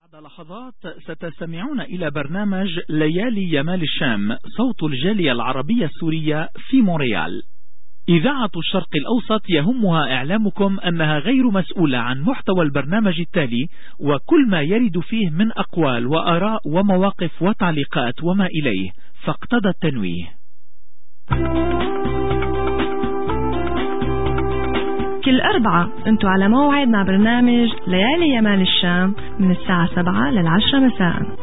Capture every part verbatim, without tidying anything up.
بعد لحظات ستستمعون إلى برنامج ليالي يمال الشام، صوت الجالية العربية السورية في مونريال. إذاعة الشرق الأوسط يهمها إعلامكم أنها غير مسؤولة عن محتوى البرنامج التالي وكل ما يرد فيه من أقوال وآراء ومواقف وتعليقات وما إليه، فاقتضى التنويه. كل أربعة أنتوا على موعد مع برنامج ليالي يمال الشام من الساعة سبعة للعشرة مساء.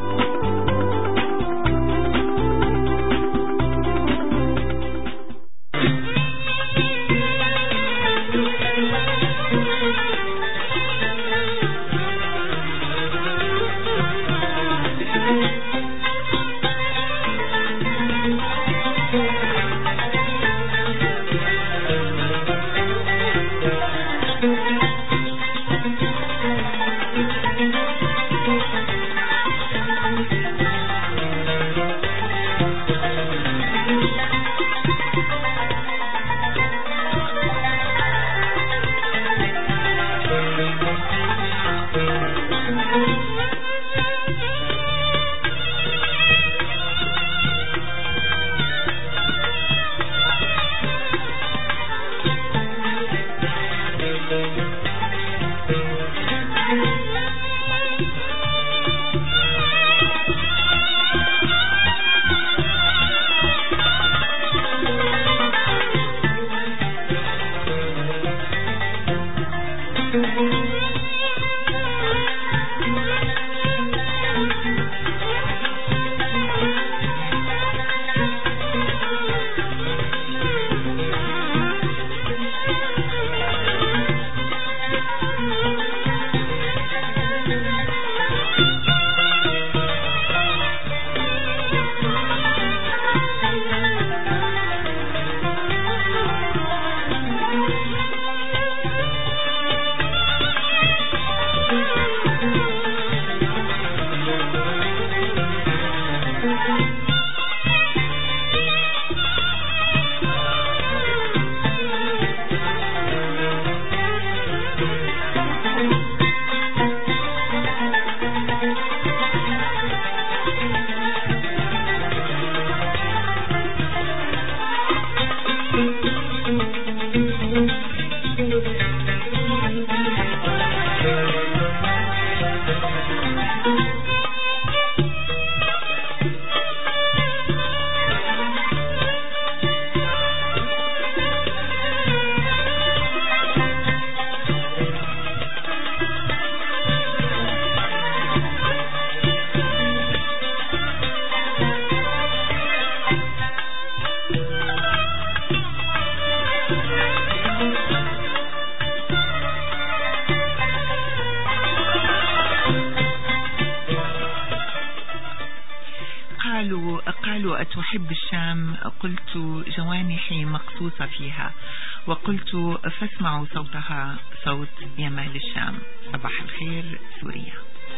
قالوا أتحب الشام؟ قلت جوانحي مقصوصة فيها، وقلت فاسمعوا صوتها صوت يمال الشام. صباح الخير سوريا.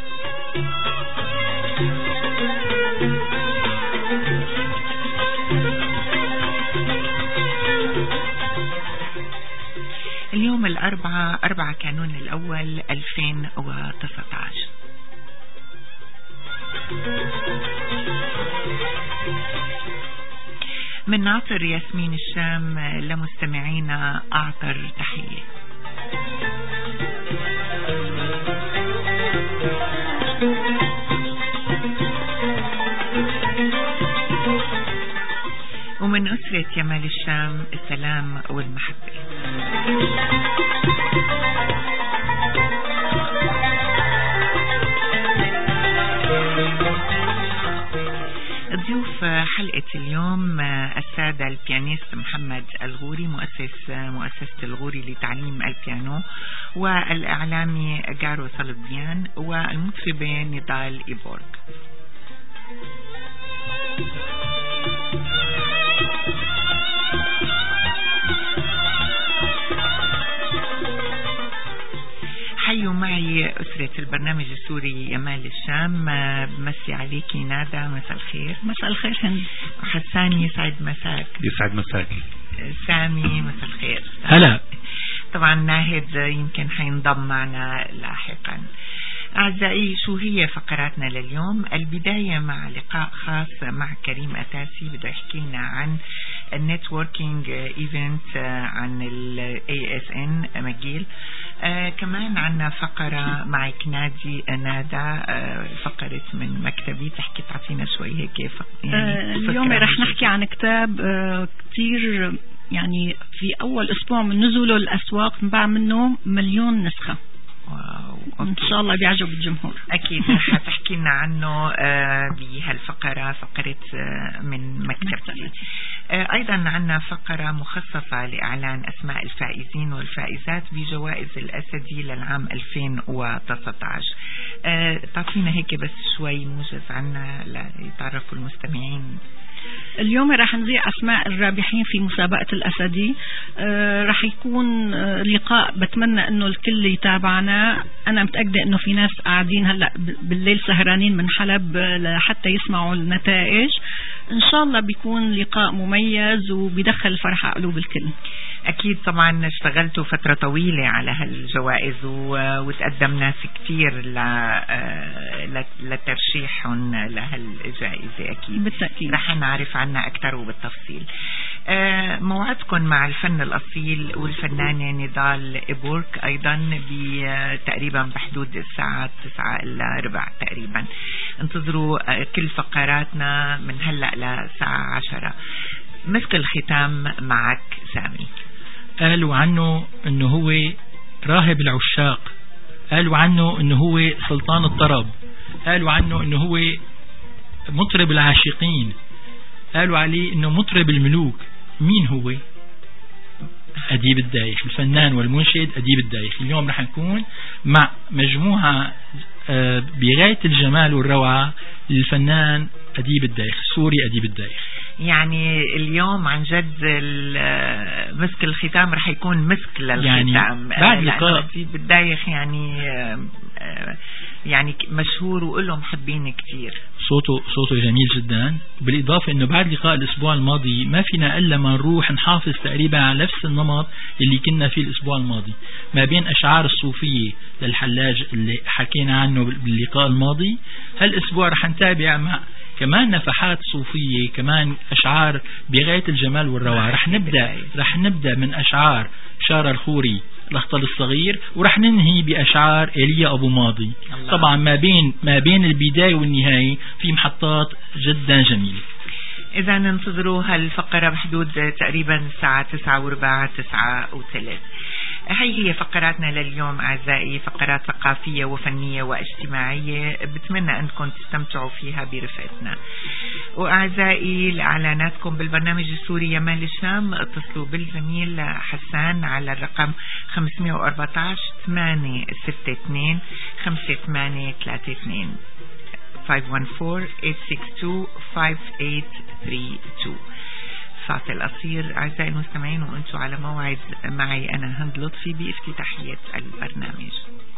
اليوم الأربعاء أربعة كانون الأول ألفين وتسعة عشر. من ناطر ياسمين الشام لمستمعينا أعطر تحية. ومن أسرة يمال الشام السلام والمحبة. ضيوف حلقة اليوم السادة البيانيست محمد الغوري مؤسس مؤسسة الغوري لتعليم البيانو، والإعلامي جارو صلبيان، والمطربة نضال إيبورغ. حيوا معي أسرة البرنامج السوري يمال الشام. بمسي عليكي ندى، مساء الخير. مساء الخير هند. حساني يسعد مساك. يسعد مساكي. سامي مساء الخير. هلا. طبعا ناهد يمكن حينضم معنا لاحقا. أعزائي، شو هي فقراتنا لليوم؟ البداية مع لقاء خاص مع كريم أتاسي، بده يحكي لنا عن النتوركينج ايفنت عن ال إيه إس إن مجيل. آه كمان عنا فقرة معك نادي نادا، آه فقرة من مكتبي، تحكي تعطينا شوي هيك. يعني آه اليوم رح نحكي عن كتاب آه كتير، يعني في أول أسبوع من نزوله الأسواق نباع منه مليون نسخة. واو. إن شاء الله بيعجب الجمهور. أكيد رح تحكي لنا عنه آه بهالفقرة، فقرة آه من مكتبتي. آه أيضا عنا فقرة مخصصة لإعلان أسماء الفائزين والفائزات بجوائز الأسدي للعام ألفين وتسعة عشر. آه تعطينا هيك بس شوي موجز عنا ليتعرفوا المستمعين. اليوم راح نذيع أسماء الرابحين في مسابقة الأسدي. آه راح يكون آه لقاء بتمنى أنه الكل يتابعنا. أنا متأكدة أنه في ناس قاعدين هلأ بالليل سهرانين من حلب لحتى يسمعوا النتائج. إن شاء الله بيكون لقاء مميز وبيدخل الفرحة على قلوب الكل. أكيد طبعا اشتغلتوا فترة طويلة على هالجوائز وتقدم ناس كتير لترشيحهم لهالجائزة. أكيد بالتأكيد رح نعرف عنها أكثر وبالتفصيل. موعدكم مع الفن الأصيل والفنانة نضال إبورك أيضا تقريبا بحدود الساعة تسعة إلا ربع تقريبا. انتظروا كل فقراتنا من هلأ لساعة عشرة. مسك الختام معك سامي. قالوا عنه انه هو راهب العشاق، قالوا عنه انه هو سلطان الطرب، قالوا عنه انه هو مطرب العاشقين، قالوا عليه انه مطرب الملوك. مين هو؟ أديب الدايخ، الفنان والمنشد أديب الدايخ. اليوم رح نكون مع مجموعة بغاية الجمال والروعة للفنان أديب الدايخ، سوري أديب الدايخ. يعني اليوم عن جد مسك الختام رح يكون مسك للختام، يعني بعد لقاء أديب الدايخ يعني يعني مشهور وله محبين كتير. صوته صوته جميل جدا. بالإضافة إنه بعد لقاء الأسبوع الماضي ما فينا إلا ما نروح نحافظ تقريبا على نفس النمط اللي كنا فيه الأسبوع الماضي، ما بين أشعار الصوفية للحلاج اللي حكينا عنه باللقاء الماضي. هالأسبوع رح نتابع مع كمان نفحات صوفية، كمان أشعار بغاية الجمال والروعة. رح نبدأ رح نبدأ من أشعار شارة الخوري الأخطل الصغير، ورح ننهي بأشعار إيليا أبو ماضي. الله. طبعا ما بين ما بين البداية والنهاية في محطات جدا جميلة. إذا ننتظروا هالفقرة بحدود تقريبا الساعة تسعة وربع تسعة وثلاث. هاي هي فقراتنا لليوم أعزائي، فقرات ثقافية وفنية واجتماعية، بتمنى أنكم تستمتعوا فيها برفقتنا. وأعزائي لإعلاناتكم بالبرنامج السوري يمال الشام اتصلوا بالزميل حسان على الرقم خمسة أربعة ثمانية ستة اثنين خمسة ثمانية ثلاثة اثنين خمسة واحد أربعة ثمانية ستة اثنين خمسة ثمانية ثلاثة اثنين. فاصل قصير أعزائي المستمعين وأنتم على موعد معي أنا هند لطفي بافتتاحية البرنامج.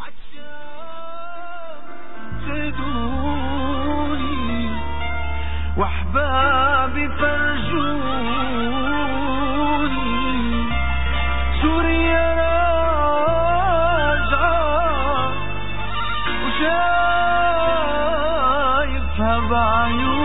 وأحبابي فرجوني سوريا راجعة وشايفها بعيوني.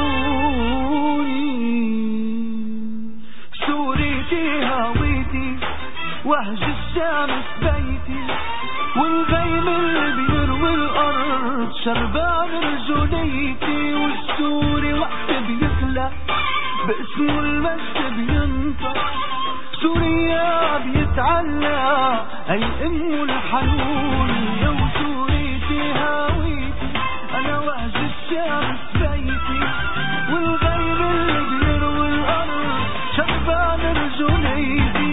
وهج الشمس بيتي والغيم اللي بيروي الأرض شربان رجوليتي، والسوري وقت بيخلق باسمه المجد بينطق، سوريا بيتعلى أي أمه الحنون. لو سوريتي هاويتي أنا وهج الشمس بيتي والغيم اللي بيروي الأرض شربان رجوليتي،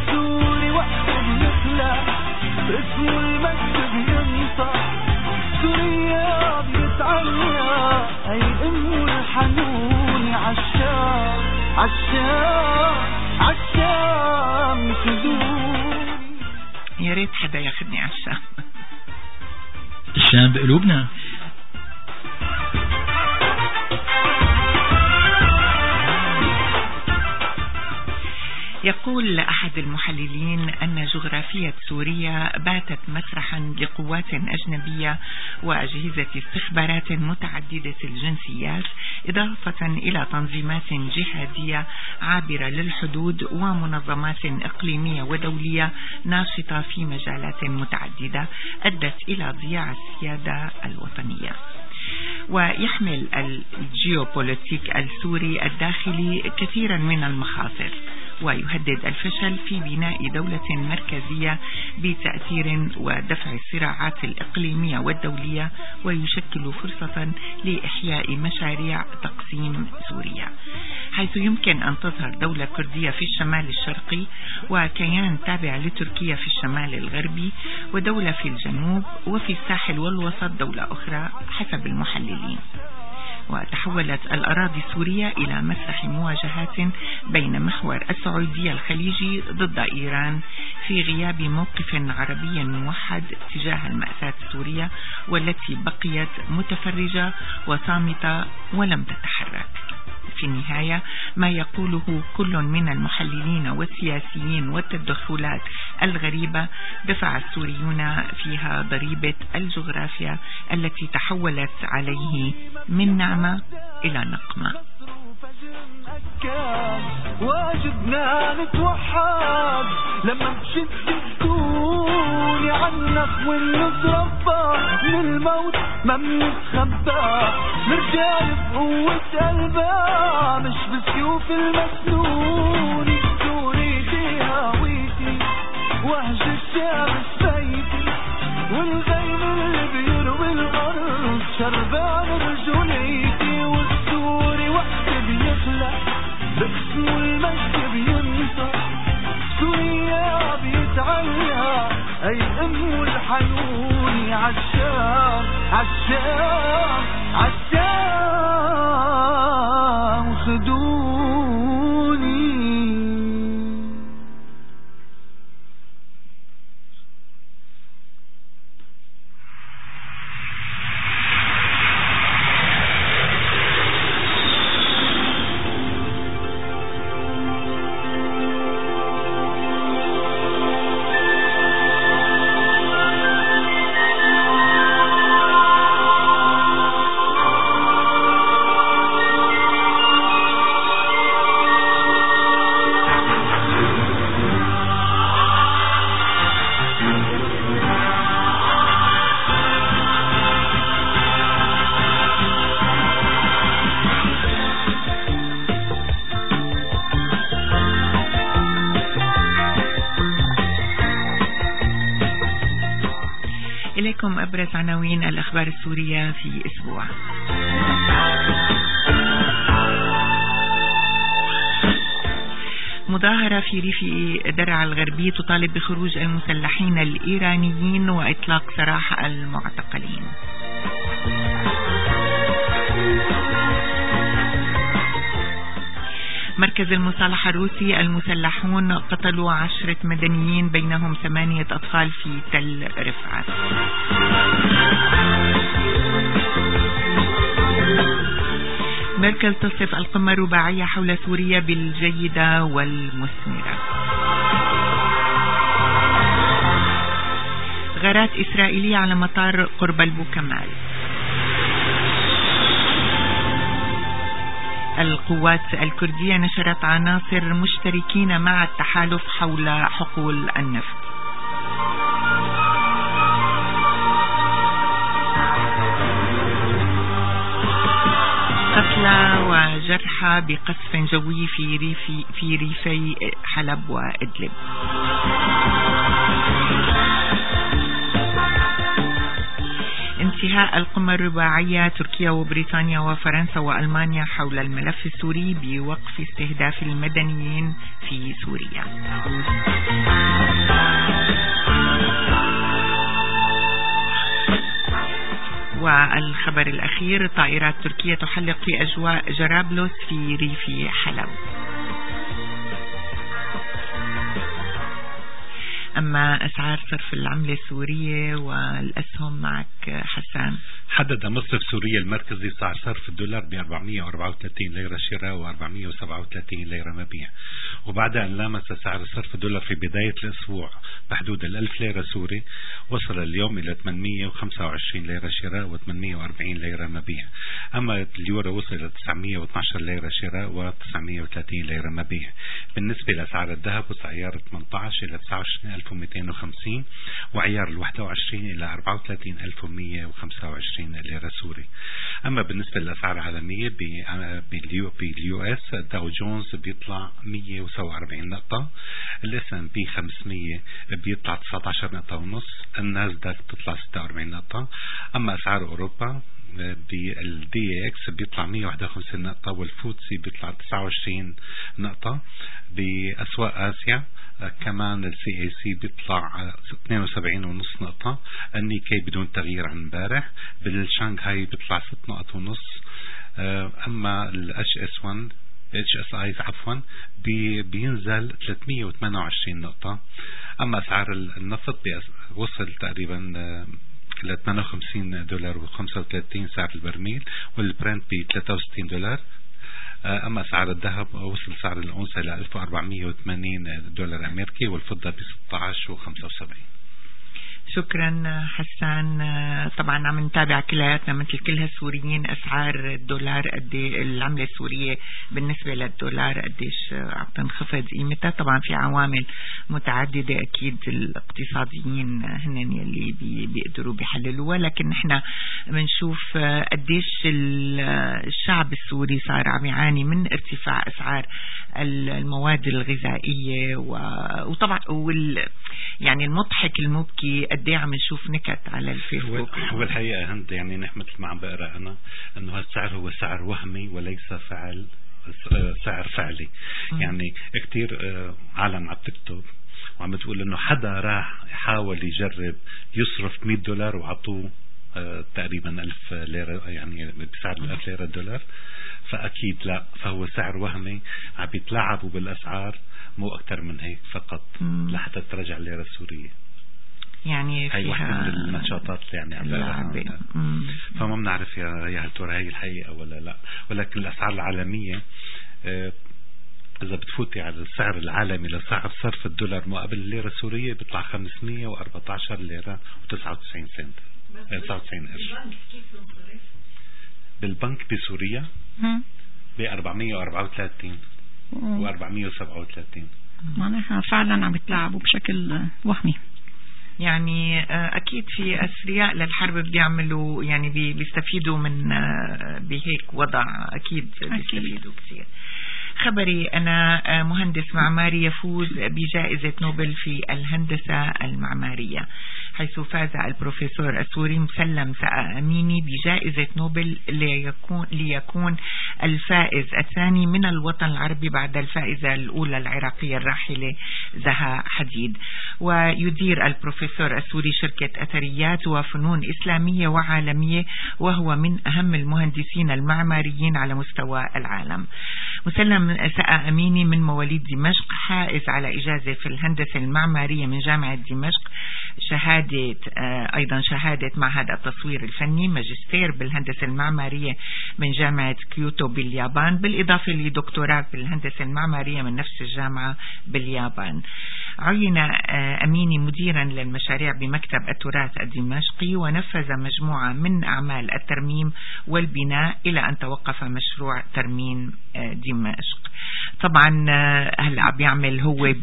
اسمه المكتب ينطق، سوريا بيتعلى اي امه الحنون. عالشام عالشام عالشام تزوري. يا ريت حدا ياخدني عالشام. الشام بقلوبنا. يقول أحد المحللين أن جغرافية سوريا باتت مسرحا لقوات أجنبية وأجهزة استخبارات متعددة الجنسيات، إضافة إلى تنظيمات جهادية عابرة للحدود ومنظمات إقليمية ودولية ناشطة في مجالات متعددة أدت إلى ضياع السيادة الوطنية. ويحمل الجيوبوليتيك السوري الداخلي كثيرا من المخاطر، ويهدد الفشل في بناء دولة مركزية بتأثير ودفع الصراعات الإقليمية والدولية، ويشكل فرصة لإحياء مشاريع تقسيم سوريا، حيث يمكن أن تظهر دولة كردية في الشمال الشرقي وكيان تابع لتركيا في الشمال الغربي، ودولة في الجنوب، وفي الساحل والوسط دولة أخرى حسب المحللين. وتحولت الأراضي السورية إلى مسرح مواجهات بين محور السعودية الخليجي ضد إيران في غياب موقف عربي موحد تجاه المأساة السورية، والتي بقيت متفرجة وصامتة ولم تتحرك. في النهاية ما يقوله كل من المحللين والسياسيين والتدخلات الغريبة دفع السوريون فيها ضريبة الجغرافيا التي تحولت عليه من نعمة إلى نقمة. واجبنا نتوحد لما تشد الدنيا عنك ونتربى من الموت ما بنتخبى، نرجع بقوة قلبها مش بالسيوف المسنون. السوري دي هويتي وهج الشام بيتي، والغيم اللي بيروي الأرض شربان رجوليتي، والسوري وقت بيخلق باسمه المجد بينطق، سوريا بيتعلى أي أم الحنون عالشام عالشام عالشام خدوني. إليكم أبرز عناوين الأخبار السورية في أسبوع. مظاهرة في ريف درعا الغربي تطالب بخروج المسلحين الإيرانيين وإطلاق سراح المعتقلين. مركز المصالحة الروسي: المسلحون قتلوا عشرة مدنيين بينهم ثمانية أطفال في تل رفعت. ميركل تصف القمة الرباعية حول سوريا بالجيدة والمثمرة. غارات إسرائيلية على مطار قرب البوكمال. القوات الكردية نشرت عناصر مشتركين مع التحالف حول حقول النفط. قتلى وجرحى بقصف جوي في ريف في ريفي حلب وإدلب. انتهاء القمة الرباعية: تركيا وبريطانيا وفرنسا وألمانيا حول الملف السوري بوقف استهداف المدنيين في سوريا. والخبر الأخير: طائرات تركية تحلق في أجواء جرابلس في ريف حلب. أما أسعار صرف العملة السورية والأسهم معك حسان. حدد مصرف سوريا المركزي سعر صرف الدولار ب أربعمئة وأربعة وثلاثين ليرة شراء و437 ليرة مبيع، وبعد أن لامس سعر صرف الدولار في بداية الأسبوع بحدود الألف ليرة سوري، وصل اليوم إلى ثمانمئة وخمسة وعشرين ليرة شراء وثمانمئة وأربعين ليرة مبيع. أما اليورو وصل إلى تسعمئة واثني عشر ليرة شراء وتسعمئة وثلاثين ليرة مبيع. بالنسبة لأسعار الذهب وصل عيار ثمانية عشر إلى تسعة وعشرين ألف ومئتين وخمسين، وعيار الواحد وعشرين إلى أربعة وثلاثين ألف ومئة وخمسة وعشرين ليرة سوري. أما بالنسبة للأسعار العالمية باليو باليو اس، داو جونز بيطلع مئة وسبعة وأربعين نقطة، الاس ام بي خمسمئة بيطلع تسعة عشر نقطة ونص، الناسداك بتطلع ستة وأربعين نقطة. أما أسعار أوروبا بالدي اكس بيطلع مئة وواحد وخمسين نقطة، والفوتسي بيطلع تسعة وعشرين نقطة. بأسواق آسيا كمان السي اي سي بيطلع اثنين وسبعين ونص نقطة، النيكي بدون تغيير عن امبارح، بالشانغهاي بيطلع ست نقط ونص. اما الاتش اس واحد اتش اس اي عفوا بي بينزل ثلاثمئة وثمانية وعشرين نقطة. اما اسعار النفط وصل تقريبا ل ثمانية وخمسين دولار وخمسة وثلاثين سعر البرميل، والبرنت ب ثلاثة وستين دولار. أما أسعار الذهب وصل سعر الأونصة إلى ألف وأربعمئة وثمانين دولار أمريكي، والفضة ب ستة عشر وخمسة وسبعين. شكرا حسان. طبعا عم نتابع كلياتنا مثل كل هالسوريين أسعار الدولار قد العملة السورية بالنسبة للدولار قديش عم تنخفض قيمتها. طبعا في عوامل متعددة أكيد الاقتصاديين هن يلي بي بيقدروا بيحللوها، لكن نحن بنشوف قديش الشعب السوري صار عم يعاني من ارتفاع أسعار المواد الغذائية، وطبعا وال يعني المضحك المبكي قد ايه عم نشوف نكت على الفيسبوك. هو الحقيقة هند يعني نحن مثل ما عم بقرأ أنا أنه هالسعر هو سعر وهمي وليس فعل سعر فعلي. م. يعني كتير عالم عم تكتب وعم تقول أنه حدا راح يحاول يجرب يصرف مئة دولار وعطوه تقريبا ألف ليرة، يعني بسعر الألف ليرة دولار، فأكيد لا، فهو سعر وهمي عم يتلاعبوا بالأسعار مو أكتر من هيك فقط. م. لحتى ترجع الليرة السورية. يعني هاي واحدة من النشاطات يعني عم فما بنعرف يا يا هل ترى هي الحقيقة ولا لا. ولكن الأسعار العالمية اه إذا بتفوتي على السعر العالمي لسعر صرف الدولار مقابل الليرة السورية بيطلع خمسمئة وأربعة عشر ليرة وتسعة وتسعين سنت، تسعة وتسعين قرش. بالبنك بسوريا ب أربعمئة وأربعة وثلاثين وأربعمئة وسبعة وثلاثين. معناها فعلا عم يتلاعبوا بشكل وهمي. يعني أكيد في أثرياء للحرب بيعملوا يعني بيستفيدوا من بهيك وضع، أكيد بيستفيدوا كثير. خبري أنا مهندس معماري يفوز بجائزة نوبل في الهندسة المعمارية، حيث فاز البروفيسور السوري مسلم سقا أميني بجائزة نوبل ليكون, ليكون الفائز الثاني من الوطن العربي بعد الفائزة الأولى العراقية الراحلة زها حديد. ويدير البروفيسور السوري شركة أثريات وفنون إسلامية وعالمية، وهو من أهم المهندسين المعماريين على مستوى العالم. مسلم سقا أميني من مواليد دمشق، حائز على إجازة في الهندسة المعمارية من جامعة دمشق، شهادة أيضا شهادة معهد التصوير الفني، ماجستير بالهندسة المعمارية من جامعة كيوتو باليابان، بالإضافة لدكتوراه بالهندسة المعمارية من نفس الجامعة باليابان. عين أميني مديرا للمشاريع بمكتب التراث الدمشقي، ونفذ مجموعة من أعمال الترميم والبناء إلى أن توقف مشروع ترميم دمشق. طبعا هلا عم يعمل هو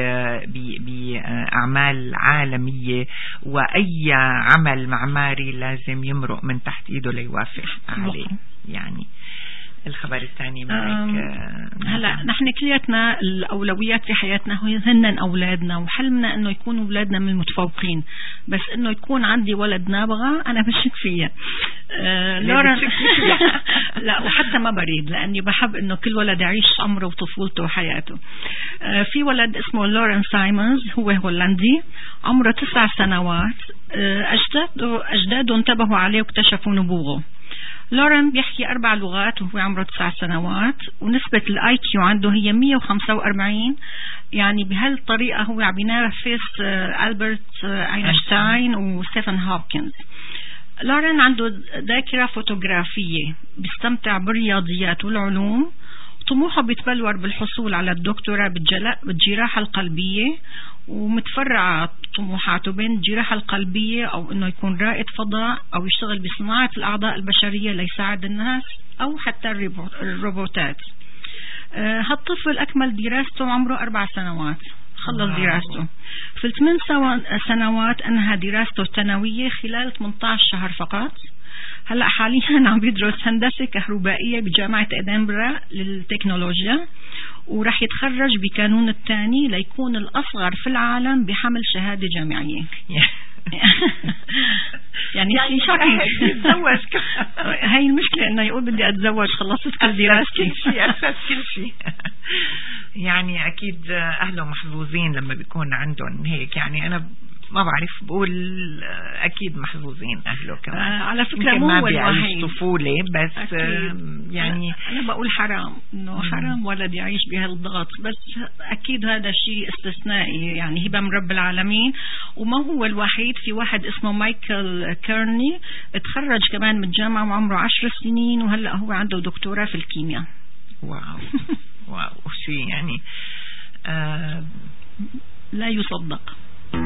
بأعمال عالمية، وأي عمل معماري لازم يمرق من تحت إيده ليوافق عليه. يعني الخبر الثاني معك. هلا نحن كلياتنا الأولويات في حياتنا هن أولادنا، وحلمنا إنه يكونوا أولادنا من المتفوقين، بس إنه يكون عندي ولد نابغة أنا بشك فيها. آه لورن لا، وحتى ما بريد، لأني بحب إنه كل ولد يعيش عمره وطفولته وحياته. آه في ولد اسمه لورن سايمونز، هو هولندي، عمره تسع سنوات. آه أجداده أجداده انتبهوا عليه واكتشفوا نبوغه. لورن بيحكي أربع لغات وهو عمره تسع سنوات، ونسبة الآي كيو عنده هي مئة وخمسة وأربعين. يعني بهالطريقة هو عم ينافس ألبرت أينشتاين وستيفن هوكينز. لورين عنده ذاكرة فوتوغرافية، بيستمتع بالرياضيات والعلوم، طموحه بيتبلور بالحصول على الدكتوراه بالجراحة القلبية، ومتفرعة طموحاته بين الجراحة القلبية أو إنه يكون رائد فضاء أو يشتغل بصناعة الأعضاء البشرية ليساعد الناس أو حتى الروبوتات. أه هالطفل أكمل دراسته عمره أربع سنوات، خلص دراسته في الثمان سنوات، أنهى دراسته الثانوية خلال ثمانية عشر شهر فقط. هلأ حاليا عم بيدرس هندسة كهربائية بجامعة إدنبرا للتكنولوجيا، ورح يتخرج بكانون الثاني ليكون الأصغر في العالم بحمل شهادة جامعية. يعني يعني شرعي يتزوج. هاي المشكلة إنه يقول بدي أتزوج، خلصت كل دراستي، كل شيء أساس كل شيء. يعني أكيد أهله محظوظين لما بيكون عندهم هيك. يعني أنا ما بعرف، بقول أكيد محظوظين أهله كمان. آه على فكرة مو ما هو بيعيش طفولة، بس أكيد. يعني أنا بقول حرام إنه حرام ولد يعيش بهالضغط، بس أكيد هذا شيء استثنائي، يعني هبة من رب العالمين. وما هو الوحيد، في واحد اسمه مايكل كيرني تخرج كمان من الجامعة وعمره عشر سنين، وهلأ هو عنده دكتوراه في الكيمياء. واو واو شيء يعني آه لا يصدق.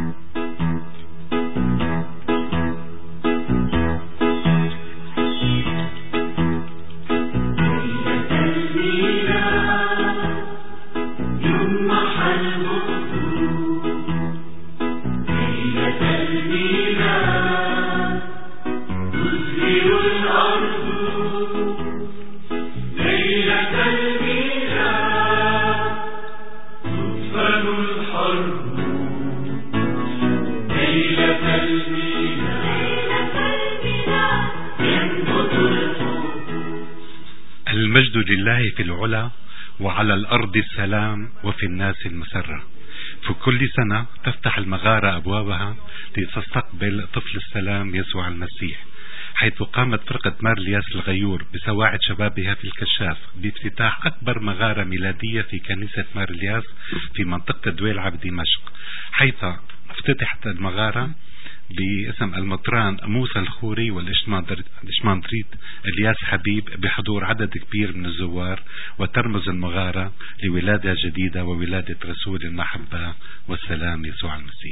المجد لله في العلا، وعلى الأرض السلام، وفي الناس المسرة. في كل سنة تفتح المغارة أبوابها لتستقبل طفل السلام يسوع المسيح، حيث قامت فرقة مار الياس الغيور بسواعد شبابها في الكشاف بافتتاح أكبر مغارة ميلادية في كنيسة مار الياس في منطقة دويلعة بدمشق، حيث افتتحت المغارة باسم المطران موسى الخوري والإشماندريت الياس حبيب بحضور عدد كبير من الزوار، وترمز المغارة لولادة جديدة وولادة رسول المحبة والسلام يسوع المسيح.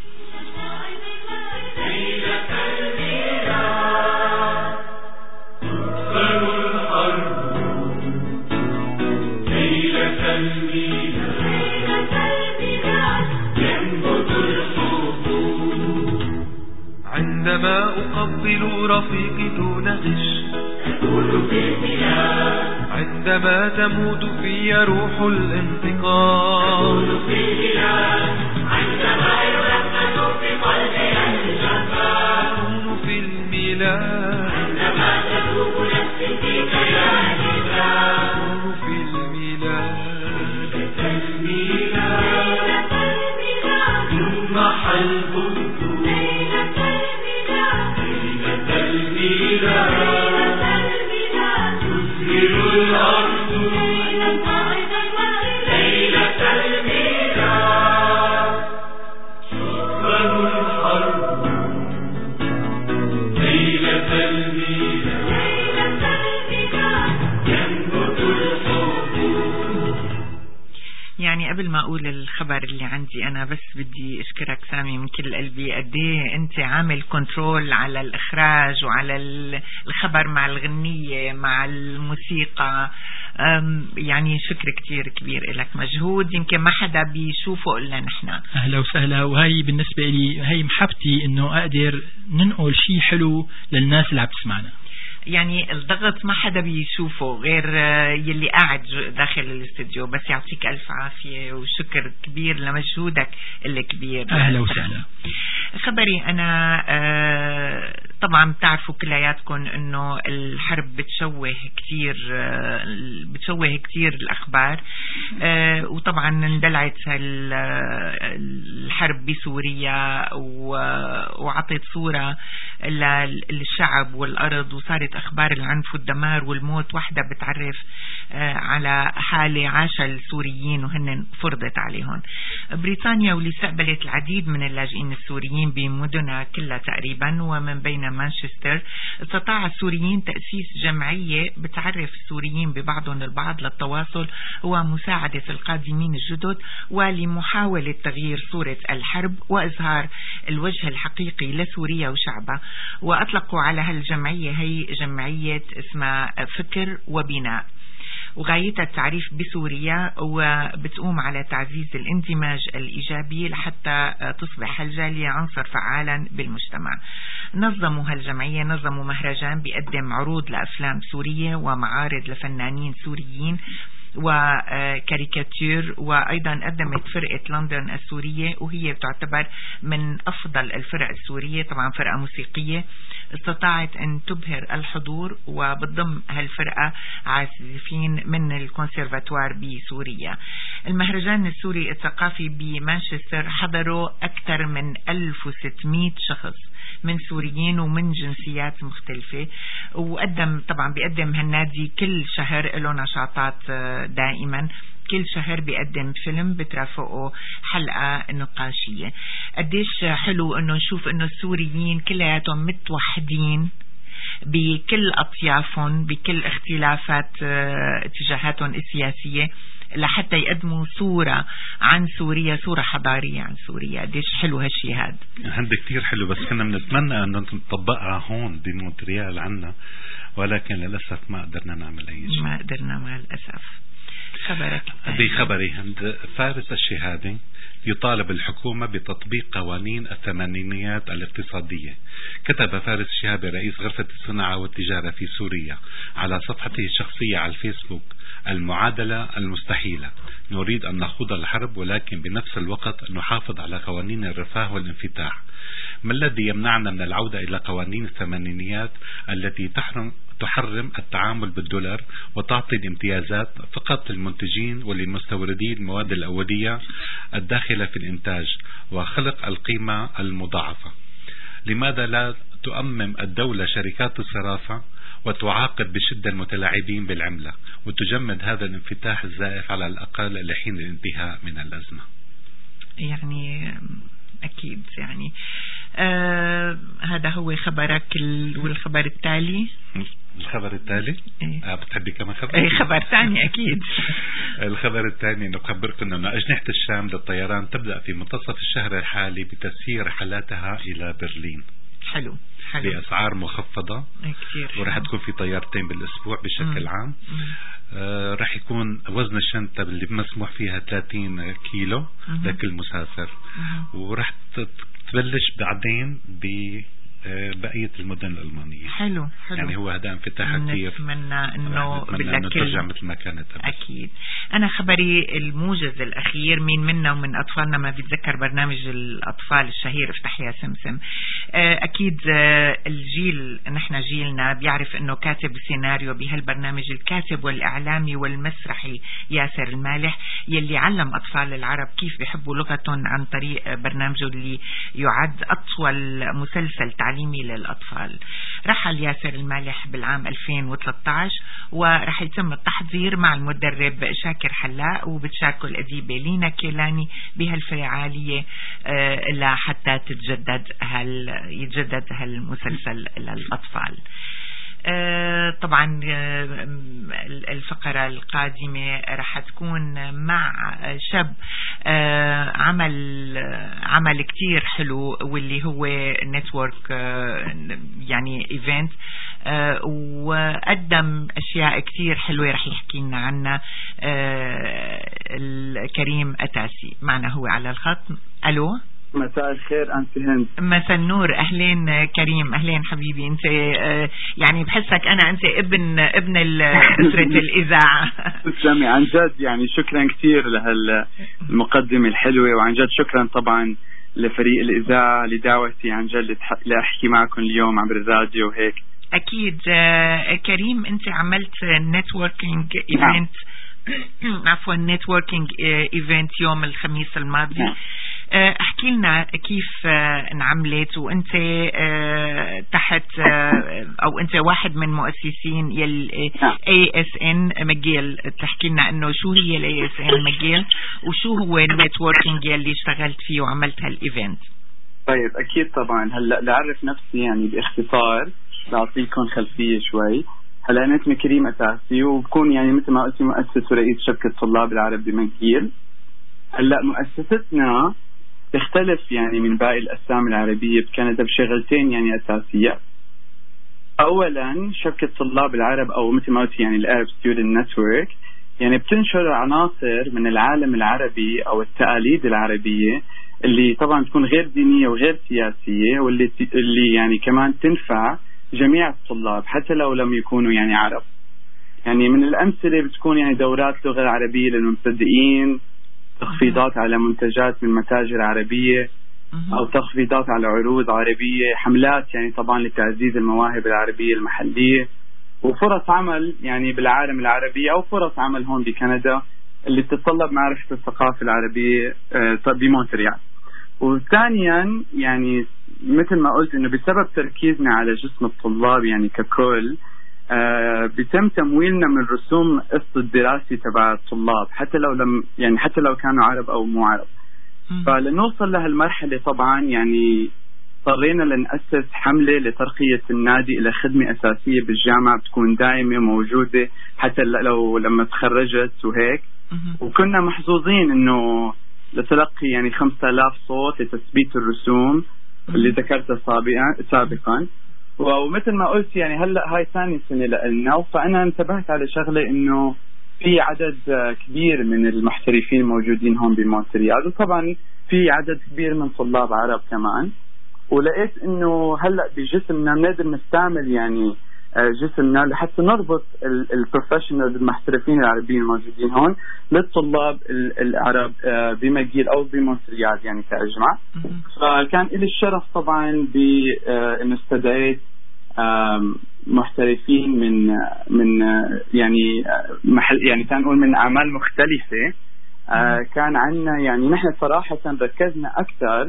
عندما أقبل رفيقي دون غش أكون في البلاد، عندما تموت في روح الانتقام أكون في البلاد، عندما يرقد في قلبي الجبار أكون في الميلاد، عندما تذوب نفسي فيك يا إله أكون في الميلاد، الميلاد ثم حلب يعني قبل ما أقول الخبر اللي عندي أنا بس بدي أشكرك سامي من كل قلبي، قديه أنت عامل كنترول على الإخراج وعلى الخبر مع الغنية مع الموسيقى. يعني شكر كتير كبير لك، مجهود يمكن ما حدا بيشوفه إلا نحن. أهلا وسهلا. وهي بالنسبة لي هي محبتي إنه أقدر ننقل شيء حلو للناس اللي عم تسمعنا. يعني الضغط ما حدا بيشوفه غير يلي قاعد داخل الاستوديو، بس يعطيك ألف عافية وشكر كبير لمجهودك الكبير. أهلا وسهلا. خبري أنا طبعا بتعرفوا كلياتكم إنه الحرب بتشوه كتير بتشوه كتير الأخبار، وطبعا اندلعت الحرب بسوريا وعطت صورة للشعب والأرض، وصارت أخبار العنف والدمار والموت واحدة بتعرف على حالة عاش السوريين وهن فرضت عليهم. بريطانيا واللي استقبلت العديد من اللاجئين السوريين بمدنها كلها تقريبا ومن بين مانشستر، استطاع السوريين تأسيس جمعية بتعرف السوريين ببعضهم البعض للتواصل ومساعدة القادمين الجدد ولمحاولة تغيير صورة الحرب وإظهار الوجه الحقيقي لسوريا وشعبها. وأطلقوا على هالجمعية هي جمعية اسمها فكر وبناء، وغايتها التعريف بسوريا وبتقوم على تعزيز الاندماج الإيجابي لحتى تصبح الجالية عنصر فعالا بالمجتمع. نظموا هالجمعية نظموا مهرجان بيقدم عروض لأفلام سورية ومعارض لفنانين سوريين وكاريكاتير، وأيضا قدمت فرقة لندن السورية وهي تعتبر من أفضل الفرق السورية، طبعا فرقة موسيقية استطاعت أن تبهر الحضور، وبتضم هالفرقة عازفين من الكونسيرفاتوار بسوريا. المهرجان السوري الثقافي بمانشستر حضروا أكثر من ألف وستمائة شخص من سوريين ومن جنسيات مختلفة، وقدم طبعا بيقدم هالنادي كل شهر له نشاطات دائما، كل شهر بيقدم فيلم بترافقه حلقة نقاشية. قديش حلو انه نشوف انه السوريين كلياتهم متوحدين بكل أطيافهم بكل اختلافات اتجاهاتهم السياسية لحتى يقدموا صورة عن سوريا، صورة حضارية عن سوريا. قديش حلو هالشي هاد، هاد كتير حلو، بس كنا بنتمنى أن نطبقها هون بمونتريال عنا، ولكن للأسف ما قدرنا نعمل أي شيء. ما قدرنا مع الأسف. خبرك بخبري عند فارس الشهادي يطالب الحكومة بتطبيق قوانين الثمانينيات الاقتصادية. كتب فارس الشهادي رئيس غرفة الصناعة والتجارة في سوريا على صفحته الشخصية على الفيسبوك: المعادلة المستحيلة، نريد أن نخوض الحرب ولكن بنفس الوقت نحافظ على قوانين الرفاه والانفتاح. ما الذي يمنعنا من العودة إلى قوانين الثمانينيات التي تحرم تحرم التعامل بالدولار وتعطي الامتيازات فقط للمنتجين وللمستوردين المواد الأولية الداخلة في الإنتاج وخلق القيمة المضاعفة؟ لماذا لا تؤمم الدولة شركات الصرافة وتعاقب بشدة المتلاعبين بالعملة وتجمد هذا الانفتاح الزائف على الأقل لحين الانتهاء من الأزمة؟ يعني أكيد يعني آه هذا هو خبرك. والخبر التالي الخبر التالي إيه؟ آه بتحبي كمان خبر؟ ايه خبر ثاني أكيد. الخبر الثاني نخبركم أن أجنحة الشام للطيران تبدأ في منتصف الشهر الحالي بتسيير رحلاتها إلى برلين. حلو حلو. بأسعار مخفضة كتير، ورح تكون في طيارتين بالأسبوع بشكل مم. عام. آه رح يكون وزن الشنطة اللي مسموح فيها ثلاثين كيلو مم. لكل مسافر، مم. ورح تبلش بعدين ببقية المدن الألمانية. حلو حلو. يعني هو هذا انفتاح كثير، نتمنى انه ترجع مثل ما كانت قبل. اكيد. انا خبري الموجز الاخير، مين منا ومن اطفالنا ما بيتذكر برنامج الاطفال الشهير افتح يا سمسم؟ اكيد الجيل نحن جيلنا بيعرف انه كاتب السيناريو بهالبرنامج الكاتب والاعلامي والمسرحي ياسر المالح، يلي علم اطفال العرب كيف بيحبوا لغتهم عن طريق برنامجه اللي يعد اطول مسلسل تعليمي للاطفال. رحل ياسر المالح بالعام ألفين وثلاثة عشر ورح يتم التحضير مع المدرب شاكر حلاق وبتشاركه الأديبة لينا كيلاني بهالفعالية أه لحتى تتجدد هال يتجدد هالمسلسل للأطفال. أه طبعا أه الفقرة القادمة رح تكون مع شاب أه عمل عمل كتير حلو واللي هو نتورك أه يعني ايفنت أه وقدم اشياء كتير حلوة رح يحكي لنا عنها. أه الكريم أتاسي معنا هو على الخط. الو مساء الخير أنت هند. مساء النور. أهلين كريم، أهلين حبيبي. أنت يعني بحسك أنا أنت ابن ابن أسرة الإذاعة. تسلمي عن جد، يعني شكرا كثير لهالمقدمة الحلوة، وعن جد شكرا طبعا لفريق الإذاعة لدعوتي عن جد لأحكي معكم اليوم عبر الراديو وهيك. أكيد. كريم أنت عملت نتوركينج إيفنت عفوا نتوركينج إيفنت يوم الخميس الماضي. احكي لنا كيف انعملت، وانت تحت او انت واحد من مؤسسين يل إيه إس إن ماجيل. تحكي لنا انه شو هي ال إيه إس إن ماجيل وشو هو النتوركينج يلي اشتغلت فيه وعملت هالايفنت. طيب اكيد طبعا. هلا لأعرف نفسي يعني باختصار، لاعطيكم خلفيه شوي. هلا انا اسمي كريم اساسي، وبكون يعني مثل ما قلت مؤسس ورئيس شبكه طلاب العرب بماجيل. هلا مؤسستنا تختلف يعني من باقي الاسامي العربيه بكندا بشغلتين يعني اساسيه. اولا شبكه طلاب العرب او مثل ما قلت يعني الارب ستودنت نتورك، يعني بتنشر عناصر من العالم العربي او التقاليد العربيه اللي طبعا تكون غير دينيه وغير سياسيه، واللي اللي يعني كمان تنفع جميع الطلاب حتى لو لم يكونوا يعني عرب. يعني من الامثله بتكون يعني دورات لغه العربيه للمبتدئين، تخفيضات على منتجات من متاجر عربيه، او تخفيضات على عروض عربيه، حملات يعني طبعا لتعزيز المواهب العربيه المحليه، وفرص عمل يعني بالعالم العربي او فرص عمل هون بكندا اللي تتطلب معرفه الثقافه العربيه بمونتريال. وثانيا يعني مثل ما قلت انه بسبب تركيزنا على جسم الطلاب يعني ككل، آه بيتم تمويلنا من رسوم قسط الدراسي تبع الطلاب حتى لو لم يعني حتى لو كانوا عرب او مو عرب. فلنوصل لهالمرحله طبعا يعني اضطرينا لنأسس حمله لترقيه النادي الى خدمه اساسيه بالجامعه بتكون دائمه موجوده حتى لو لما تخرجت وهيك. وكنا محظوظين انه لتلقي يعني خمسة آلاف صوت لتثبيت الرسوم اللي ذكرتها سابقا. ومثل ما قلت يعني هلا هاي ثاني سنه لنا، فانا انتبهت على شغله انه في عدد كبير من المحترفين موجودين هون بمونتريال، وطبعا في عدد كبير من طلاب عرب كمان. ولقيت انه هلا بجسمنا بنقدر نستعمل يعني جسمنا لحتى نربط البروفيشنال المحترفين العربيين الموجودين هون للطلاب العرب بماجيل او بمونتريال يعني كاجمع. فكان لي الشرف طبعا بانه استدعيت محترفين من من يعني محل يعني كان نقول من اعمال مختلفه. كان عندنا يعني نحن صراحه ركزنا اكثر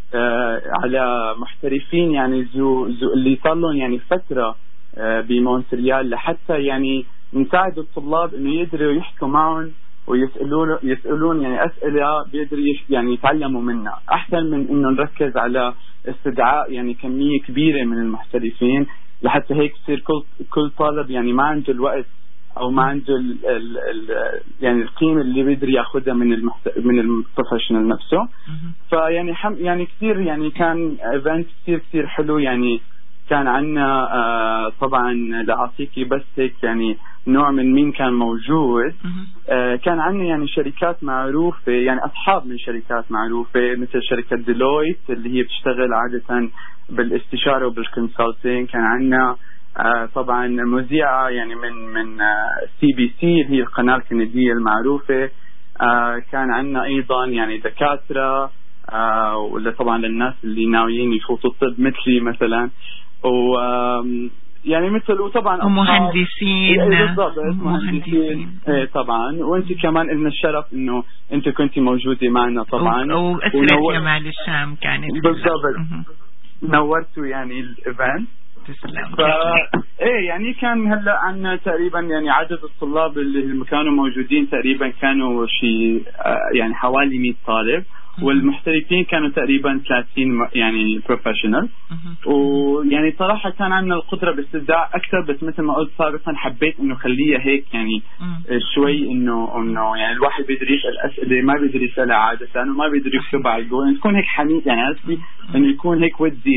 على محترفين يعني زو زو اللي صار لهم يعني فتره بمونتريال لحتى يعني نساعد الطلاب انه يقدروا يحكوا معهم ويسالون يسالون يعني اسئله بيقدروا يعني يتعلموا منها، احسن من انه نركز على استدعاء يعني كميه كبيره من المحترفين لحتى هيك يصير كل كل طالب يعني ما عنده الوقت او ما عنده ال ال ال يعني القيمه اللي بيقدر ياخذها من المحت... من البروفيشنال نفسه. فيعني حم... يعني كثير يعني كان ايفنت كثير كثير حلو. يعني كان عندنا آه طبعا لأعطيكي بس هيك يعني نوع من مين كان موجود. آه كان عندنا يعني شركات معروفة يعني أصحاب من شركات معروفة مثل شركة ديلويت اللي هي بتشتغل عادة بالاستشارة وبالكونسلتينج. كان عندنا آه طبعا مذيعة يعني من من آه سي بي سي اللي هي القناة الكندية المعروفة. آه كان عندنا أيضا يعني دكاترة آه ولا طبعا للناس اللي ناويين يفوتوا الطب مثلي مثلا، و يعني مثل وطبعا مهندسين بالضبط مهندسين ايه طبعا. وانت كمان لنا الشرف انه انت كنت موجوده معنا طبعا، واسره جمال الشام كانت بالضبط نورتوا يعني الايفنت. تسلم. ف... ايه يعني كان هلا عندنا تقريبا يعني عدد الطلاب اللي كانوا موجودين تقريبا كانوا شيء يعني حوالي مئة طالب، والمحترفين كانوا تقريبا ثلاثين يعني بروفيشنال. ويعني صراحة كان عندنا القدرة باستبداع أكثر، بس مثل ما قلت سابقا حبيت إنه خليها هيك يعني شوي إنه إنه يعني الواحد بيقدر يسأل أسئلة ما بيقدر يسألها عادة وما بيقدر يكتبها على جوجل، تكون هيك حميد يعني قصدي إنه يكون هيك ودي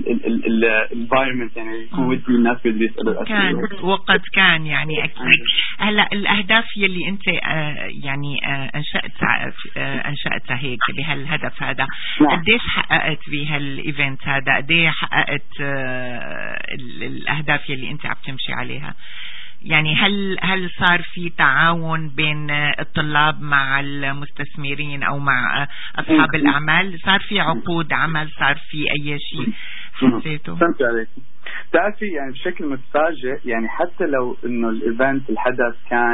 الانفايرمنت يعني يكون ودي الناس بيقدروا يسألوا الأسئلة. كان وقد كان يعني أكيد. هلا الأهداف يلي أنت آه يعني آه أنشأت آه أنشأتها هيك بهالهدف هذا، قديش حققت بهالايفنت هذا؟ قديش حققت آه الأهداف يلي أنت عم تمشي عليها؟ يعني هل هل صار في تعاون بين الطلاب مع المستثمرين أو مع أصحاب الأعمال؟ صار في عقود عمل؟ صار في أي شيء حسيته؟ فهمت عليك. تعرفي يعني بشكل متفاجئ يعني حتى لو إنه الإيفنت الحدث كان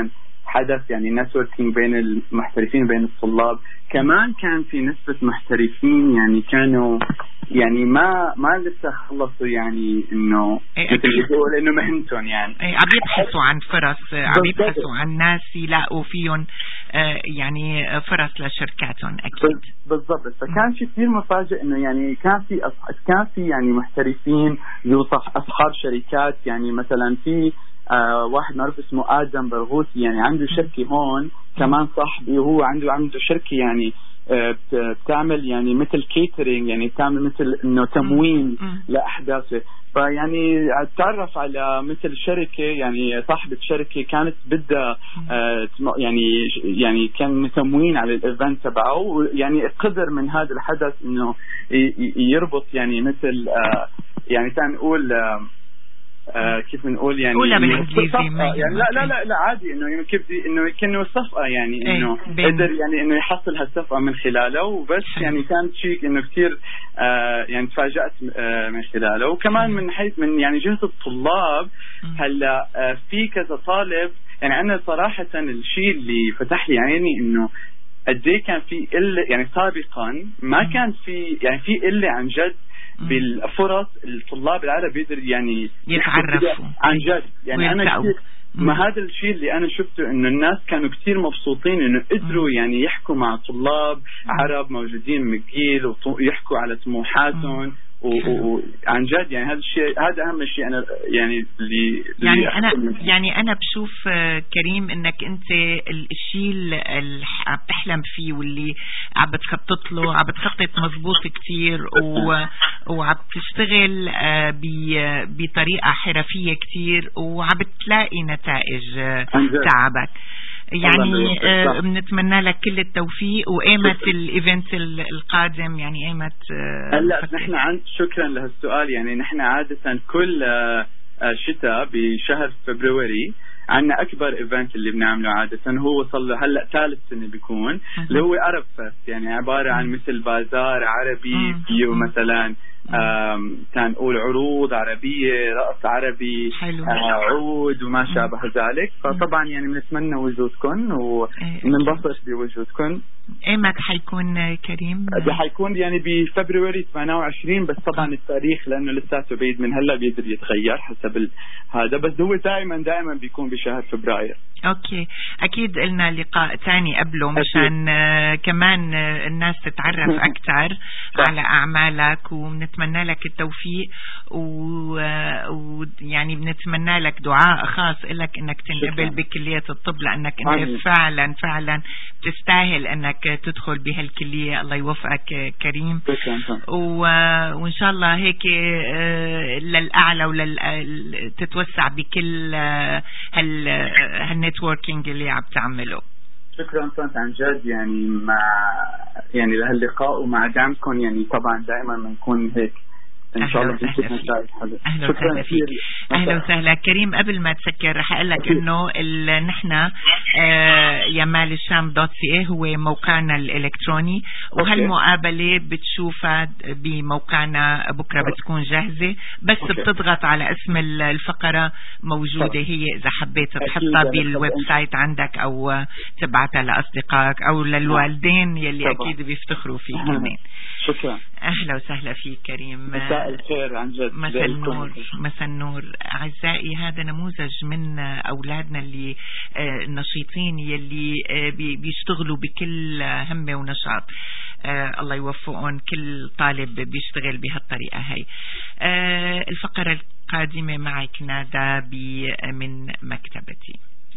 حدث يعني نتوركينج بين المحترفين بين الطلاب. كمان كان في نسبة محترفين يعني كانوا يعني ما ما لسه خلصوا يعني انه مثل يقول انه مهنتهم يعني اي عم يبحثوا عن فرص، عم يبحثوا عن ناس يلاقوا فيهم يعني فرص لشركاتهم اكيد. بالضبط. فكان في كثير مفاجئ انه يعني كان في كان في يعني محترفين ذو اصحاب شركات، يعني مثلا في آه واحد معروف اسمه آدم برغوثي يعني عنده شركة هون كمان صاحبي، وهو عنده عنده شركة يعني آه بتعمل يعني مثل كيترينج، يعني بتعمل مثل انه تموين لأحداثه. فيعني تعرف على مثل شركة يعني صاحبة شركة كانت بدها آه يعني يعني كان تموين على الايفنت تبعه، يعني قدر من هذا الحدث انه يربط يعني مثل آه يعني تنقول آه آه كيف بنقول يعني قولها بالانجليزي يعني لا لا لا لا عادي انه كيف دي انه كانه صفقه يعني انه قدر يعني انه يحصل هالصفقه من خلاله وبس. يعني كان شيء انه كثير آه يعني تفاجأت آه من خلاله. وكمان من حيث من يعني جهة الطلاب هلا آه في كذا طالب يعني انا صراحه الشيء اللي فتح لي عيني انه قد ايه كان في قله يعني سابقا ما كان في يعني في قله عن جد بالفرص الطلاب العرب يقدر يعني يتعرفوا عن جد. يعني أنا كتير ما هذا الشيء اللي أنا شفته إنه الناس كانوا كتير مبسوطين إنه قدروا يعني يحكوا مع طلاب عرب موجودين مجيل ويحكوا على طموحاتهم وعن جد. يعني هذا الشيء هذا أهم شيء أنا يعني اللي يعني أنا يعني أنا بشوف كريم إنك أنت الشيء اللي عم تحلم فيه واللي عم بتخطط له عم بتخطط مزبوط كتير وعم تشتغل بطريقة حرفية كتير وعم بتلاقي نتائج تعبك. يعني آه بنتمنى لك كل التوفيق. وقيمة الايفنت القادم يعني قيمة آه هلا نحن عند شكرا لهالسؤال. يعني نحن عادة كل آه شتاء بشهر فبراير عنا اكبر ايفنت اللي بنعمله عادة هو صار هلا ثالث سنة بيكون اللي هو عرب فست، يعني عبارة عن مثل بازار عربي فيه مثلا تنقول عروض عربية، رقص عربي، عود وما شابه ذلك. فطبعا يعني بنتمنى وجودكم وبننبسط بوجودكم. ايمت حيكون كريم؟ حيكون يعني بفبراير ثمانية وعشرين، بس طبعا التاريخ لانه لساته بعيد من هلا بيقدر يتغير حسب هذا، بس هو دائما دائما بيكون بشهر فبراير. اوكي اكيد لنا لقاء ثاني قبله مشان آه كمان آه الناس تتعرف اكثر على اعمالك، وبنتمنى لك التوفيق ويعني آه بنتمنى لك دعاء خاص لك انك تنقبل بكلية الطب، لانك انت فعلا فعلا تستاهل انك تدخل بهالكلية. الله يوفقك كريم، وان شاء الله هيك آه للاعلى ولل تتوسع بكل آه هال هالنتوركينج اللي عم تعمله. شكرا طنط عن جد يعني مع يعني لهاللقاء ومع دعمكم. يعني طبعا دائما بنكون هيك ان شاء الله. اهلا وسهلا فيك. اهلا وسهلا كريم. قبل ما تسكر رح اقول لك انه نحن يمال الشام دوت سي اي هو موقعنا الالكتروني، وهالمقابله بتشوفها بموقعنا بكره بتكون جاهزه، بس أوكي. بتضغط على اسم الفقره موجوده هي، اذا حبيت تحطها بالويب سايت عندك او تبعتها لاصدقائك او للوالدين يلي أوكي. اكيد بيفتخروا فيك كمان. شكرا. اهلا وسهلا فيك كريم. مساء الخير عن جد. مساء النور. مساء النور. اعزائي، هذا نموذج من اولادنا اللي النشيطين يلي بيشتغلوا بكل همه ونشاط. الله يوفقهم. كل طالب بيشتغل بهالطريقه هي. الفقره القادمه معك نادى من مكتبتي.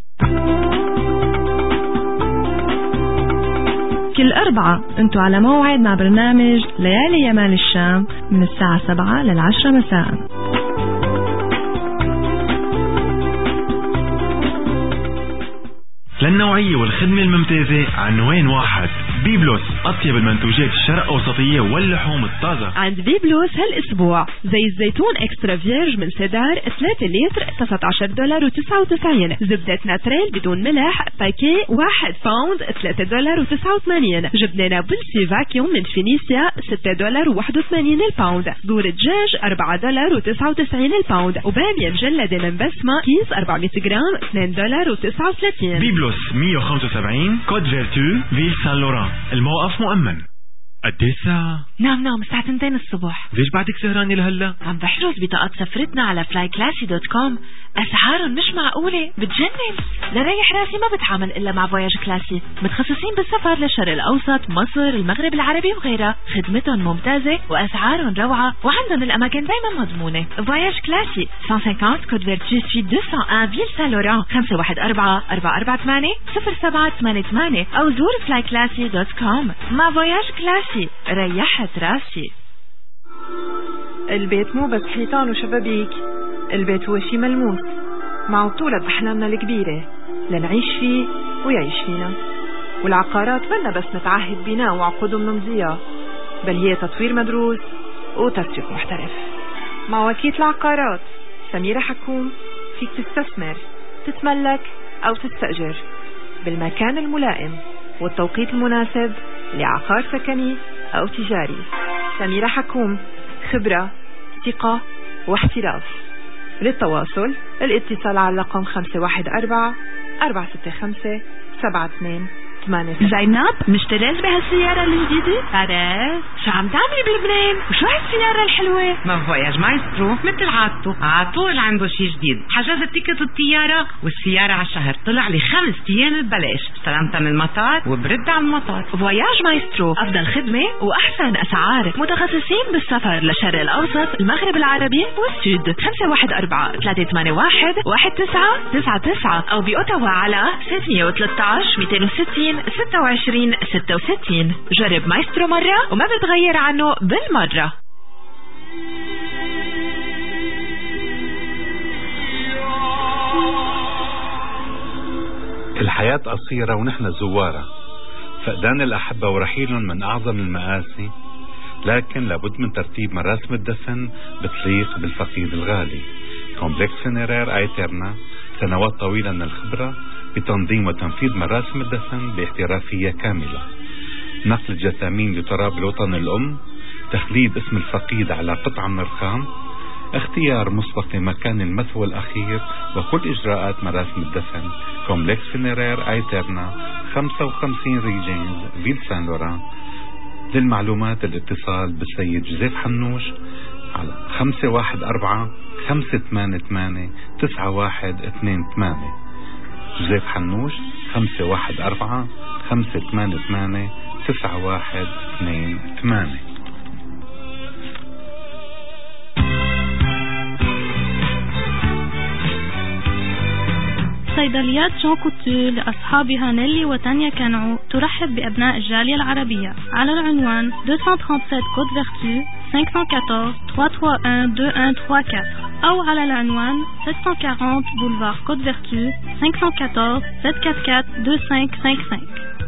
كل أربعة أنتوا على موعد مع برنامج ليالي يمال الشام من الساعة سبعة للعشرة مساء. للنوعية والخدمة الممتازة عنوان واحد، بيبلوس، أطيب المنتوجات الشرق أوسطية واللحوم الطازة. عند بيبلوس هالأسبوع زي الزيتون إكسترا فيرج من سيدار ثلاثة لتر تسعة عشر دولار وتسعة وتسعين، زبدة ناتريل بدون ملح باكي واحد باوند ثلاثة دولار وتسعة وثمانين، جبنة نابلسي فاكيوم من فينيسيا ستة دولار وواحد وثمانين الباوند، دورة دجاج أربعة دولار وتسعة وتسعين الباوند، وبامية مجلدة من بسمة كيس أربعمية جرام اثنين دولار وتسعة وثلاثين. بيبلوس بيبلوس مية وخمسة وسبعين كود فيرتو فيل سان لوران. الموقف مؤمن. قد ايه الساعة؟ نعم نعم الساعة تنتين الصبح. ليش بعدك سهرانة لهلا؟ عم بحجز بطاقات سفرتنا على فلاي كلاسي دوت كوم. أسعارهم مش معقولة بتجنن. لريح راسي ما بتعامل إلا مع فواياج كلاسي، متخصصين بالسفر للشرق الأوسط، مصر، المغرب العربي وغيرها. خدمتهم ممتازة وأسعارهم روعة وعندهم الأماكن دايما مضمونة. فواياج كلاسي مية وخمسين كود فيرتو سويت مئتين فيل سان لوران. خمسة واحد أربعة أربعة أربعة ثمانية صفر سبعة ثمانية ثمانية أو زور فلاي كلاسي دوت كوم. مع فواياج كلاسي ريحت راسي. البيت مو بس حيطان وشبابيك، البيت هو شي ملموس مع بطولة بأحلامنا الكبيرة لنعيش فيه ويعيش فينا. والعقارات منا بس نتعهد بناء وعقود نمضيها، بل هي تطوير مدروس وتسويق محترف. مع وكيلة العقارات سميرة حكوم فيك تستثمر، تتملك أو تستأجر بالمكان الملائم والتوقيت المناسب لعقار سكني أو تجاري. سميرة حكوم، خبرة، ثقة واحتراف. للتواصل الاتصال على رقم خمسة واحد أربعة أربعة ستة خمسة سبعة اثنين ثمانية. زينب مشتريت بهالسيارة الجديدة؟ عرفت شو عم تعملي بلبنان؟ وشو هالسيارة الحلوة؟ ما فواياج مايسترو مثل عادته عطول عنده شي جديد. حجزت تيكت الطيارة والسيارة على الشهر طلع لي خمس ايام ببلاش، استلمتها من المطار وبرد على المطار. فواياج مايسترو أفضل خدمة وأحسن أسعار، متخصصين بالسفر للشرق الأوسط، المغرب العربي والسود. خمسة واحد أربعة ثلاثة ثمانية واحد واحد تسعة تسعة تسعة أو بأوتاوا على ستمية وثلاثة عشر مئتين وستين ستة وعشرين ستة وستين. جرب مايسترو مرة وما بتغير عنه بالمرة. الحياة قصيرة ونحن زوارة، فقدان الأحبة ورحيلهم من أعظم المآسي، لكن لابد من ترتيب مراسم الدفن بتليق بالفقيد الغالي. كومبلكس فينيرير ايترنا سنوات طويلة من الخبرة بتنظيم وتنفيذ مراسم الدفن باحترافية كاملة. نقل الجثامين لتراب الوطن الأم، تخليد اسم الفقيد على قطعة من الرخام، اختيار مسبق لمكان المثوى الأخير وكل إجراءات مراسم الدفن. كومبلكس فينيرير ايترنا خمسة وخمسين ريجينز فيل سان لوران. للمعلومات الاتصال بالسيد جوزيف حنوش على خمسة واحد أربعة خمسة ثمانية ثمانية تسعة واحد اثنين ثمانية. جوزيف حنوش خمسة واحد أربعة خمسة ثمانية ثمانية تسعة واحد اثنين ثمانية. صيدليات جون كوتو لأصحابها نيلي وتانيا كانعو ترحب بأبناء الجالية العربية على العنوان مئتين وسبعة وثلاثين كود فيرتو خمسة أربعة أربعة ثلاثة واحد اثنين واحد ثلاثة أربعة أو على العنوان سبعمية وأربعين بولفار كود فيرتو خمسة أربعة أربعة سبعة أربعة أربعة اثنين خمسة خمسة.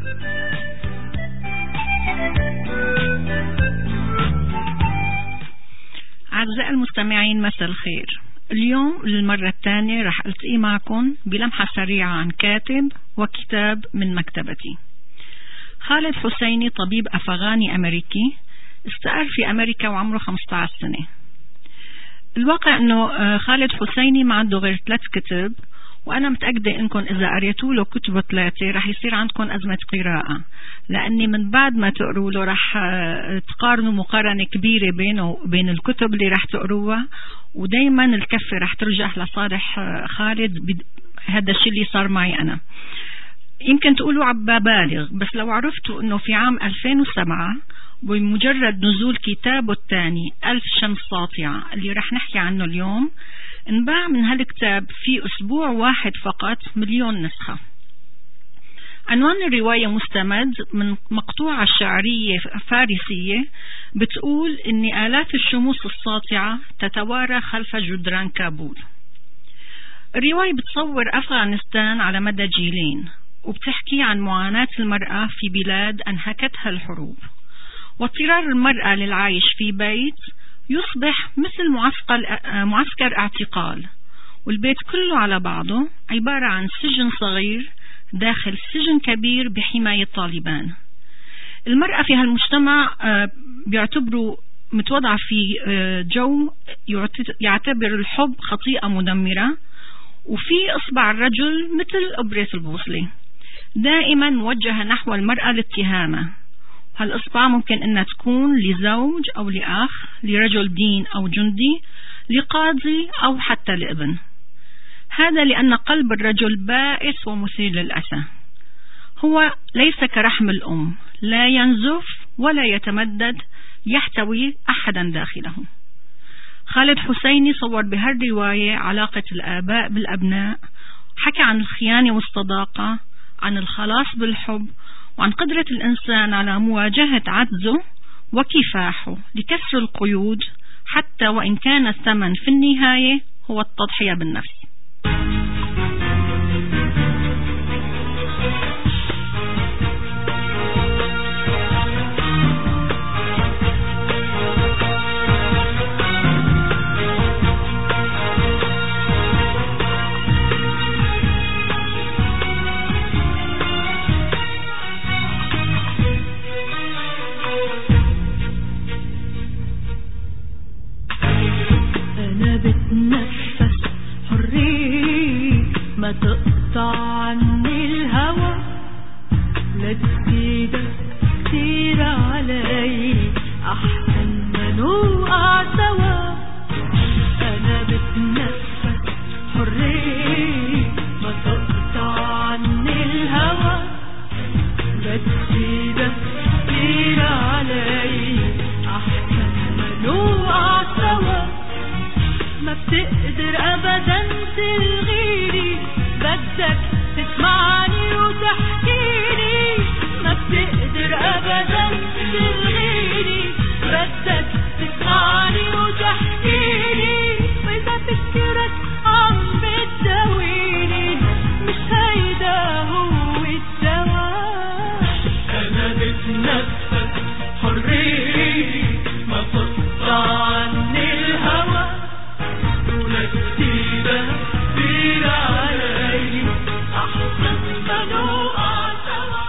أعزائي المستمعين مساء الخير. اليوم للمرة الثانية رح ألتقي معكم بلمحة سريعة عن كاتب وكتاب من مكتبتي. خالد حسيني طبيب أفغاني أمريكي استقر في أمريكا وعمره خمسة عشر سنة. الواقع أنه خالد حسيني ما عنده غير ثلاث كتب، وأنا متأكدة أنكم إذا قريتوا له كتب ثلاثة رح يصير عندكم أزمة قراءة، لأني من بعد ما تقروا له رح تقارنوا مقارنة كبيرة بينه وبين الكتب اللي رح تقروها، ودايما الكفة رح ترجع لصالح خالد. هذا الشيء اللي صار معي أنا. يمكن تقولوا عبا بالغ، بس لو عرفتوا أنه في عام ألفين وسبعة بمجرد نزول كتابه الثاني ألف شمس ساطعة اللي رح نحكي عنه اليوم، انباع من هالكتاب في أسبوع واحد فقط مليون نسخة. عنوان الرواية مستمد من مقطوعة شعرية فارسية بتقول إن آلاف الشموس الساطعة تتوارى خلف جدران كابول. الرواية بتصور أفغانستان على مدى جيلين، وبتحكي عن معاناة المرأة في بلاد أنهكتها الحروب، واضطرار المرأة للعيش في بيت يصبح مثل معسكر معسكر اعتقال، والبيت كله على بعضه عبارة عن سجن صغير داخل سجن كبير بحماية طالبان. المرأة في هالمجتمع بيعتبروا متوضعة في جو يعتبر الحب خطيئة مدمرة، وفي إصبع الرجل مثل إبرة البوصلة. دائما موجهة نحو المرأة الاتهامة. هالإصبع ممكن أنها تكون لزوج أو لأخ، لرجل دين أو جندي، لقاضي أو حتى لابن. هذا لأن قلب الرجل بائس ومثير للأسى، هو ليس كرحم الأم، لا ينزف ولا يتمدد، يحتوي أحدا داخله. خالد حسيني صور بهالرواية علاقة الآباء بالأبناء، حكى عن الخيانة والصداقة، عن الخلاص بالحب، وعن قدرة الإنسان على مواجهة عجزه وكفاحه لكسر القيود، حتى وإن كان الثمن في النهاية هو التضحية بالنفس. ما تقطع عني الهوى، لا تزيدك كتير علي، أحسن ما نوقع سوا. أنا بتنفس حرية، ما تقطع عني الهوى، لا تزيدك كتير علي، أحسن ما نوقع سوا. ما بتقدر أبدا تلغيني، بدك تسمعني وتحكيني. ما بتقدر أبدا تلغيني، بدك تسمعني وتحكيني. وإذا فكرك عم بتداويني، مش هيدا هو الدواء. أنا بتنفس حرية، ما تقطع عني الهوى، ولا تزيدك كتير علي، أحسن ما نوقع سوا.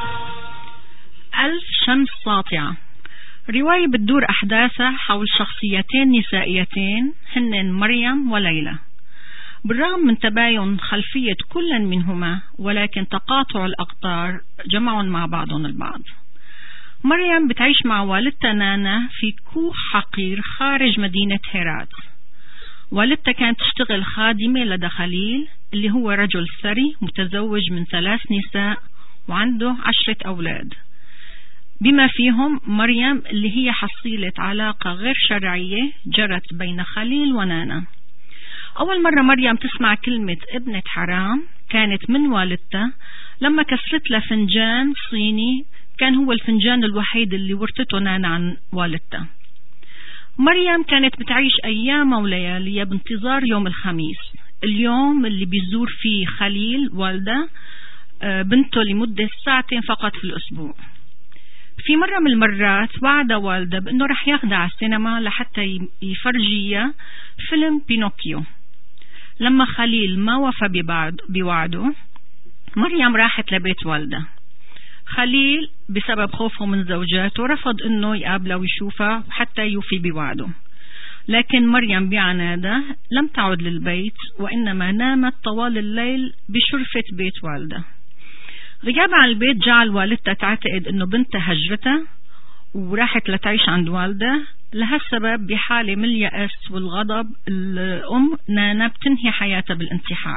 ألف شمس ساطعة، رواية بتدور أحداثها حول شخصيتين نسائيتين هن مريم وليلى. بالرغم من تباين خلفية كل منهما، ولكن تقاطع الأقطار جمعهم مع بعضهم البعض. مريم بتعيش مع والدتها نانا في كوخ حقير خارج مدينة هيرات. والدتها كانت تشتغل خادمة لدى خليل اللي هو رجل ثري متزوج من ثلاث نساء وعنده عشرة أولاد، بما فيهم مريم اللي هي حصيلة علاقة غير شرعية جرت بين خليل ونانا. أول مرة مريم تسمع كلمة ابنة حرام كانت من والدتها لما كسرت لها فنجان صيني، كان هو الفنجان الوحيد اللي ورثته نانا عن والدتها. مريم كانت بتعيش أيام ولياليها بانتظار يوم الخميس، اليوم اللي بيزور فيه خليل والده بنته لمدة ساعتين فقط في الأسبوع. في مرة من المرات وعد والده بأنه رح ياخدها على السينما لحتى يفرجيها فيلم بينوكيو. لما خليل ما وفى بوعده، مريم راحت لبيت والده. خليل بسبب خوفه من زوجاته رفض أنه يقابله ويشوفه حتى يوفي بوعده، لكن مريم بعنادة لم تعد للبيت، وإنما نامت طوال الليل بشرفة بيت والده. غيابها عن البيت جعل والدتها تعتقد أنه بنتها هجرتها وراحت لتعيش عند والده. لهالسبب بحالة من اليأس والغضب الأم نانا بتنهي حياتها بالانتحار.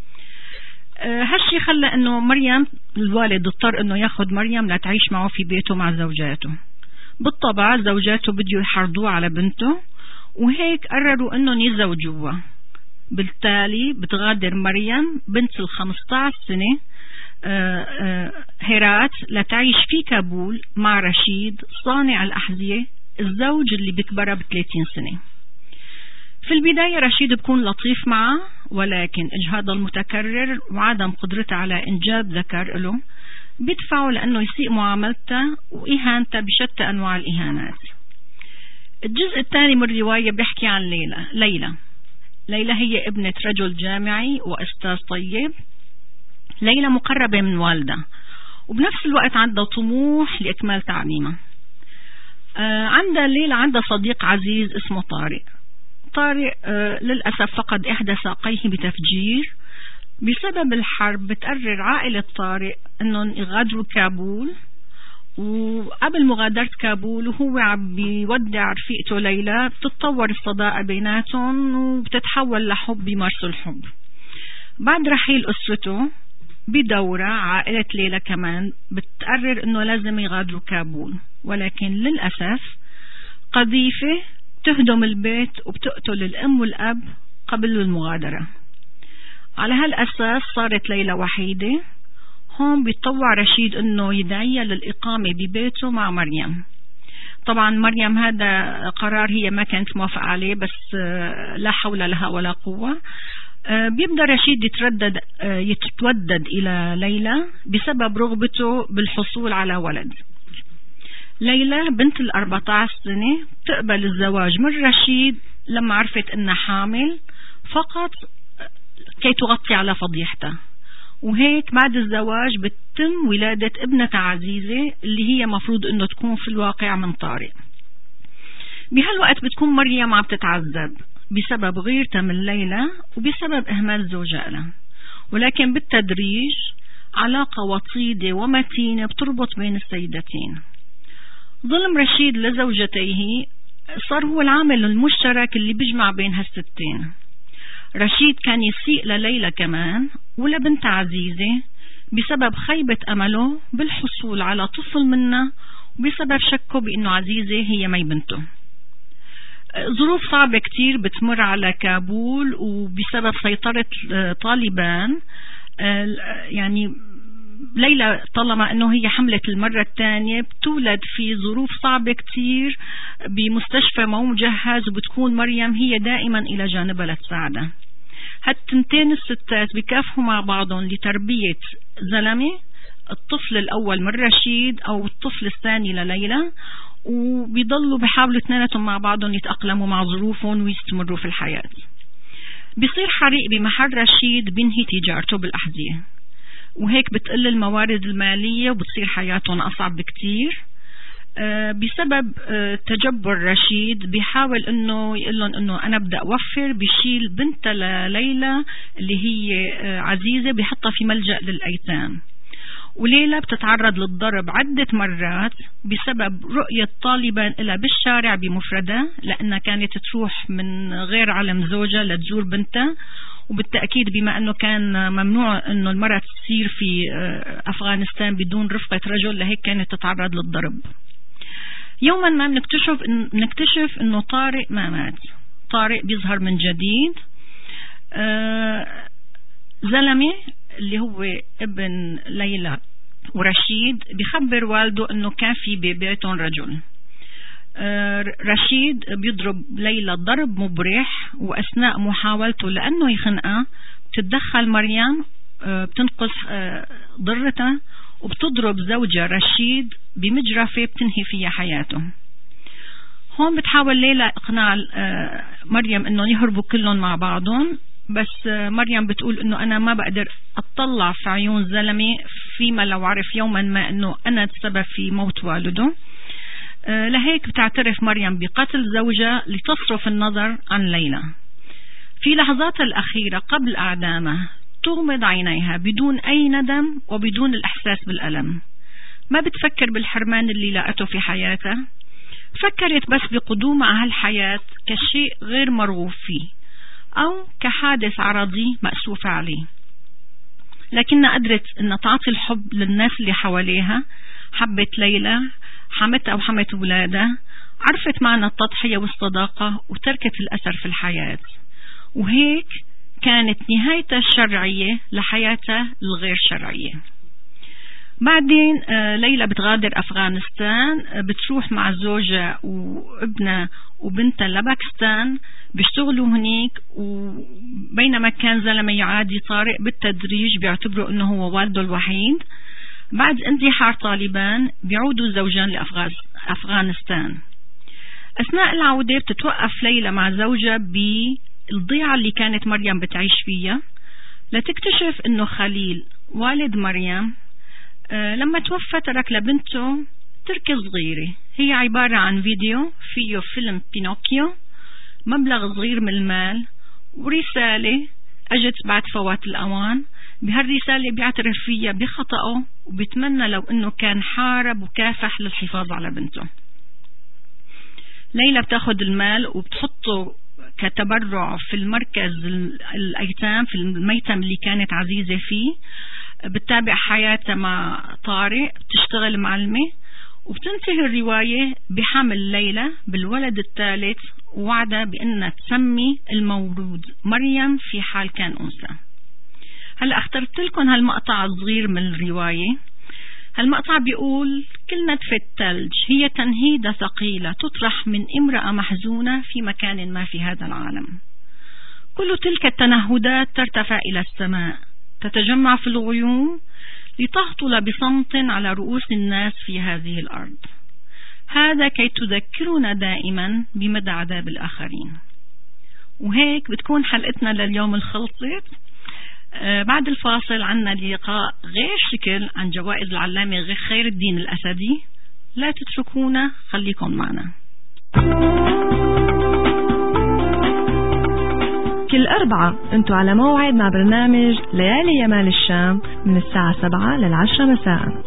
هالشي خلى أنه مريم الوالد اضطر أنه ياخد مريم لتعيش معه في بيته مع زوجاته. بالطبع زوجاته بديوا يحرضوه على بنته، وهيك قرروا أنهم يزوجوها. بالتالي بتغادر مريم بنت الخمسة عشر سنة هيرات لتعيش في كابول مع رشيد صانع الأحذية الزوج اللي بكبرها بثلاثين سنة. في البداية رشيد بكون لطيف معه، ولكن إجهاضه المتكرر وعدم قدرته على إنجاب ذكر له بيدفعه لأنه يسيء معاملته وإهانته بشتى أنواع الإهانات. الجزء الثاني من الرواية بيحكي عن ليلى. ليلى ليلى هي ابنة رجل جامعي وأستاذ طيب. ليلى مقربة من والدها وبنفس الوقت عندها طموح لإكمال تعليمها. آه عندها ليلى عندها صديق عزيز اسمه طارق. طارق آه للأسف فقد إحدى ساقيه بتفجير بسبب الحرب بتقرر عائلة طارق انهم يغادروا كابول، وقبل مغادرة كابول وهو عم بيودع رفيقته ليلى بتتطور الصداقة بيناتهم وبتتحول لحب، بيمارسوا الحب. بعد رحيل أسرته بدورة عائلة ليلى كمان بتقرر انه لازم يغادروا كابول، ولكن للأسف قذيفة تهدم البيت وبتقتل الأم والأب قبل المغادرة. على هالأساس صارت ليلى وحيدة. هون بيتطوع رشيد انه يدعيها للإقامة ببيته مع مريم. طبعا مريم هذا قرار هي ما كانت موافقة عليه، بس لا حول لها ولا قوة. بيبدأ رشيد يتردد يتودد إلى ليلى بسبب رغبته بالحصول على ولد. ليلى بنت الأربعة عشر سنة تقبل الزواج من رشيد لما عرفت انها حامل فقط كي تغطي على فضيحتها، وهيك بعد الزواج بتتم ولادة ابنة عزيزة اللي هي مفروض انه تكون في الواقع من طارق. بهالوقت بتكون مريم عم تتعذب بسبب غيرتها من ليلى وبسبب إهمال زوجها لها، ولكن بالتدريج علاقة وطيدة ومتينة بتربط بين السيدتين. ظلم رشيد لزوجتيه صار هو العامل المشترك اللي بيجمع بين هالستين. رشيد كان يسيء لليلى كمان ولبنت عزيزة بسبب خيبة أمله بالحصول على طفل منها، وبسبب شكه بأنه عزيزة هي مي بنته. ظروف صعبة كتير بتمر على كابول وبسبب سيطرة طالبان. يعني ليلى طالما أنه هي حملت المرة الثانية بتولد في ظروف صعبة كتير بمستشفى مو مجهز، وبتكون مريم هي دائما إلى جانبها لتساعدها. هالتنتين الستات بكافحوا مع بعضهم لتربية زلمة، الطفل الأول من رشيد أو الطفل الثاني لليلى، وبيضلوا بيحاولوا اثنيناتهم مع بعضهم يتأقلموا مع ظروفهم ويستمروا في الحياة. بيصير حريق بمحل رشيد بينهي تجارته بالأحذية، وهيك بتقل الموارد المالية وبتصير حياتهم أصعب بكتير. أه بسبب أه تجبر رشيد بيحاول انه يقولن انه انا بدأ اوفر، بيشيل بنتها لليلى اللي هي أه عزيزة بيحطها في ملجأ للأيتام. وليلى بتتعرض للضرب عدة مرات بسبب رؤية طالبان لها بالشارع بمفردها، لأنها كانت تروح من غير علم زوجها لتزور بنتها، وبالتأكيد بما أنه كان ممنوع أنه المرأة تسير في أفغانستان بدون رفقة رجل، لهيك كانت تتعرض للضرب. يوما ما بنكتشف بنكتشف أنه طارق ما مات. طارق بيظهر من جديد، آه زلمة اللي هو ابن ليلى ورشيد بيخبر والده أنه كان في ببيتهم رجل. آه رشيد بيضرب ليلى ضرب مبرح، وأثناء محاولته لأنه يخنقها بتتدخل مريم، آه بتنقص آه ضرتها وبتضرب زوجها رشيد بمجرفة بتنهي فيها حياته. هون بتحاول ليلى إقناع آه مريم أنه يهربوا كلهم مع بعضهم، بس مريم بتقول انه انا ما بقدر اطلع في عيون زلمة فيما لو عرف يوما ما انه انا السبب في موت والده. أه لهيك بتعترف مريم بقتل زوجها لتصرف النظر عن ليلى. في لحظاتها الأخيرة قبل اعدامها تغمض عينيها بدون اي ندم وبدون الاحساس بالألم. ما بتفكر بالحرمان اللي لاقته في حياتها، فكرت بس بقدومها على هالحياة كشيء غير مرغوب فيه أو كحادث عرضي مأسوف عليه، لكنها قدرت أن تعطي الحب للناس اللي حواليها. حبت ليلى، حمتها وحمت أولادها، عرفت معنى التضحية والصداقة وتركت الأثر في الحياة، وهيك كانت نهايتها الشرعية لحياتها الغير شرعية. بعدين ليلى بتغادر أفغانستان، بتروح مع زوجها وابنها وبنتها لباكستان، بيشتغلوا هناك. وبينما كان زلمة يعادي طارق بالتدريج بيعتبروا انه هو والده الوحيد. بعد انتحار طالبان بيعودوا الزوجان لأفغانستان. أثناء العودة بتتوقف ليلى مع زوجها بالضيعة اللي كانت مريم بتعيش فيها، لتكتشف انه خليل والد مريم أه لما توفى ترك لبنته تركة صغيرة هي عبارة عن فيديو فيه فيلم بينوكيو، مبلغ صغير من المال، ورسالة أجت بعد فوات الأوان بهالرسالة بيعترف فيها بخطأه وبيتمنى لو انه كان حارب وكافح للحفاظ على بنته. ليلى بتاخد المال وبتحطه كتبرع في المركز الأيتام، في الميتم اللي كانت عزيزة فيه. بتتابع حياتها مع طارق، بتشتغل معلمة، وبتنتهي الرواية بحمل ليلى بالولد الثالث، ووعدها بأنها تسمي المولود مريم في حال كان أنثى. هلأ اخترت لكم هالمقطع الصغير من الرواية. هالمقطع بيقول: كل نتفة ثلج هي تنهيدة ثقيلة تطرح من امرأة محزونة في مكان ما في هذا العالم. كل تلك التنهدات ترتفع إلى السماء، تتجمع في الغيوم لتهطل بصمت على رؤوس الناس في هذه الأرض. هذا كي تذكرنا دائما بمدى عذاب الآخرين. وهيك بتكون حلقتنا لليوم الخلصت. آه بعد الفاصل عنا لقاء غير شكل عن جوائز العلامة خير الدين الأسدي. لا تتركونا، خليكم معنا. كل أربعة أنتوا على موعد مع برنامج ليالي يمال الشام من الساعة سبعة للعشرة مساء.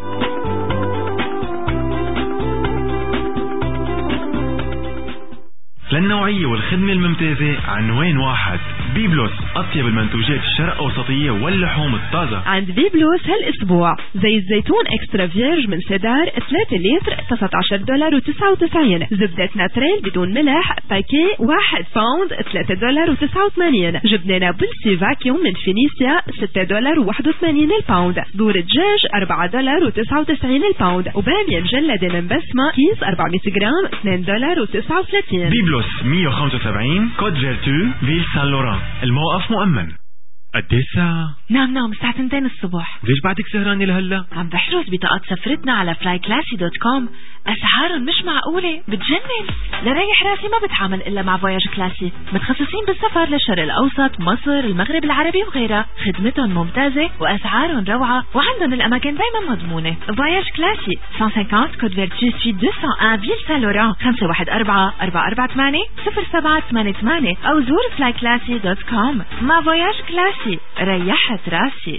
للنوعية والخدمة الممتازة عنوان واحد: بيبلوس، أطيب المنتوجات الشرق أوسطية واللحوم الطازة. عند بيبلوس هالأسبوع زي الزيتون إكسترا فيرج من سيدار ثلاثة لتر تسعة عشر دولار وتسعة وتسعين، زبدة ناتريل بدون ملح باكي واحد باوند ثلاثة دولار وتسعة وثمانين، جبنة نابلسي فاكيوم من فينيسيا ستة دولار وواحد وثمانين الباوند، دور دجاج أربعة دولار وتسعة وتسعين الباوند، وبامية مجلدة من بسمة كيس أربعمية جرام اثنين دولار وتسعة وثلاثين. بيبلوس مية وخمسة وسبعين كود فيرتو فيل سان لوران. الموقف مؤمن. قديش ساعة؟ نعم نعم الساعة تنتين الصبح. ليش بعدك سهرانة لهلا؟ عم بحرز بطاقات سفرتنا على فلاي كلاسي دوت كوم. أسعارهم مش معقولة، بتجنن. لريح راسي ما بتعامل إلا مع فواياج كلاسي، متخصصين بالسفر للشرق الأوسط، مصر، المغرب العربي وغيرها. خدمتهم ممتازة وأسعارهم روعة، وعندهم الأماكن دايما مضمونة. فواياج كلاسي مئتين وخمسين كود فيرتو سويت مئتين وواحد فيل سان لوران. خمسة واحد أربعة أربعة أربعة ثمانية صفر سبعة ثمانية ثمانية أو زور فلاي كلاسي دوت كوم. مع فواياج كلاسي ريحت راسي.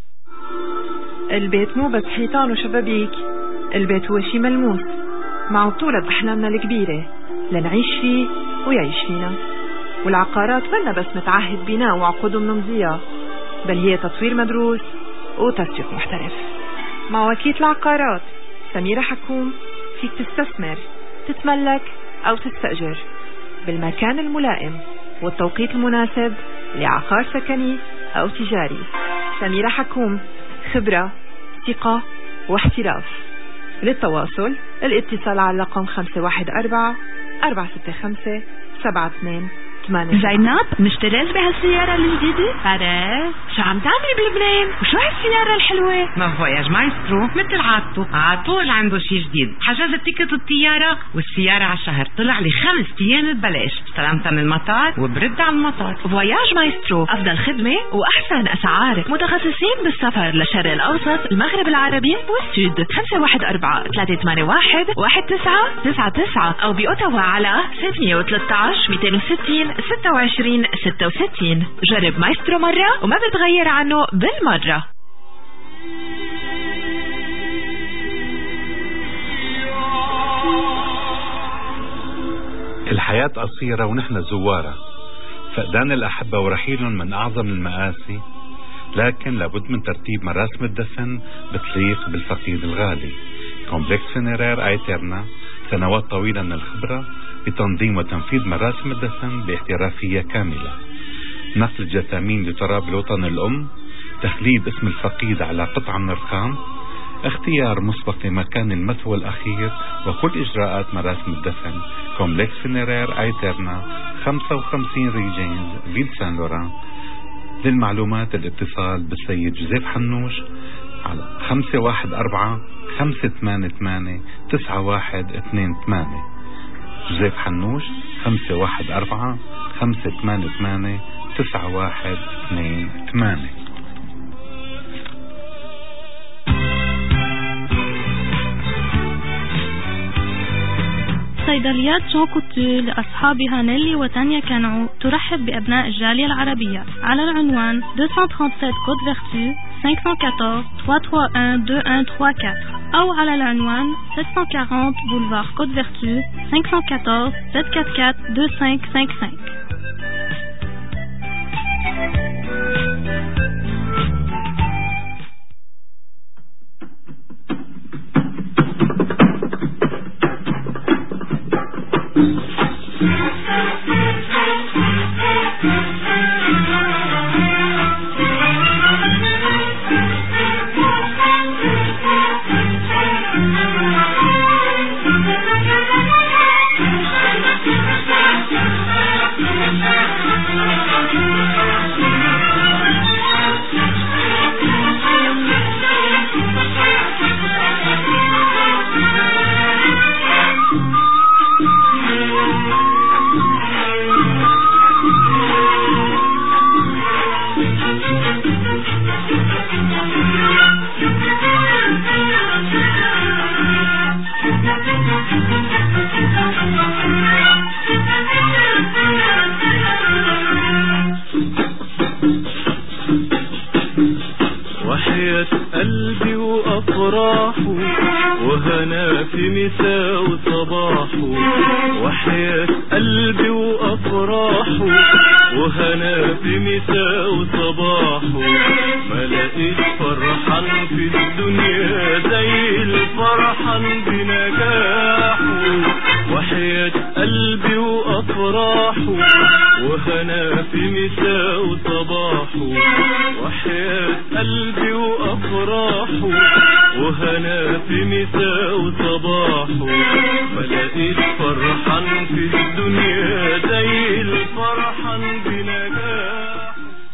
البيت مو بس حيطان وشبابيك، البيت هو شي ملموس مع طولة أحلامنا الكبيرة لنعيش فيه ويعيش فينا. والعقارات منا بس متعهد بناء وعقود منمضية، بل هي تطوير مدروس وتسويق محترف. مع وكيل العقارات سميرة حكوم فيك تستثمر، تتملك أو تستأجر بالمكان الملائم والتوقيت المناسب لعقار سكني أو تجاري. سميرة حكوم، خبرة، ثقة واحتراف. للتواصل الاتصال على رقم خمسة واحد أربعة أربعة ستة خمسة سبعة اثنين ثمانية. زينب، مشتريت بهالسيارة الجديدة؟ فارس، شو عم تعملي بلبنان؟ وشو هالسيارة الحلوة؟ ما فواياج مايسترو مثل عادته عطول عنده شي جديد. حجز تيكت الطيارة والسيارة على الشهر، طلع لي خمس ايام ببلاش، استلمتها من المطار وبرد على المطار. فواياج مايسترو، أفضل خدمة وأحسن أسعار، متخصصين بالسفر للشرق الأوسط، المغرب العربي والسود. خمسة واحد أربعة ثلاثة ثمانية واحد واحد تسعة تسعة تسعة أو بأوتاوا على ستمية وثلاثة عشر مئتين وستين ستة وعشرين ستة وستين. جرب مايسترو مرة وما بتغير عنه بالمرة. الحياة قصيرة ونحن زوارة، فقدان الأحبة ورحيلهم من أعظم المآسي، لكن لابد من ترتيب مراسم الدفن بتليق بالفقيد الغالي. كومبلكس فينيرير ايترنا سنوات طويلة من الخبرة بتنظيم وتنفيذ مراسم الدفن باحترافية كاملة. نقل الجثامين لتراب الوطن الأم، تخليد اسم الفقيد على قطعة من الرخام، اختيار مسبق لمكان المثوى الأخير، وكل إجراءات مراسم الدفن. كومبلكس فينيرير ايترنا خمسة وخمسين ريجينز فيل سان لوران. للمعلومات الاتصال بالسيد جوزيف حنوش على خمسة واحد أربعة خمسة ثمانية ثمانية تسعة واحد اثنين ثمانية. جوزيف حنوش خمسة واحد أربعة خمسة ثمانية ثمانية تسعة واحد اثنين ثمانية. صيدليات جون كوتو لأصحابها نيلي وتانيا كانعو ترحب بأبناء الجالية العربية على العنوان مئتين وسبعة وثلاثين كود فيرتو خمسة أربعة أربعة ثلاثة واحد اثنين واحد ثلاثة أو على العنوان سبعمية وأربعين بولفار كود فيرتو خمسة أربعة أربعة سبعة أربعة أربعة اثنين خمسة خمسة. قلبي وأفراحه وهنا في مساء وصباحه، وحياة قلبي وأفراحه وهنا في مساء وصباحه، ما لقيت فرحان في الدنيا زي الفرحان بنجاحه، وحياة قلبي وأفراحه وهنا في مساء وصباحه، وحياة قلبي وأفراحه وهنا في مساء وصباحه، ما لقيت فرحان في الدنيا زي الفرحان بنجاحه.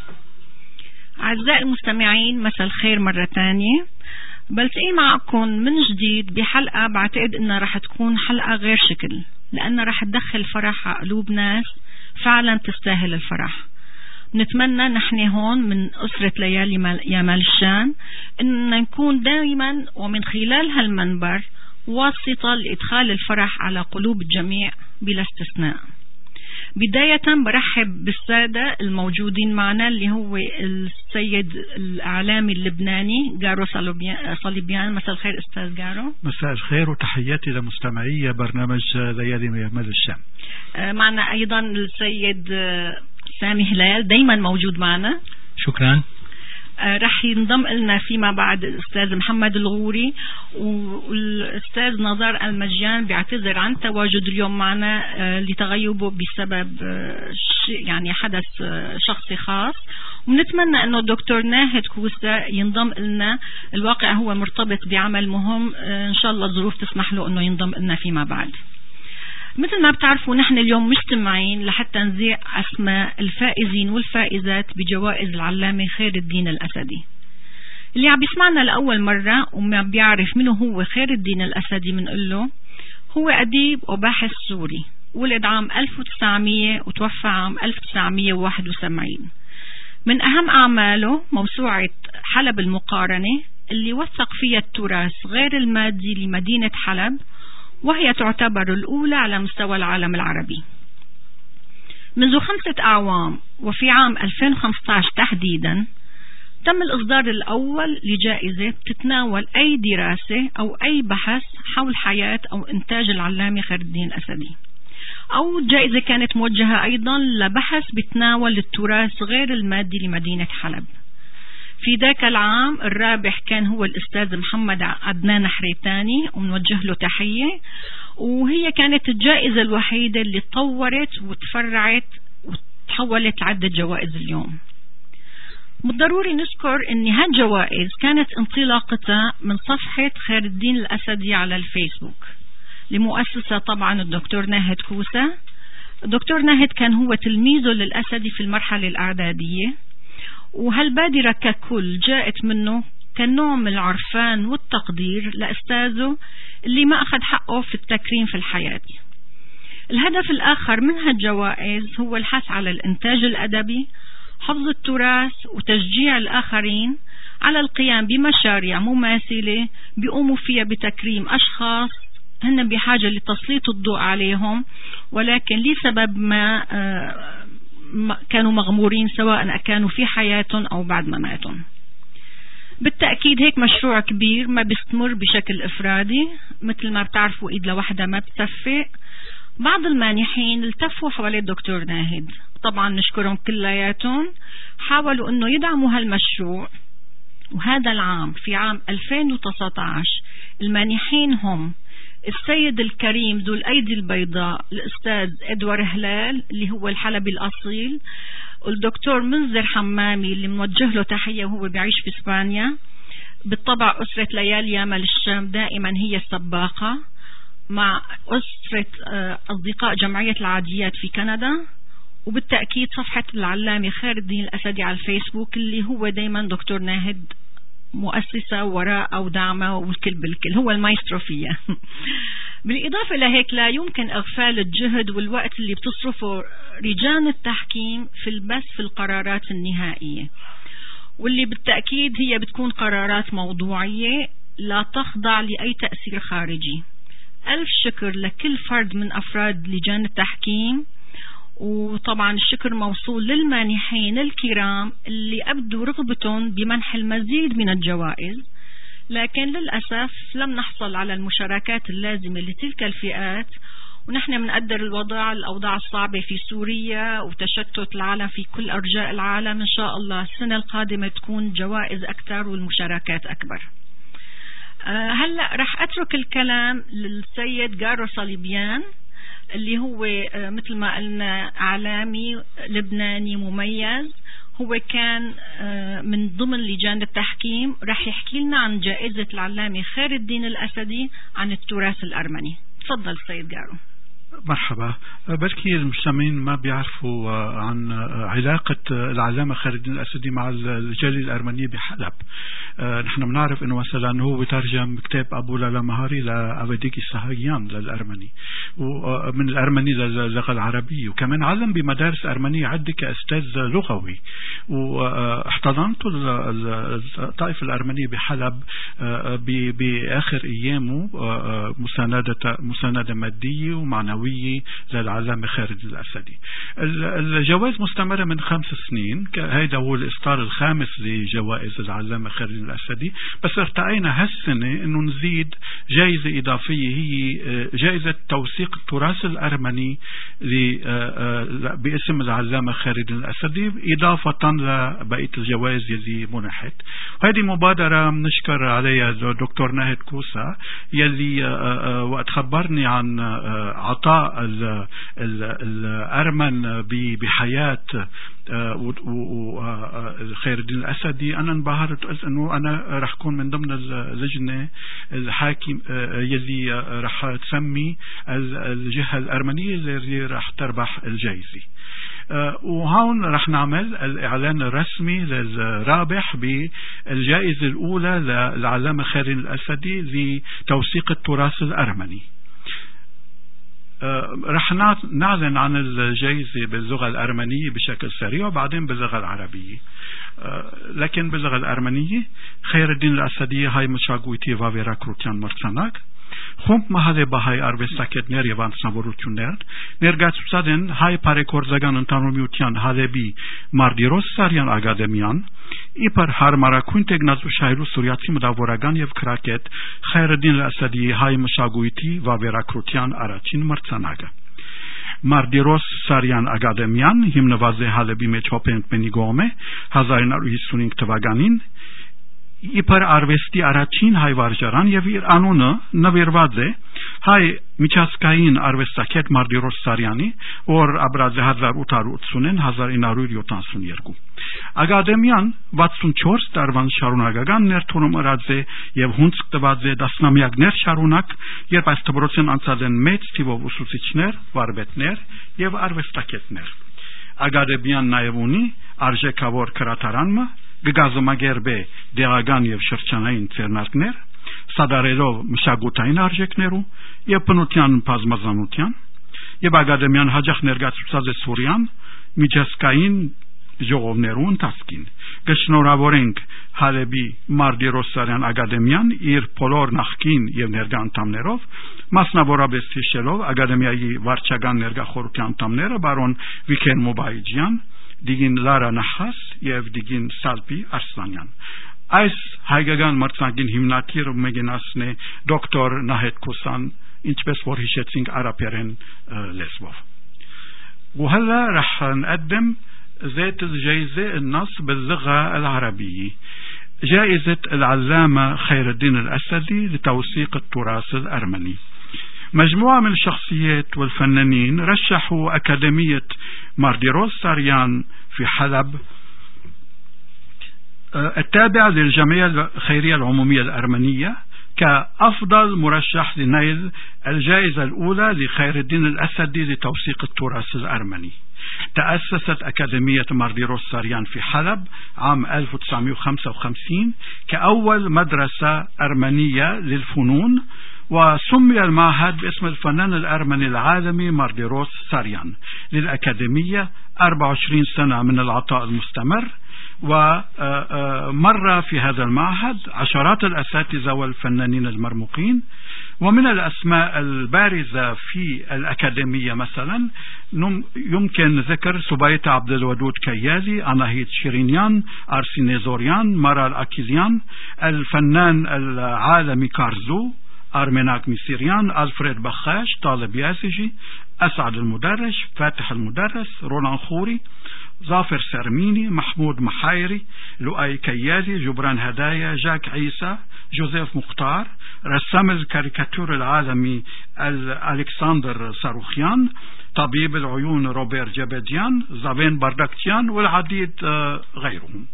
أعزائي المستمعين، مساء الخير مرة تانية. بلتقي معكم من جديد بحلقة بعتقد انها رح تكون حلقة غير شكل، لأنها رح تدخل فرح على قلوب ناس فعلا تستاهل الفرح. نتمنى نحن هون من أسرة ليالي يامال الشام أن نكون دائما ومن خلال هالمنبر واسطة لإدخال الفرح على قلوب الجميع بلا استثناء. بداية برحب بالسادة الموجودين معنا اللي هو السيد الإعلامي اللبناني جارو صليبيان. مساء الخير أستاذ جارو. مساء الخير وتحياتي لمستمعي برنامج ليالي يامال الشام. معنا أيضا السيد سامي هلال دايما موجود معنا. شكرا. آه رح ينضم لنا فيما بعد الأستاذ محمد الغوري، والأستاذ نظار المجان بيعتذر عن تواجد اليوم معنا آه لتغيبه بسبب آه يعني حدث آه شخصي خاص، ونتمنى أنه الدكتور ناهد كوسة ينضم لنا. الواقع هو مرتبط بعمل مهم، آه إن شاء الله الظروف تسمح له أنه ينضم لنا فيما بعد. مثل ما بتعرفوا نحن اليوم مجتمعين لحتى نذيع أسماء الفائزين والفائزات بجوائز العلامة خير الدين الأسدي. اللي عم بيسمعنا لأول مرة وما بيعرف منه هو خير الدين الأسدي، منقول له هو أديب وباحث سوري، ولد عام ألف وتسعمية وتوفى عام ألف وتسعمية وواحد وسبعين. من أهم أعماله موسوعة حلب المقارنة اللي وثق فيها التراث غير المادي لمدينة حلب، وهي تعتبر الأولى على مستوى العالم العربي. منذ خمسة أعوام وفي عام ألفين وخمسة عشر تحديدا تم الإصدار الأول لجائزة تتناول أي دراسة أو أي بحث حول حياة أو إنتاج العلامة خير الدين الأسدي، أو جائزة كانت موجهة أيضا لبحث بتناول التراث غير المادي لمدينة حلب. في ذاك العام الرابح كان هو الأستاذ محمد عدنان حريتاني، ومنوجه له تحية، وهي كانت الجائزة الوحيدة اللي تطورت وتفرعت وتحولت عدة جوائز اليوم. بالضروري نذكر أن هالجوائز كانت انطلاقتها من صفحة خير الدين الأسدي على الفيسبوك لمؤسسة طبعا الدكتور ناهد كوسة. الدكتور ناهد كان هو تلميذه للأسدي في المرحلة الإعدادية، وهالبادرة ككل جاءت منه كنوع من العرفان والتقدير لأستاذه اللي ما أخذ حقه في التكريم في الحياة. الهدف الآخر من هالجوائز هو الحث على الإنتاج الأدبي، حفظ التراث، وتشجيع الآخرين على القيام بمشاريع مماثلة بيقوموا فيها بتكريم أشخاص هن بحاجة لتسليط الضوء عليهم، ولكن لسبب ما كانوا مغمورين سواء كانوا في حياتهم أو بعد ما ماتوا. بالتأكيد هيك مشروع كبير ما بيستمر بشكل إفرادي، مثل ما بتعرفوا إيد لوحدها ما بتصفق. بعض المانحين التفوا حوالي الدكتور ناهد، طبعا نشكرهم كلياتهم، حاولوا انه يدعموا هالمشروع. وهذا العام في عام ألفين وتسعة عشر المانحين هم السيد الكريم ذو الأيدي البيضاء الأستاذ إدوار هلال اللي هو الحلبي الأصيل، والدكتور منذر حمامي اللي موجه له تحية وهو بيعيش في إسبانيا. بالطبع أسرة ليالي يامل الشام دائما هي السباقة، مع أسرة أصدقاء جمعية العاديات في كندا، وبالتأكيد صفحة العلامة خير الدين الأسدي على الفيسبوك اللي هو دايما دكتور ناهد مؤسسة وراء أو دعمه والكل بالكل، هو المايسترو فيها. بالإضافة لهيك لا يمكن إغفال الجهد والوقت اللي بتصرفه لجان التحكيم في البث في القرارات النهائية، واللي بالتأكيد هي بتكون قرارات موضوعية لا تخضع لأي تأثير خارجي. ألف شكر لكل فرد من أفراد لجان التحكيم، وطبعا الشكر موصول للمانحين الكرام اللي أبدوا رغبتهم بمنح المزيد من الجوائز، لكن للأسف لم نحصل على المشاركات اللازمة لتلك الفئات. ونحن منقدر الوضع الأوضاع الصعبة في سوريا وتشتت العالم في كل أرجاء العالم. إن شاء الله السنة القادمة تكون جوائز أكثر والمشاركات أكبر. هلأ رح أترك الكلام للسيد جارو صليبيان اللي هو مثل ما قلنا إعلامي لبناني مميز، هو كان من ضمن لجان التحكيم، رح يحكي لنا عن جائزة العلامة خير الدين الأسدي عن التراث الأرمني. تفضل سيد جارو. مرحبا. بلكي المستمعين ما بيعرفوا عن علاقة العلامة خير الدين الأسدي مع الجالية الأرمنية بحلب. نحن بنعرف انه مثلا هو بترجم كتاب ابو لالا مهاري لأبديكي السهايان للأرمني، ومن الأرمني للغة العربية، وكمان علم بمدارس أرمنية عدة كأستاذ لغوي. واحتضنت الطائفة الأرمنية بحلب بآخر أيامه مساندة مساندة مادية ومعنوية للعلامة خير الدين الأسدي. الجوائز مستمرة من خمس سنين، هذا هو الإصدار الخامس لجوائز العلامة خير الدين الأسدي، بس ارتقينا هالسنة انه نزيد جائزة إضافية هي جائزة توثيق التراث الأرمني باسم العلامة خير الدين الأسدي، إضافة لبقية الجوائز يلي منحت. هذه مبادرة بنشكر عليها الدكتور ناهد كوسا يلي وقت خبرني عن عطاء الأرمن بحياة خير الدين الأسدي، أنا انبهرت وقلت أنه أنا رح أكون من ضمن اللجنة الحاكم يلي رح تسمي الجهة الأرمنية اللي رح تربح الجائزة. وهون رح نعمل الإعلان الرسمي للرابح بالجائزة الأولى للعلامة خير الدين الأسدي لتوثيق التراث الأرمني. رح نعلن عن الجائزة باللغة الأرمنية بشكل سريع وبعدين باللغة العربية. لكن باللغة الأرمنية خير الدين الأسدي هاي مشاغويتي وافيرا كروتيان مرساناك خمp mahale bahay arvestaketner եւ անձնավորություններ ներկայացուցած են հայ բարեգործական ընտանոմիության հալեբի Մարդիրոս Սարյան ակադեմիան իբր հարմարակույն տեխնազուշայրու սուրյացի մտավորական եւ քրակետ Խայրեդին Ասադի հայ մշակույթի վավերակրության առաջին մրցանակը Մարդիրոս Սարյան ակադեմիան հիմնված է հալեբի մեջ հոպենտմենի գոմե հազար ինը ութ հիսուն թվականին իբր արվեստի առաջին հայ վարժարան եւ իր անունը նվիրված է հայ միջազգային արվեստագետ Մարդիրոս Սարյանի, որ ապրած է հազար ութ հարյուր ութսունին հազար ինը հարյուր յոթանասունյերկու Ակադեմիան վաթսունչորս տարվան շարունակական ներդրում ըրած է եւ հունց տված է դասնամյակներ շարունակ, երբ այս դպրոցին անցած են մեծ թիվով ուսուցիչներ, վարպետներ եւ արվեստագետներ։ Ակադեմիան նաեւ ունի արժեքավոր քրատարանմը գգազամագերբե դեղական եւ շրջանային ցերնակներ, սադարելով մշակութային արժեքներու եւ բնության բազմազանության, եւ ակադեմիան հաջող ներկայացուցած է Սուրիան միջազգային ժողովներուն տասկին կշնորհավորենք Հալեբի Մարտիրոսարյան ակադեմիան իր բոլոր նախկին եւ ներկա անդամներով մասնավորապես հիշելով ակադեմիայի վարչական ներկախորհրդի անդամները բարոն Վիքեն Մոբայջյան, Դիգին Լարա Նահաս եւ Դիգին Սալպի Արսլանյան։ Այս հայկական մրցանակին հիմնադիրը մեգենասն է դոկտոր Նահետ Քոսան, ինչպես որ հիշեցինք արաբերեն լեզվով։ وهلا رح نقدم ذات الجائزة النص باللغة العربية، جائزة العلامة خير الدين الأسدي لتوثيق التراث الأرمني. مجموعة من الشخصيات والفنانين رشحوا أكاديمية مارديروس ساريان في حلب التابعة للجمعية الخيرية العمومية الأرمنية كأفضل مرشح لنيل الجائزة الأولى لخير الدين الأسدي لتوثيق التراث الأرمني. تأسست أكاديمية مارديروس ساريان في حلب عام ألف وتسعمائة وخمسة وخمسين كأول مدرسة أرمنية للفنون، وسمي المعهد باسم الفنان الأرمني العالمي مارديروس ساريان. للأكاديمية أربع وعشرين سنة من العطاء المستمر، ومر في هذا المعهد عشرات الأساتذة والفنانين المرموقين. ومن الأسماء البارزة في الأكاديمية مثلا يمكن ذكر سبيت عبد الودود كيالي، أناهيت شيرينيان، أرسيني زوريان، مارال أكيزيان، الفنان العالمي كارزو، أرميناك ميسيريان، ألفريد بخاش، طالب ياسجي، أسعد المدرش، فاتح المدرس، رولان خوري، ظافر سرميني، محمود محايري، لؤي كيالي، جبران هدايا، جاك عيسى، جوزيف مختار، رسام الكاريكاتور العالمي ألكسندر صاروخيان، طبيب العيون روبير جبديان، زابين بردكتيان، والعديد غيرهم.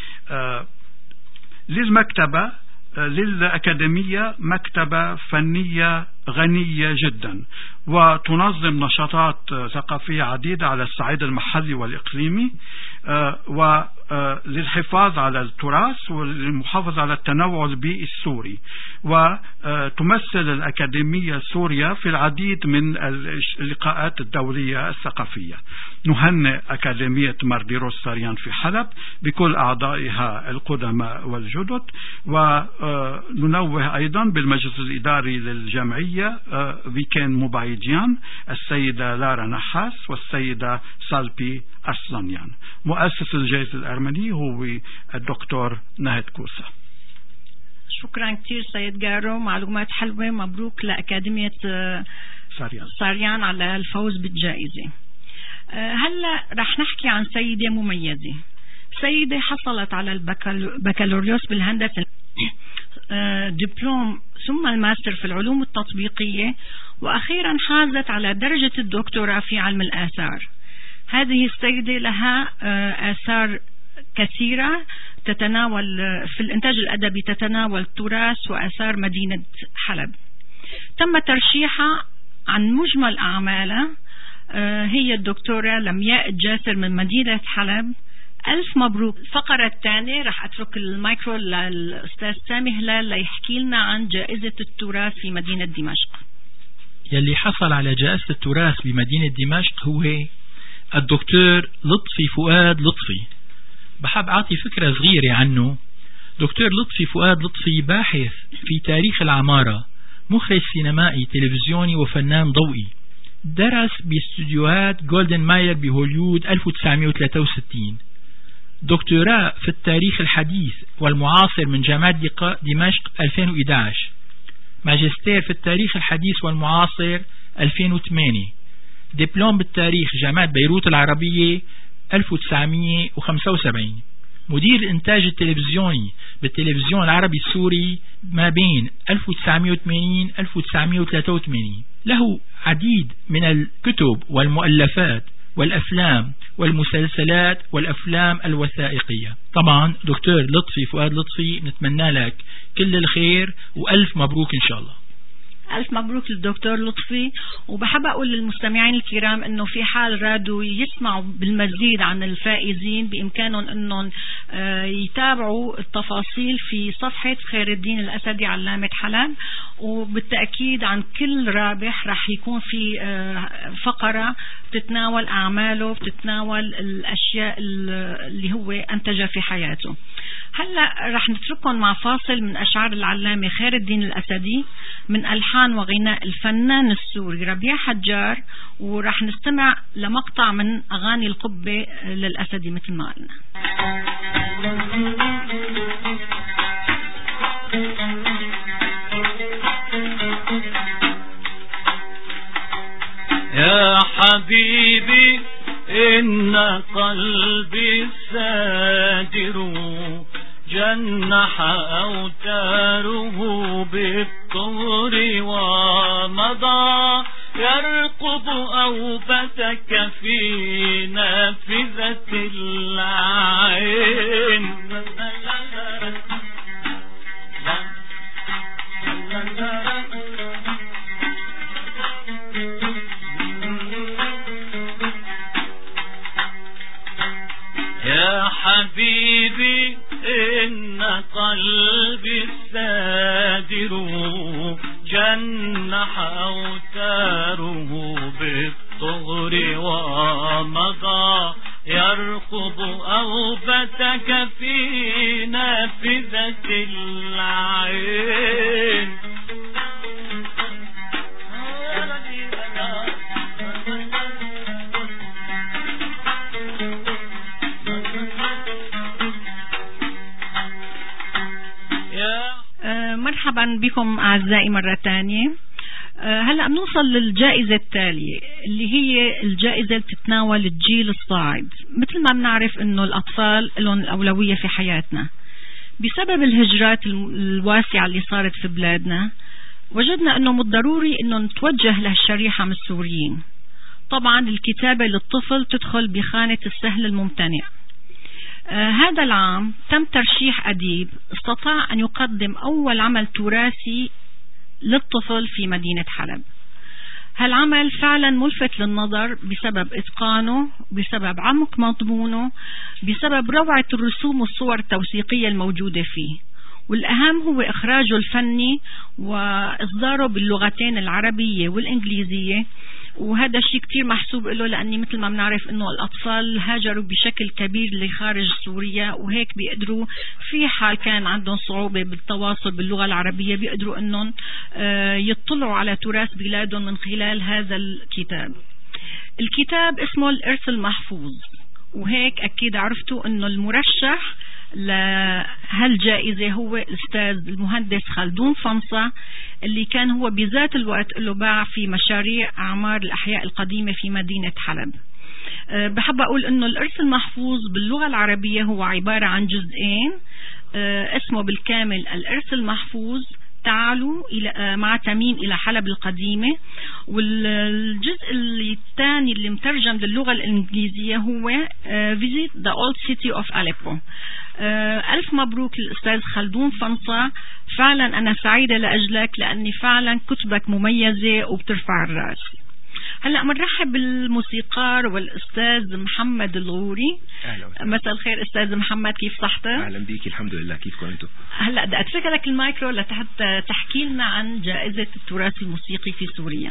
للمكتبة للأكاديمية مكتبة فنية غنية جدا، وتنظم نشاطات ثقافية عديدة على الصعيد المحلي والإقليمي، وللحفاظ على التراث والمحافظة على التنوع البيئي السوري. وتمثل الأكاديمية سوريا في العديد من اللقاءات الدولية الثقافية. نهنئ أكاديمية مارديروس ساريان في حلب بكل أعضائها القدماء والجدد، وننوه أيضا بالمجلس الإداري للجمعية فيكين موبايجيان، السيدة لارا نحاس، والسيدة سالبي أرسلانيان. مؤسس الجائزة الأرمني هو الدكتور ناهد كوسا. شكرا كثير سيد جارو، معلومات حلوة، مبروك لأكاديمية ساريان, ساريان على الفوز بالجائزة. هلا رح نحكي عن سيدة مميزة، سيدة حصلت على البكالوريوس بالهندسة، دبلوم ثم الماستر في العلوم التطبيقية، وأخيرا حازت على درجة الدكتوراه في علم الآثار. هذه السيدة لها آثار كثيرة تتناول في الإنتاج الأدبي، تتناول التراث وآثار مدينة حلب. تم ترشيحها عن مجمل أعمالها هي الدكتورة لمياء الجاسر من مدينة حلب. ألف مبروك. الفقرة الثانية رح أترك المايكرو للأستاذ سامي هلال ليحكي لنا عن جائزة التراث في مدينة دمشق. يلي حصل على جائزة التراث بمدينة دمشق هو الدكتور لطفي فؤاد لطفي. بحب أعطي فكرة صغيرة عنه. دكتور لطفي فؤاد لطفي باحث في تاريخ العمارة، مخرج سينمائي تلفزيوني وفنان ضوئي. درس باستوديوهات جولدن ماير بهوليود ألف وتسعمائة وثلاثة وستين. دكتوراه في التاريخ الحديث والمعاصر من جامعة دمشق ألفين وإحدى عشر. ماجستير في التاريخ الحديث والمعاصر ألفين وثمانية. دبلوم بالتاريخ جامعة بيروت العربية ألف وتسعمائة وخمسة وسبعين. مدير الإنتاج التلفزيوني بالتلفزيون العربي السوري ما بين ألف وتسعمائة وثمانين ألف وتسعمائة وثلاثة وثمانين. له عديد من الكتب والمؤلفات والأفلام والمسلسلات والأفلام الوثائقية. طبعا دكتور لطفي فؤاد لطفي نتمنى لك كل الخير وألف مبروك إن شاء الله. ألف مبروك للدكتور لطفي. وبحب أقول للمستمعين الكرام أنه في حال رادوا يسمعوا بالمزيد عن الفائزين بإمكانهم أنهم يتابعوا التفاصيل في صفحة خير الدين الأسدي علامة حلب، وبالتأكيد عن كل رابح رح يكون في فقرة بتتناول أعماله، بتتناول الأشياء اللي هو أنتجها في حياته. هلأ رح نترككم مع فاصل من أشعار العلامة خير الدين الأسدي من ألحان وغناء الفنان السوري ربيع حجار، ورح نستمع لمقطع من أغاني القبة للأسدي مثل ما قلنا. يا حبيبي إن قلبي السادر جنح أوتاره بالطور ومضى يرقب أوبتك في نافذة العين. يا حبيبي إن قلبي السادر جنح أوتاره بالطغر ومضى يرقب أوبتك في نافذة العين. مرحبا بكم أعزائي مرة تانية. هلأ بنوصل للجائزة التالية اللي هي الجائزة اللي بتتناول الجيل الصاعد. مثل ما بنعرف إنه الأطفال لهم الأولوية في حياتنا بسبب الهجرات الواسعة اللي صارت في بلادنا. وجدنا إنه من الضروري إنه نتوجه لهالشريحة من السوريين. طبعا الكتابة للطفل تدخل بخانة السهل الممتنع. آه هذا العام تم ترشيح أديب استطاع أن يقدم أول عمل تراثي للطفل في مدينة حلب. هالعمل فعلا ملفت للنظر بسبب إتقانه، بسبب عمق مضمونه، بسبب روعة الرسوم والصور التوثيقية الموجودة فيه، والأهم هو إخراجه الفني وإصداره باللغتين العربية والإنجليزية. وهذا الشيء كتير محسوب له، لأني مثل ما بنعرف إنه الأطفال هاجروا بشكل كبير لخارج سوريا، وهيك بيقدروا في حال كان عندهم صعوبة بالتواصل باللغة العربية بيقدروا إنهم يطلعوا على تراث بلادهم من خلال هذا الكتاب. الكتاب اسمه الإرث المحفوظ، وهيك أكيد عرفتوا إنه المرشح لهالجائزة هو الأستاذ المهندس خلدون فنصة، اللي كان هو بذات الوقت له باع في مشاريع أعمار الأحياء القديمة في مدينة حلب. أه بحب أقول إنه الإرث المحفوظ باللغة العربية هو عبارة عن جزئين. أه اسمه بالكامل الإرث المحفوظ تعالوا إلى مع تميم إلى حلب القديمة، والجزء الثاني اللي مترجم للغة الإنجليزية هو Visit the Old City of Aleppo. ألف مبروك للأستاذ خلدون فنصة، فعلا أنا سعيدة لأجلك لأني فعلا كتبك مميزة وبترفع الرأس. هلأ منرحب بالموسيقار والأستاذ محمد الغوري. مساء الخير أستاذ محمد، كيف صحتك؟ أهلا بيك، الحمد لله. كيفكم أنتم؟ هلأ بدي أترك لك المايكرو لتحت تحكي لنا عن جائزة التراث الموسيقي في سوريا.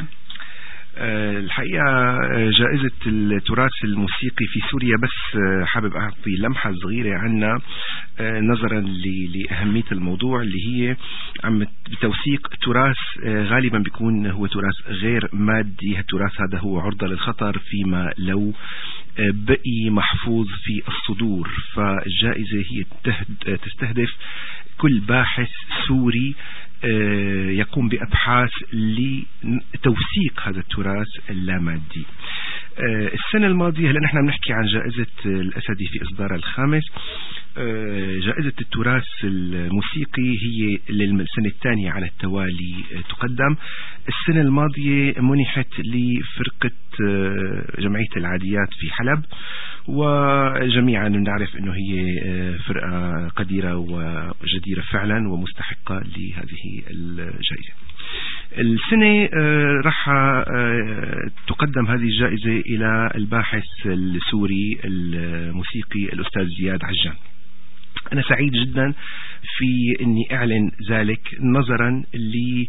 الحقيقة جائزة التراث الموسيقي في سوريا، بس حابب أعطي لمحة صغيرة عنها نظرا لأهمية الموضوع، اللي هي عم بتوثيق تراث غالبا بيكون هو تراث غير مادي. التراث هذا هو عرضة للخطر فيما لو بقي محفوظ في الصدور. فالجائزة هي تستهدف كل باحث سوري يقوم بأبحاث لتوثيق هذا التراث اللامادي. السنة الماضية، هلا نحن بنحكي عن جائزة الأسدي في إصدارها الخامس. جائزة التراث الموسيقي هي للسنة الثانية على التوالي تقدم. السنة الماضية منحت لفرقة جمعية العاديات في حلب، وجميعا نعرف أنه هي فرقة قديرة وجديرة فعلا ومستحقة لهذه الجائزة. السنة راح تقدم هذه الجائزة إلى الباحث السوري الموسيقي الأستاذ زياد عجان. أنا سعيد جدا في أني أعلن ذلك نظرا ل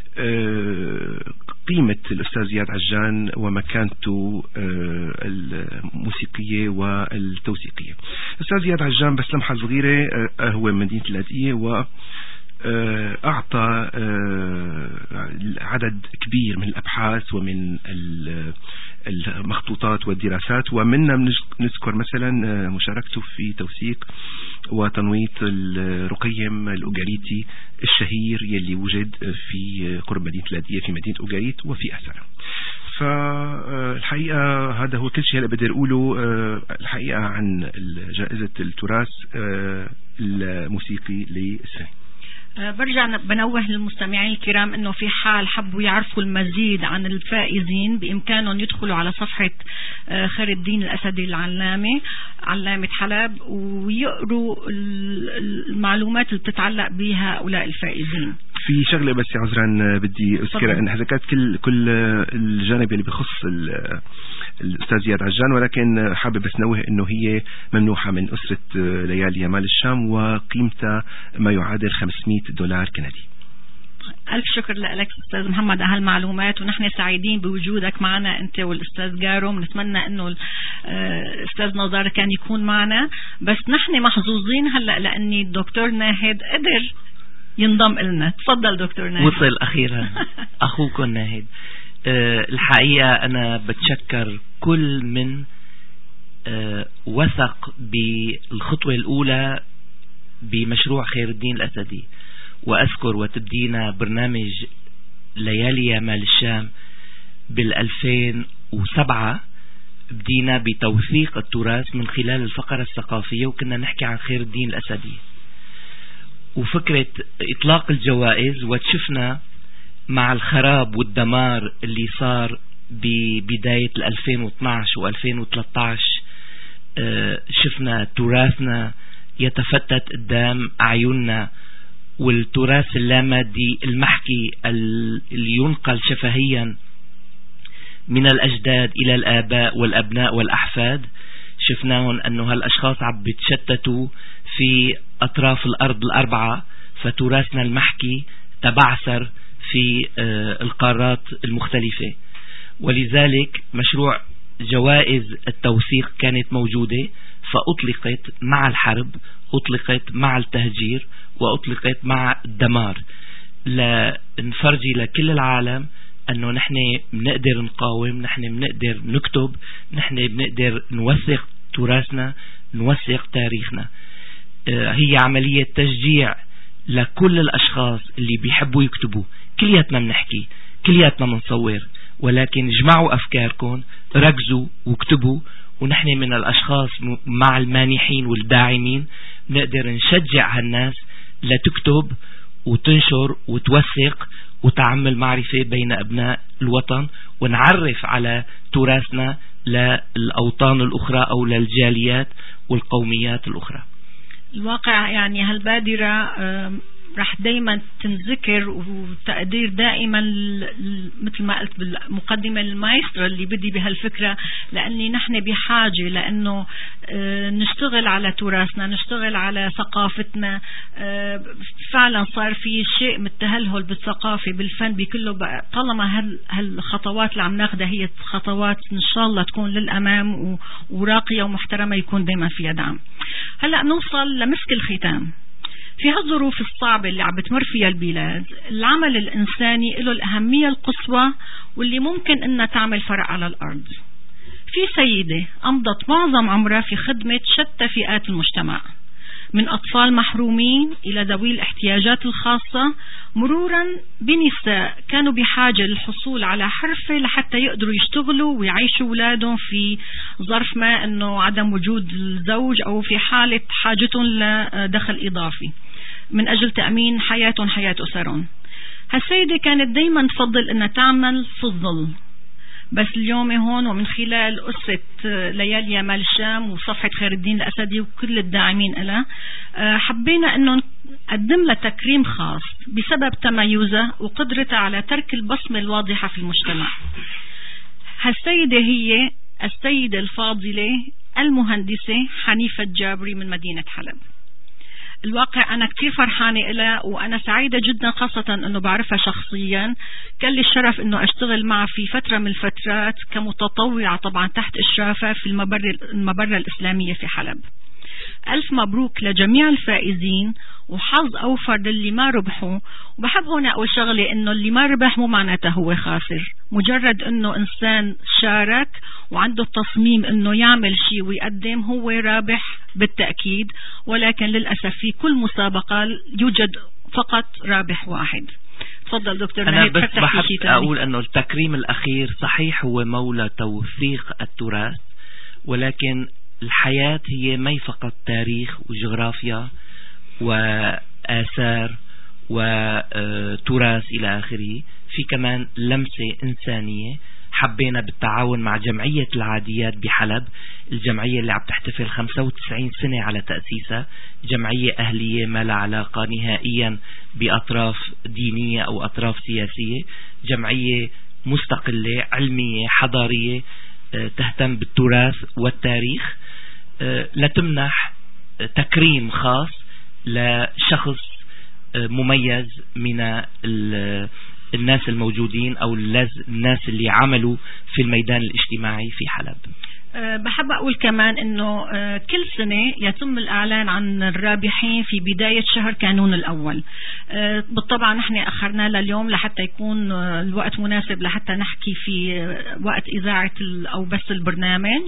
قيمة الأستاذ زياد عجان ومكانته الموسيقية والتوثيقية. الأستاذ زياد عجان بس لمحة صغيرة، هو من مدينة اللاذقية و أعطى عدد كبير من الأبحاث ومن المخطوطات والدراسات، ومنها نذكر مثلا مشاركته في توثيق وتنويط الرقيم الأوغاريتي الشهير يلي وجد في قرب مدينة اللاذقية في مدينة أوغاريت وفي أثرها. فالحقيقة هذا هو كل شيء اللي بدي أقوله الحقيقة عن جائزة التراث الموسيقي للسنة. برجع بنوه للمستمعين الكرام انه في حال حبوا يعرفوا المزيد عن الفائزين بامكانهم يدخلوا على صفحة خير الدين الأسدي العلامة علامة حلب ويقروا المعلومات اللي بتتعلق بها هؤلاء الفائزين. في شغلة بس عذرا بدي أذكرها، أن هذا كانت كل كل الجانب اللي بخص الأستاذ زياد عجان، ولكن حابب بس نوه أنه هي ممنوحة من أسرة ليالي يمال الشام وقيمتها ما يعادل خمسمائة دولار كندي. ألف شكر لك أستاذ محمد على هالمعلومات، ونحن سعيدين بوجودك معنا أنت والأستاذ جارم. نتمنى أنه الأستاذ نظار كان يكون معنا، بس نحن محظوظين هلأ لأني الدكتور ناهد قدر ينضم لنا. تفضل دكتور ناهد. وصل أخيرا أخوكم ناهد. أه الحقيقة أنا بتشكر كل من أه وثق بالخطوة الأولى بمشروع خير الدين الأسدي، وأذكر وتبدينا برنامج ليالي يمال الشام بالألفين وسبعة بدينا بتوثيق التراث من خلال الفقرة الثقافية، وكنا نحكي عن خير الدين الأسدي وفكرة إطلاق الجوائز، وتشفنا مع الخراب والدمار اللي صار ببداية ألفين واثناشر وألفين وثلاثة عشر شفنا تراثنا يتفتت قدام أعيننا، والتراث اللامادي المحكي اللي ينقل شفهيا من الأجداد إلى الآباء والأبناء والأحفاد، شفناهم أنه هالأشخاص عم بتشتتوا في أطراف الأرض الأربعة، فتراثنا المحكي تبعثر في القارات المختلفة. ولذلك مشروع جوائز التوثيق كانت موجودة، فأطلقت مع الحرب، أطلقت مع التهجير، وأطلقت مع الدمار، لنفرجي لكل العالم أنه نحن بنقدر نقاوم، نحن بنقدر نكتب، نحن بنقدر نوثق تراثنا، نوثق تاريخنا. هي عملية تشجيع لكل الأشخاص اللي بيحبوا يكتبوا. كلياتنا بنحكي، كلياتنا بنصور، ولكن اجمعوا أفكاركم، ركزوا واكتبوا، ونحن من الأشخاص مع المانحين والداعمين نقدر نشجع هالناس لتكتب وتنشر وتوثق وتعمل معرفة بين أبناء الوطن، ونعرف على تراثنا للأوطان الأخرى أو للجاليات والقوميات الأخرى. الواقع يعني هالبادرة رح دايما تنذكر، وتقدير دائما مثل ما قلت بالمقدمة المايسترو اللي بدي بهالفكرة، لأني نحن بحاجة لأنه نشتغل على تراثنا، نشتغل على ثقافتنا. فعلا صار في شيء من التهلهل بالثقافة بالفن بكله، طالما هالخطوات اللي عم ناخدها هي خطوات إن شاء الله تكون للأمام وراقية ومحترمة، يكون دايما فيها دعم. هلأ نوصل لمسك الختام. في هالظروف الصعبة اللي عم بتمر فيها البلاد، العمل الإنساني له الأهمية القصوى واللي ممكن إنها تعمل فرق على الأرض. في سيدة أمضت معظم عمرها في خدمة شتى فئات المجتمع، من أطفال محرومين إلى ذوي الاحتياجات الخاصة، مرورا بنساء كانوا بحاجة للحصول على حرفة لحتى يقدروا يشتغلوا ويعيشوا أولادهم في ظرف ما أنه عدم وجود الزوج أو في حالة حاجتهم لدخل إضافي من أجل تأمين حياتهم حياة أسرهم. هالسيدة كانت دايما تفضل أنها تعمل في الظل، بس اليوم هون ومن خلال أسرة ليالي يمال الشام وصفحة خير الدين الأسدي وكل الداعمين لها، حبينا أنه نقدم لها تكريم خاص بسبب تميزها وقدرتها على ترك البصمة الواضحة في المجتمع. هالسيدة هي السيدة الفاضلة المهندسة حنيفة الجابري من مدينة حلب. الواقع أنا كتير فرحانة إلها، وأنا سعيدة جدا خاصة أنه بعرفها شخصيا. كان لي الشرف أنه أشتغل معها في فترة من الفترات كمتطوعة طبعا تحت إشرافها في المبرة, المبرة الإسلامية في حلب. ألف مبروك لجميع الفائزين، وحظ أوفر للي ما ربحوا. وبحب هنا أقول شغلة، إنه اللي ما ربح مو معناته هو خاسر، مجرد إنه إنسان شارك وعنده التصميم إنه يعمل شيء ويقدم هو رابح بالتأكيد. ولكن للأسف في كل مسابقة يوجد فقط رابح واحد. تفضل دكتور أنا نهيد. بس بحب أقول أنه التكريم الأخير صحيح هو مولى توثيق التراث، ولكن الحياة هي ما فقط تاريخ وجغرافيا وآثار وتراث إلى آخره، في كمان لمسة إنسانية. حبينا بالتعاون مع جمعية العاديات بحلب، الجمعية اللي عم تحتفل خمسة وتسعين سنة على تأسيسها، جمعية أهلية ما لها علاقة نهائيا بأطراف دينية أو أطراف سياسية، جمعية مستقلة علمية حضارية تهتم بالتراث والتاريخ، لتمنح تكريم خاص لشخص مميز من الناس الموجودين أو الناس اللي عملوا في الميدان الاجتماعي في حلب. بحب أقول كمان أنه كل سنة يتم الإعلان عن الرابحين في بداية شهر كانون الأول. بالطبع نحن أخرنا لليوم لحتى يكون الوقت مناسب لحتى نحكي في وقت إذاعة أو بث البرنامج،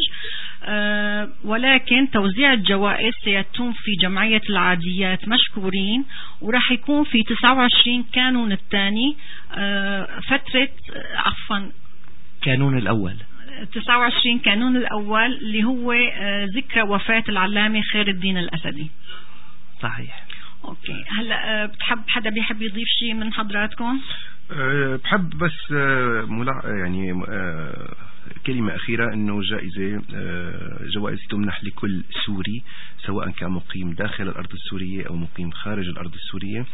ولكن توزيع الجوائز سيتم في جمعية العاديات مشكورين، وراح يكون في تسعة وعشرين كانون الثاني فترة عفوا كانون الأول تسعة وعشرين كانون الأول اللي هو ذكرى وفاة العلامة خير الدين الأسدي. صحيح. أوكي، هلا بتحب حدا بيحب يضيف شيء من حضراتكم؟ أه بحب بس ملع يعني أه كلمة أخيرة، أنه جائزة جوائز تمنح لكل سوري سواء كان مقيم داخل الأرض السورية أو مقيم خارج الأرض السورية.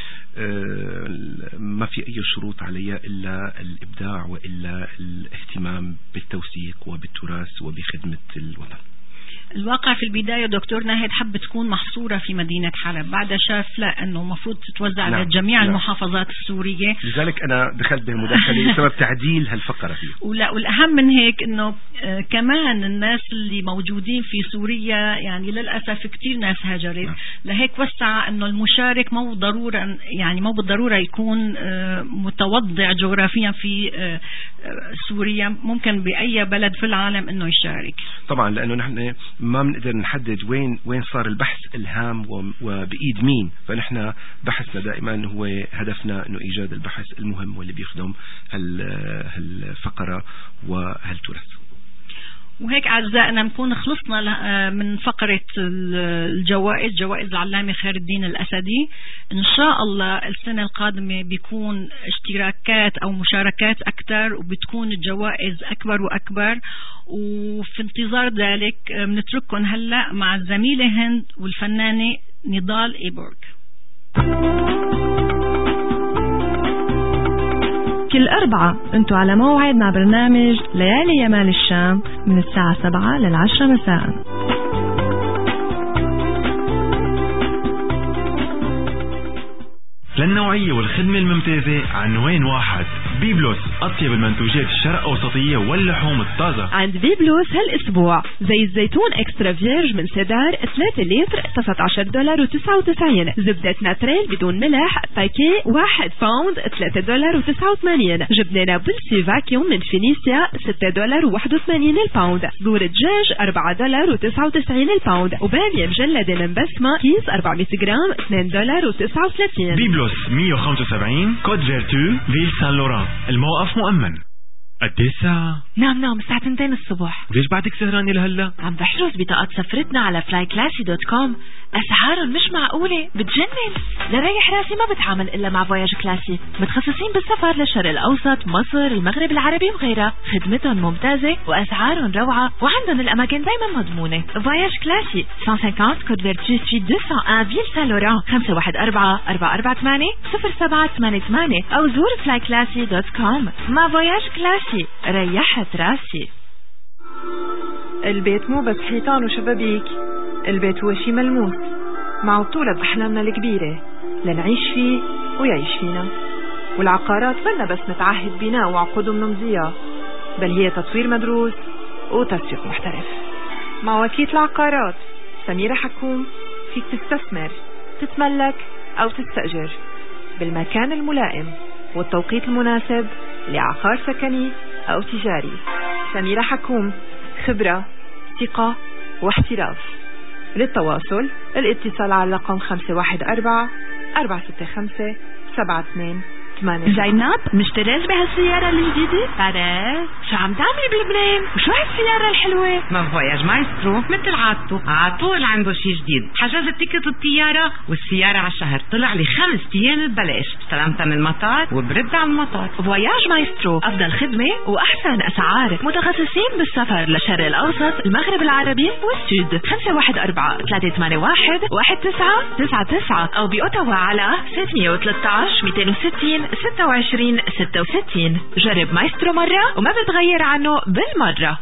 ما في أي شروط عليها إلا الإبداع وإلا الاهتمام بالتوثيق وبالتراث وبخدمة الوطن. الواقع في البداية دكتور ناهد حب تكون محصورة في مدينة حلب، بعد شاف لا أنه مفروض تتوزع على نعم. جميع نعم. المحافظات السورية، لذلك أنا دخلت بهالمداخلة بسبب تعديل هالفقرة فيه. ولا والأهم من هيك أنه آه كمان الناس اللي موجودين في سوريا يعني للأسف كتير ناس هاجرت نعم. لهيك وسع أنه المشارك مو ضرورة يعني مو بالضرورة يكون آه متوضع جغرافيا في آه سوريا، ممكن بأي بلد في العالم أنه يشارك. طبعا لأنه نحن ما بنقدر نحدد وين وين صار البحث الهام وبإيد مين، فنحن بحثنا دائما هو هدفنا انه ايجاد البحث المهم واللي بيخدم هالفقرة وهالتراث. وهيك أعزائنا نكون خلصنا من فقرة الجوائز، جوائز العلامة خير الدين الأسدي. إن شاء الله السنة القادمة بيكون اشتراكات أو مشاركات أكثر وبتكون الجوائز أكبر وأكبر، وفي انتظار ذلك بنترككم هلأ مع الزميلة هند والفنانة نضال إيبورغ. كل أربعة أنتوا على موعد مع برنامج ليالي يمال الشام من الساعة سبعة للعشرة مساء. للنوعية والخدمة الممتازة عنوان واحد، بيبلوس، أطيب المنتوجات الشرق أوسطية واللحوم الطازة. عند بيبلوس هالأسبوع زي الزيتون إكسترا فيرج من سيدار ثلاثة لتر تسعة عشر دولار وتسعة وتسعين، زبدة ناتريل بدون ملح باكي واحد باوند ثلاثة دولار وتسعة وثمانين، جبنة نابلسي فاكيوم من فينيسيا ستة دولار وواحد وثمانين الباوند، صدور دجاج أربعة دولار وتسعة وتسعين الباوند، وبامية مجلدة من بسمة كيس أربعمية جرام اثنين دولار وتسعة وثلاثين. بيبلوس مية وخمسة وسبعين كود فيرتو فيل سان لوران، الموقف مؤمن. قد ايه الساعة؟ نعم نعم الساعة تنتين الصبح. ليش بعدك سهرانة لهلا؟ عم بحجز بطاقات سفرتنا على فلاي كلاسي دوت كوم، أسعارهم مش معقولة بتجنن. لريح راسي ما بتعامل إلا مع فواياج كلاسي، متخصصين بالسفر للشرق الأوسط، مصر، المغرب العربي وغيرها، خدمتهم ممتازة وأسعارهم روعة وعندهم الأماكن دايما مضمونة. فواياج كلاسي مية وخمسين كود فيرتو ستريت مئتين فيل سان لوران، خمسة واحد أربعة أربعة أربعة ثمانية صفر سبعة ثمانية ثمانية أو زور فلاي كلاسي دوت كوم. مع فواياج كلاسي ريحت راسي. البيت مو بس حيطان وشبابيك، البيت هو شي ملموس مع طولة بأحلامنا الكبيرة لنعيش فيه ويعيش فينا. والعقارات منا بس نتعهد بناء وعقود منمضيها، بل هي تطوير مدروس وتسويق محترف. مع وكيلة العقارات سميرة حكوم فيك تستثمر، تتملك أو تستأجر بالمكان الملائم والتوقيت المناسب لعقار سكني أو تجاري. سميرة حكوم، خبرة، ثقة واحتراف. للتواصل الاتصال على رقم خمسة واحد أربعة أربعة ستة خمسة سبعة اثنين ثمانية. زينب مشتريت بهالسيارة الجديدة؟ بعرف. شو عم تعملي بلبنان؟ وشو هالسيارة الحلوة؟ ما فواياج مايسترو مثل عادته عطول عنده شي جديد. حجزت تيكت الطيارة والسيارة على الشهر طلع لي خمس ايام ببلاش، استلمتها من المطار وبرد على المطار. فواياج مايسترو أفضل خدمة وأحسن أسعار، متخصصين بالسفر للشرق الأوسط، المغرب العربي والسود. خمسة واحد أربعة ثلاثة ثمانية واحد واحد تسعة تسعة تسعة أو بأوتاوا على ستمية وثلاثة عشر مئتين وستين ستة وعشرين ستة وستين. جرب مايسترو مرة وما بتغير عنه بالمرة.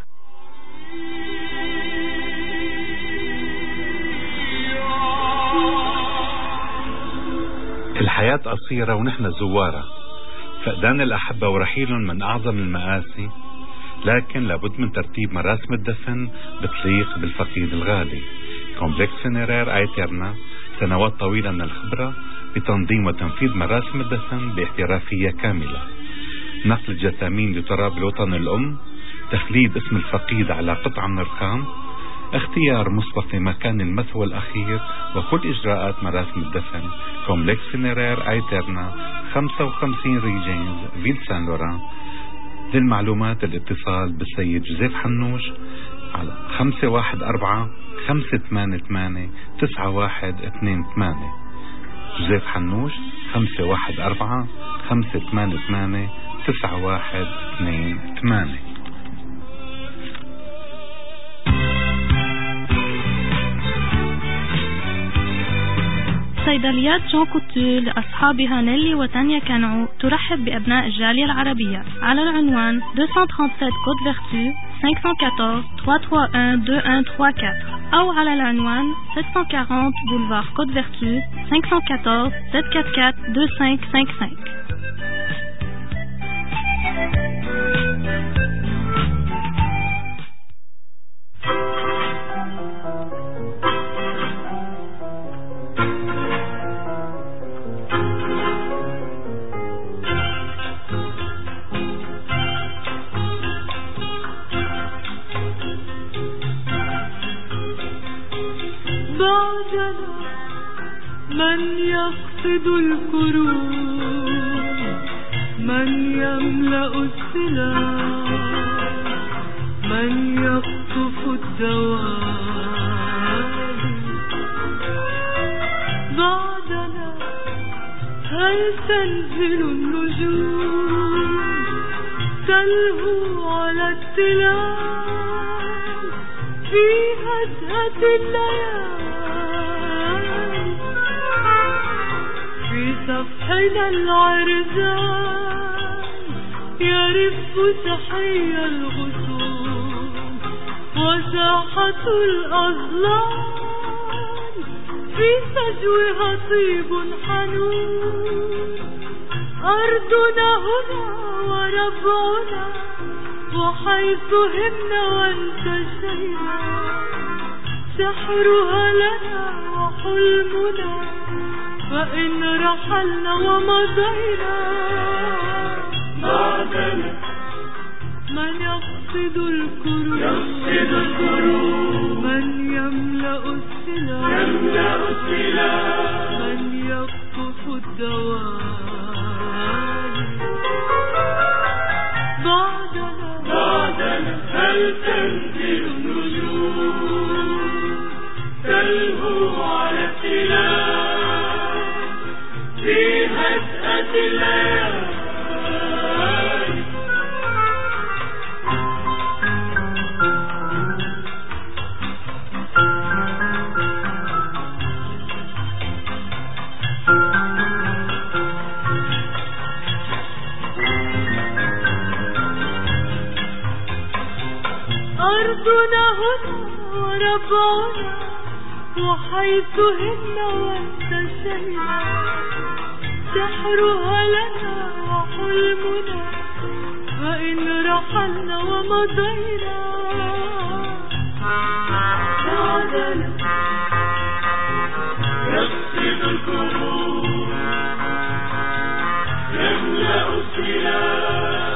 الحياة قصيرة ونحن زوارة، فقدان الأحبة ورحيل من أعظم المآسي، لكن لابد من ترتيب مراسم الدفن بتليق بالفقيد الغالي. كومبلكس فينيرير ايترنا سنوات طويلة من الخبرة بتنظيم وتنفيذ مراسم الدفن باحترافية كاملة. نقل الجثامين لتراب الوطن الأم، تخليد اسم الفقيد على قطعة من الرخام، اختيار مسبق لمكان المثوى الأخير وكل إجراءات مراسم الدفن. كومبلكس فينيرير ايترنا خمسة وخمسين ريجينز فيل سان لوران. للمعلومات الاتصال بالسيد جوزيف حنوش على خمسة واحد أربعة خمسة ثمانية ثمانية تسعة واحد اثنين ثمانية. جوزيف حنوش خمسة واحد أربعة خمسة ثمانية ثمانية تسعة واحد اثنين ثمانية. صيدليات جون كوتو لأصحابها نيلي وتانيا كانعو ترحب بأبناء الجالية العربية على العنوان مئتين وسبعة وثلاثين كود فيرتو خمسة أربعة أحد ثلاثة واحد اثنين واحد ثلاثة أربعة أو على العنوان سبعمية وأربعين بولفار كود فيرتو خمسة أربعة أربعة سبعة أربعة أربعة اثنين خمسة خمسة خمسة. من يقصد الكروب، من يملأ السلام، من يقطف الدواب. بعدنا هل تنزل النجوم تلهو على التلال في هدأة الليالي. في صفحنا العرزان يرف سحي الغصون وساحة الأظلام في سجوها طيب حنون. أرضنا هنا وربعنا وحيث همنا وانتشينا سحرها لنا وحلمنا. فإن رحلنا ومضينا بعدنا من يقصد الكروب، يقصد الكروب من يملأ السلام، يملأ السلام من يقطف الدوالي. بعدنا بعدنا هل تنزل النجوم تلهو على السلام في هدأة الليالي. أرضنا هنا وربعنا وحيث هن وانتشينا سحرها لنا وحلمنا فإن رحلنا ومضينا بعدنا يغسل الكروب يملأ السلام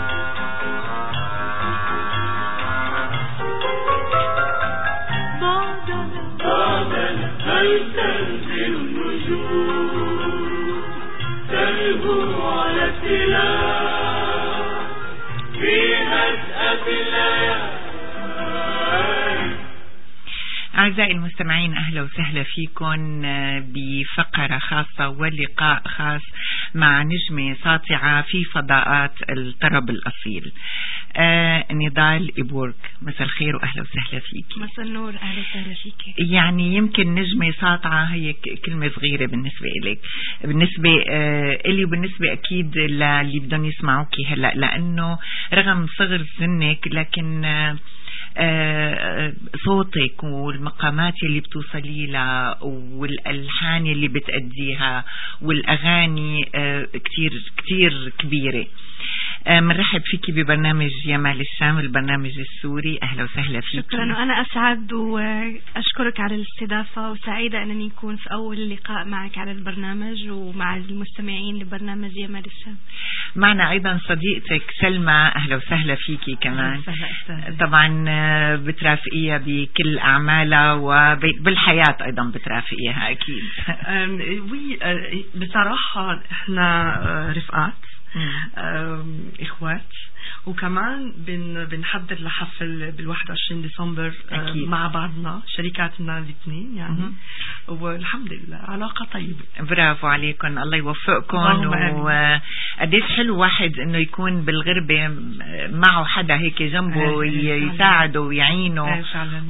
بعدنا هل تنزل النجوم تلهو على التلال في هدأة الليالي. أعزائي المستمعين، أهلا وسهلا فيكم بفقرة خاصة ولقاء خاص مع نجمة ساطعة في فضاءات الطرب الأصيل، آه نضال إبورغ. مساء الخير وأهلا وسهلا فيك. مساء النور، أهلا وسهلا فيك. يعني يمكن نجمة ساطعة هي كلمة صغيرة بالنسبة إليك، بالنسبة آه إلي وبالنسبة أكيد للي بدهم يسمعوكي هلأ، لأنه رغم صغر سنك لكن آه آه صوتك والمقامات اللي بتوصلي لها والألحان اللي بتأديها والأغاني آه كتير كتير كبيرة. منرحب فيكي ببرنامج يمال الشام، البرنامج السوري. أهلا وسهلا فيكي. شكرا، وأنا أسعد وأشكرك على الاستضافة، وسعيدة أنني أكون في أول لقاء معك على البرنامج ومع المستمعين لبرنامج يمال الشام. معنا أيضا صديقتك سلمى. أهلا وسهلا فيكي كمان. أهلا. طبعا بترافقيها بكل أعمالها وبالحياة أيضا بترافقيها أكيد. وي بصراحة احنا رفقات إخوات، وكمان بن بنحضر لحفل بالواحد وعشرين ديسمبر أكيد. مع بعضنا شركاتنا الاثنين يعني م- والحمد لله علاقة طيبة. برافو عليكم، الله يوفقكم. وقديش حلو واحد انه يكون بالغربة معه حدا هيك جنبه يساعده ويعينه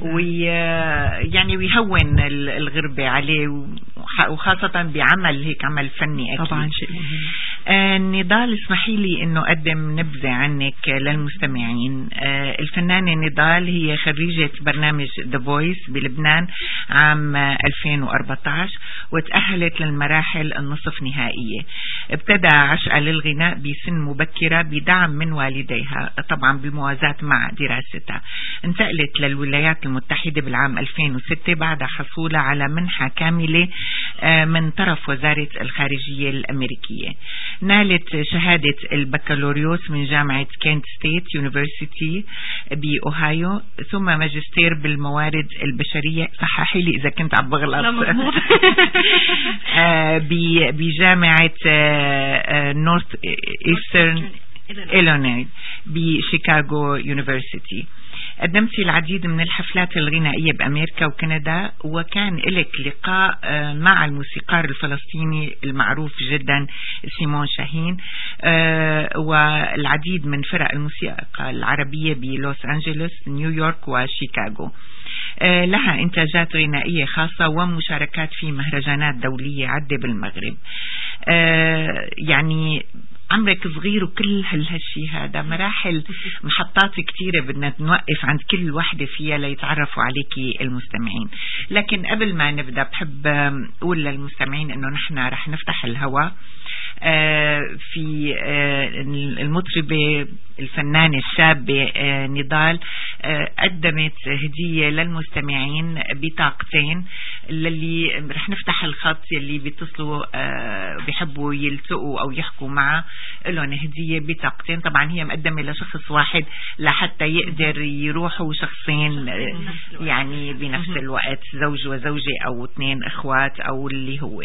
ويعني ويهون الغربة عليه، وخاصة بعمل هيك عمل فني أكيد. طبعا شيء مهم. آه نضال، اسمحي لي انه اقدم نبذة عنك للمستمعين. آه الفنانة نضال هي خريجة برنامج The Voice بلبنان عام ألفين وأربعة عشر، وتأهلت للمراحل النصف نهائية. ابتدى عشقها للغناء بسن مبكرة بدعم من والديها، طبعا بالموازاة مع دراستها. انتقلت للولايات المتحدة بالعام ألفين وستة بعد حصولها على منحة كاملة آه من طرف وزارة الخارجية الأمريكية. نالت شهادة البكالوريوس من جامعة كنت ستيت يونيفرسيتي بأوهايو، ثم ماجستير بالموارد البشرية، صححي لي إذا كنت عم بغلط، بجامعة نورث إيسترن إلينوي بشيكاغو يونيفرسيتي. قدمتي العديد من الحفلات الغنائية بأمريكا وكندا، وكان لك لقاء مع الموسيقار الفلسطيني المعروف جدا سيمون شاهين، والعديد من فرق الموسيقى العربية بلوس أنجلوس، نيويورك وشيكاغو. لها إنتاجات غنائية خاصة ومشاركات في مهرجانات دولية عدة بالمغرب. يعني عمرك صغير وكل هالشي هذا مراحل محطات كتيرة بدنا نوقف عند كل واحدة فيها ليتعرفوا عليكي المستمعين. لكن قبل ما نبدأ بحب أقول للمستمعين أنه نحن رح نفتح الهواء في المطربة الفنانة الشابة نضال قدمت هدية للمستمعين بطاقتين للي رح نفتح الخط يلي بيتصلوا بيحبوا يلتقوا أو يحكوا معه، لهم هدية بطاقتين. طبعا هي مقدمة لشخص واحد لحتى يقدر يروحوا شخصين يعني بنفس الوقت، زوج وزوجة أو اثنين إخوات أو اللي هو.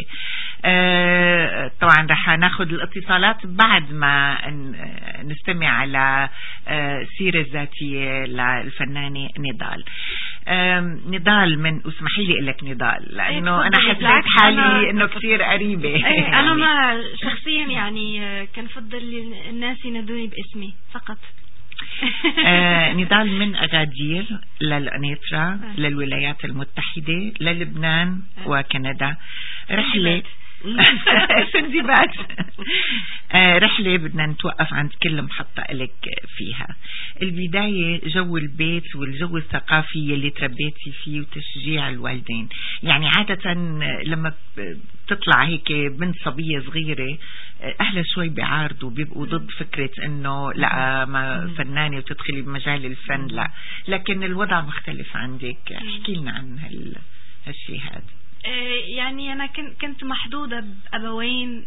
طبعا رح ناخد الاتصالات بعد ما نستمع على سيرة ذاتية للفنانة نضال. نضال، من اسمحي لي لك نضال لأنه أنا حسيت حالي إنه كثير قريبة. أنا يعني ما شخصيا يعني كان فضل الناس ينادوني باسمي فقط. آه نضال من أغادير للقنيطرة للولايات المتحدة للبنان وكندا، رحلة سندباد رحلة بدنا نتوقف عند كل محطة لك فيها. البداية جو البيت والجو الثقافي اللي تربيتي فيه وتشجيع الوالدين. يعني عادة لما تطلع هيك بنت صبية صغيرة أهلها شوي بيعارضوا، بيبقوا ضد فكرة إنه لا ما فنانة وتدخلي بمجال الفن، لا، لكن الوضع مختلف عندك. احكي لنا عن هال هالشيء هذا. يعني أنا كنت محظوظة بأبوين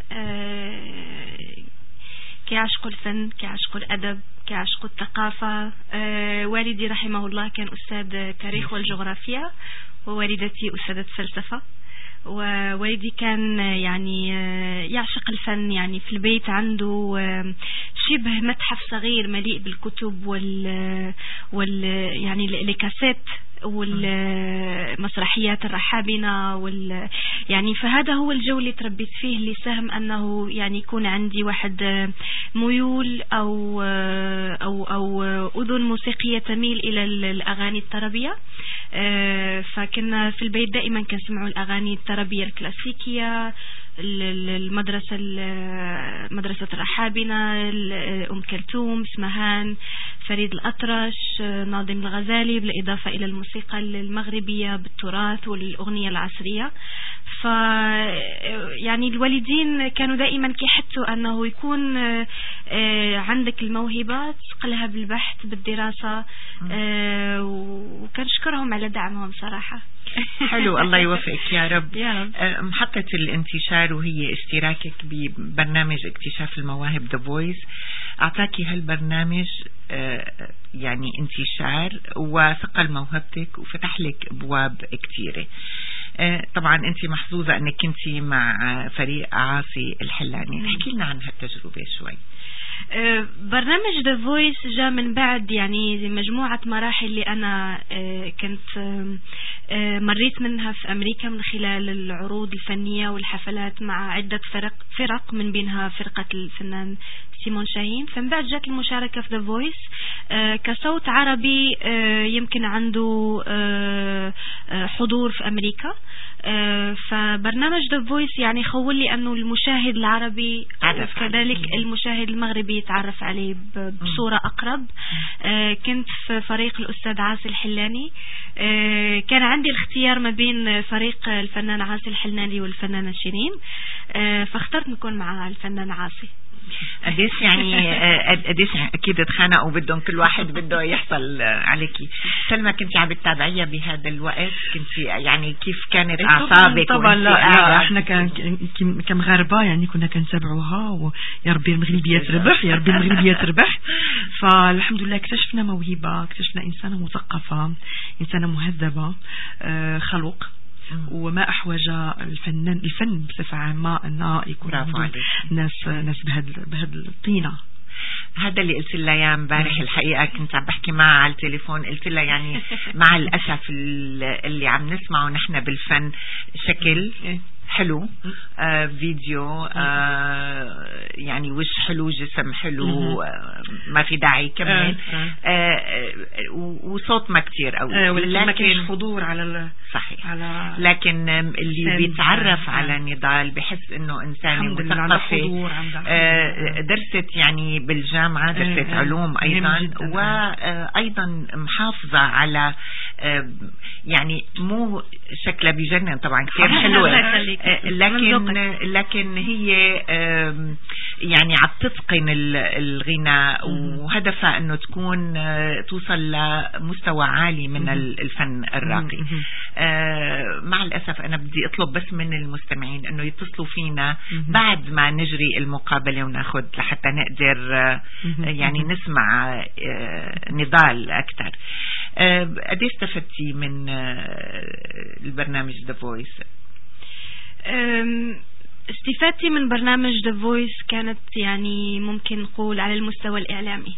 كيعشقوا الفن، كيعشقوا الأدب، كيعشقوا الثقافة. والدي رحمه الله كان أستاذ تاريخ والجغرافيا، ووالدتي أستاذة فلسفة. ووالدي كان يعني يعشق الفن، يعني في البيت عنده شبه متحف صغير مليء بالكتب وال, وال يعني الكاسيت والمسرحيات الرحابنة وال يعني فهذا هو الجو اللي تربيت فيه، اللي ساهم أنه يعني يكون عندي واحد ميول أو أو أو أذن موسيقية تميل إلى الأغاني الطربية. فكنا في البيت دائما كنسمعوا الأغاني الطربية الكلاسيكية، المدرسة مدرسة الرحابنة، أم كلثوم، اسمهان، فريد الأطرش، ناظم الغزالي، بالإضافة إلى الموسيقى المغربية بالتراث والأغنية العصرية. ف يعني الوالدين كانوا دائما كيحثوا أنه يكون عندك الموهبة تسقلها بالبحث بالدراسة، وكنشكرهم على دعمهم صراحة. حلو، الله يوفقك يا رب. يا رب. محطة الانتشار وهي اشتراكك ببرنامج اكتشاف المواهب The Voice أعطاكي هالبرنامج يعني انتشار وثقل موهبتك وفتح لك أبواب كتيرة. طبعا أنت محظوظة أنك كنتي مع فريق عاصي الحلاني. احكي لنا عن هالتجربة شوي. برنامج The Voice جاء من بعد يعني مجموعة مراحل اللي أنا كنت مريت منها في أمريكا من خلال العروض الفنية والحفلات مع عدة فرق فرق من بينها فرقة الفنان سيمون شاهين. فمن بعد جات المشاركة في The Voice كصوت عربي يمكن عنده حضور في أمريكا. فبرنامج The Voice يعني خول لي أنه المشاهد العربي وكذلك المشاهد المغربي يتعرف عليه بصورة أقرب. كنت في فريق الأستاذ عاصي الحلاني. كان عندي الاختيار ما بين فريق الفنان عاصي الحلاني والفنانة شيرين، فاخترت نكون مع الفنان عاصي. قديش يعني قديش اكيد اتخانقوا بدهم كل واحد بده يحصل عليكي. سلمى كنتي عم تتابعيها بهذا الوقت؟ كنتي يعني كيف كانت اعصابك؟ طبعا لا, لا احنا كان كمغاربه يعني كنا كنتابعوها، ويا ربي المغربيه تربح، يا ربي المغربيه تربح. فالحمد لله اكتشفنا موهبه، اكتشفنا انسانه مثقفه، انسانه مهذبه، خلق، وما أحوج الفنان الفن بصفة عامة أن يكون عنده ناس ناس بهذا بهذا الطينة. هذا اللي قلت لها يا امبارح. الحقيقة كنت عم بحكي معها على التليفون، قلت لها يعني مع الأسف اللي عم نسمعه نحن بالفن شكل حلو، آه فيديو، آه يعني وش حلو، جسم حلو، آه ما في داعي كمان، آه آه وصوت ما كتير قوي، آه لكن حضور على صحيح على لكن اللي بيتعرف على نضال بحس انه انسانة مثقفة، آه درست يعني بالجامعة، درست آه علوم ايضا، وايضا محافظة على آه يعني مو شكلها بجنن طبعا كثير حلوة، لكن لكن هي يعني عم تتقن الغناء، وهدفها انه تكون توصل لمستوى عالي من الفن الراقي. مع الاسف انا بدي اطلب بس من المستمعين انه يتصلوا فينا بعد ما نجري المقابله وناخذ لحتى نقدر يعني نسمع نضال اكثر. قديش استفدتي من البرنامج The Voice؟ استفادتي من برنامج The Voice كانت يعني ممكن نقول على المستوى الإعلامي،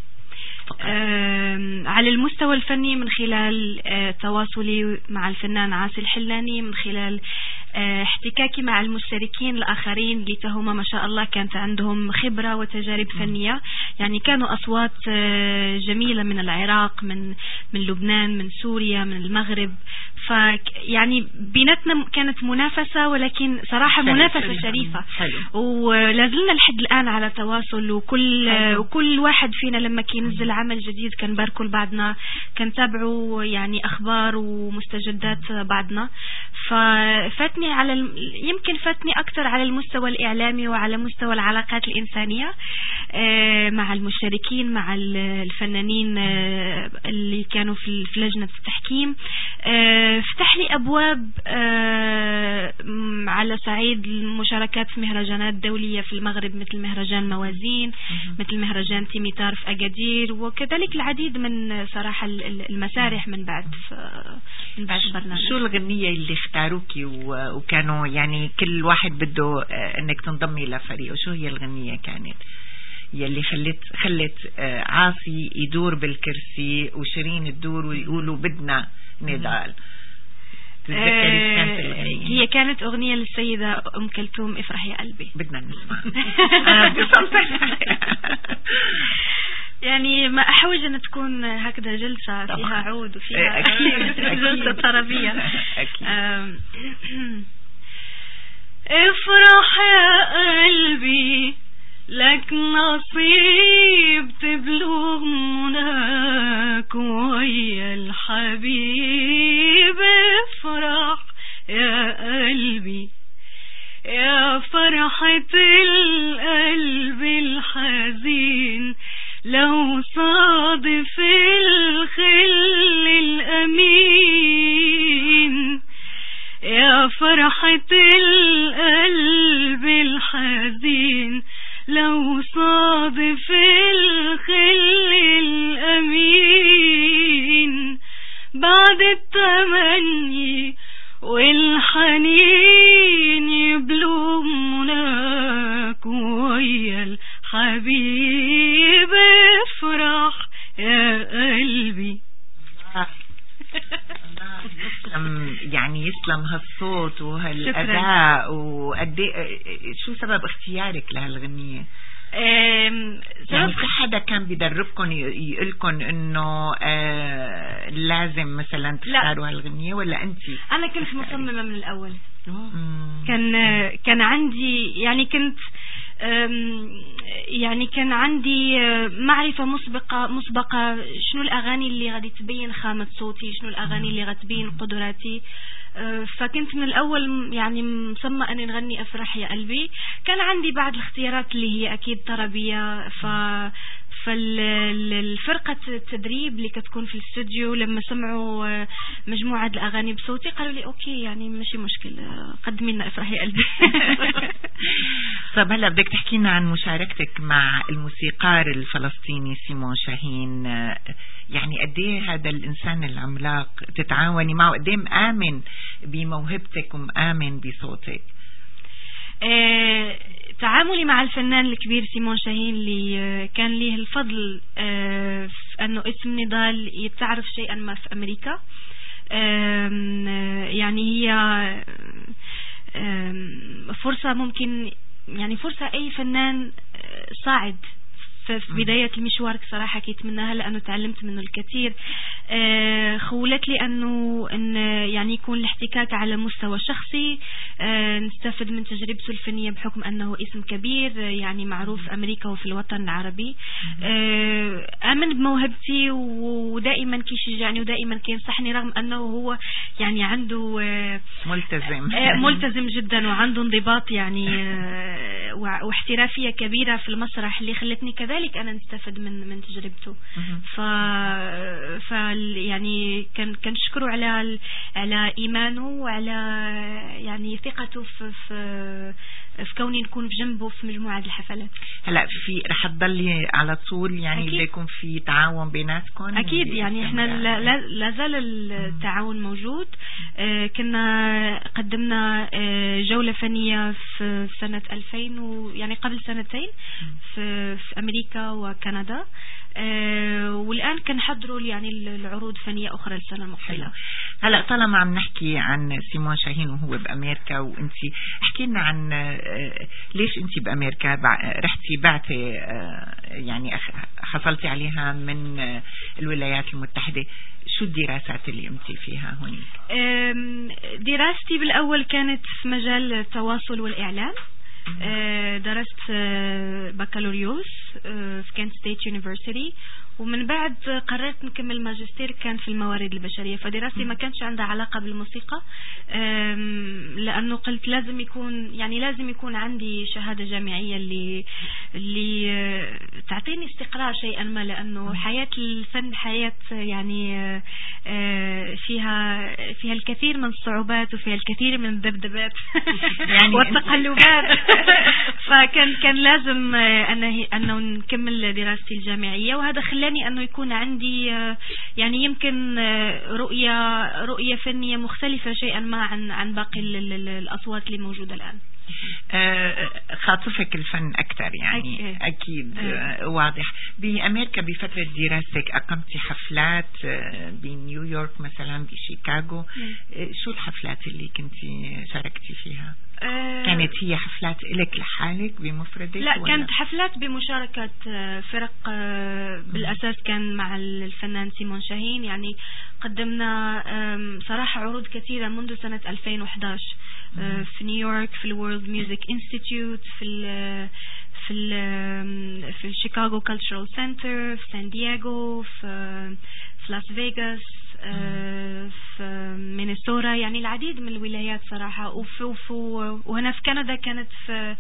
على المستوى الفني من خلال تواصلي مع الفنان عاصي الحلاني، من خلال احتكاكي مع المشتركين الآخرين اللي هم ما شاء الله كانت عندهم خبرة وتجارب فنية، يعني كانوا أصوات جميلة من العراق، من من لبنان، من سوريا، من المغرب. ف يعني بيناتنا كانت منافسة، ولكن صراحة منافسة شريفة، ولازلنا لحد الآن على تواصل، وكل حلو. وكل واحد فينا لما كان ينزل عمل جديد كان باركوا لبعضنا، كان تابعوا يعني أخبار ومستجدات بعضنا. ففاتني على يمكن فاتني أكثر على المستوى الإعلامي وعلى مستوى العلاقات الإنسانية مع المشاركين، مع الفنانين اللي كانوا في لجنة التحكيم. فتح لي أبواب على صعيد المشاركات في مهرجانات دولية في المغرب، مثل مهرجان موازين، مثل مهرجان تيميتار في أكادير، وكذلك العديد من صراحة المسارح من بعد من بعد البرنامج. شو الغنية اللي اختاروكي وكانوا يعني كل واحد بده انك تنضمي لفريق، وشو هي الغنية كانت يلي خلت خلت عاصي يدور بالكرسي وشيرين تدور ويقولوا بدنا نضال؟ تتذكري كانت الأغنية؟ هي كانت أغنية للسيدة أم كلثوم، افرح يا قلبي. بدنا نسمع. يعني ما أحوج أن تكون هكذا جلسة فيها عود وفيها جلسة طربية. افرح يا قلبي لك نصيب تبلغ مناك ويا الحبيب. افرح يا قلبي يا فرحة القلب الحزين، لو صادف الخل الأمين. يا فرحة القلب الحزين، لو صادف الخل الأمين. بعد التمني والحنين يبلغ مناك ويا الحبيب. افرح يا قلبي. يعني يسلم هالصوت وهالأداء. وقد شو سبب اختيارك لهالغنية؟ يعني في حدا كان بيدربكم يقولكم انه آه لازم مثلا تختاروا هالغنية، ولا انتي؟ انا كنت مصممة من الاول. كان كان عندي يعني كنت يعني كان عندي معرفة مسبقة مسبقة شنو الأغاني اللي غادي تبين خامة صوتي، شنو الأغاني اللي غادي تبين قدراتي. فكنت من الأول يعني مصممة أن نغني أفرح يا قلبي. كان عندي بعض الاختيارات اللي هي أكيد طربية. ف فالفرقة التدريب اللي كتكون في الاستوديو لما سمعوا مجموعة الأغاني بصوتي قالوا لي أوكي يعني ماشي مشكلة، قدمي لنا افرح يا قلبي. طب هلا بدك تحكي لنا عن مشاركتك مع الموسيقار الفلسطيني سيمون شاهين. يعني قد ايه هذا الإنسان العملاق تتعاوني معه، قد ايه مآمن بموهبتك ومآمن بصوتك؟ آه، تعاملي مع الفنان الكبير سيمون شاهين اللي كان ليه الفضل آه، في أنه اسم نضال يتعرف شيئا ما في أمريكا. آه، يعني هي آه، فرصة ممكن يعني فرصة أي فنان صاعد في بداية المشوار صراحة كيتمناها، لأنه تعلمت منه الكثير. آه خولت لي أنه أن يعني يكون الاحتكاك على مستوى شخصي، آه نستفد من تجربته الفنية بحكم أنه اسم كبير يعني معروف في أمريكا وفي الوطن العربي. آه آمن بموهبتي ودائما كيشجعني ودائما كينصحني، رغم أنه هو يعني عنده آه ملتزم آه ملتزم جدا وعنده انضباط يعني آه واحترافية كبيرة في المسرح اللي خلتني كذلك ذلك أنا نستفد من من تجربته. ف ف يعني كان كنشكره على على إيمانه وعلى يعني ثقته في في في كوني نكون في جنبه في مجموعة الحفلات. هلا في رح تضلي على طول يعني بده يكون في تعاون بيناتكم؟ أكيد يعني إحنا لا, لا زال التعاون موجود. آه كنا قدمنا آه جولة فنية في سنة ألفين ويعني قبل سنتين في, في أمريكا وكندا. آه والآن كنحضروا يعني العروض فنية أخرى السنة المقبلة. هلا طالما عم نحكي عن سيمون شاهين وهو بأمريكا، وانتي احكي لنا عن آه ليش انتي بأمريكا رحتي بعتي آه يعني حصلتي عليها من الولايات المتحدة، شو الدراسات اللي قمتي فيها هونيك؟ دراستي بالأول كانت في مجال التواصل والإعلام. درست بكالوريوس في كانت ستيت يونيفرسيتي، ومن بعد قررت نكمل ماجستير كان في الموارد البشرية. فدراستي ما كانش عندها علاقة بالموسيقى، لأنه قلت لازم يكون يعني لازم يكون عندي شهادة جامعية اللي اللي تعطيني استقرار شيئا ما، لأنه حياة الفن حياة يعني فيها فيها الكثير من الصعوبات وفيها الكثير من الذبذبات يعني والتقلبات. فكان كان لازم أنه أنه نكمل دراستي الجامعية، وهذا خلاني أنه يكون عندي يعني يمكن رؤية رؤية فنية مختلفة شيئا ما عن عن باقي الأصوات اللي موجودة الآن. خاطفك الفن أكثر يعني أكيد, أكيد واضح. بأمريكا بفترة دراستك أقمتي حفلات بنيويورك مثلا بشيكاغو، شو الحفلات اللي كنتي شاركتي فيها؟ كانت هي حفلات لك لحالك بمفردك؟ لا ولا؟ كانت حفلات بمشاركة فرق، بالأساس كان مع الفنان سيمون شاهين. يعني قدمنا صراحة عروض كثيرة منذ سنة ألفين وإحدى عشر في نيويورك، في الورلد ميوزك انستيتيوت، في ال في ال في الشيكاغو كالتشرال سنتر، في سان دييغو، في في لاس فيغاس، في مينيسوتا، يعني العديد من الولايات صراحة. وفي وهنا في كندا كانت في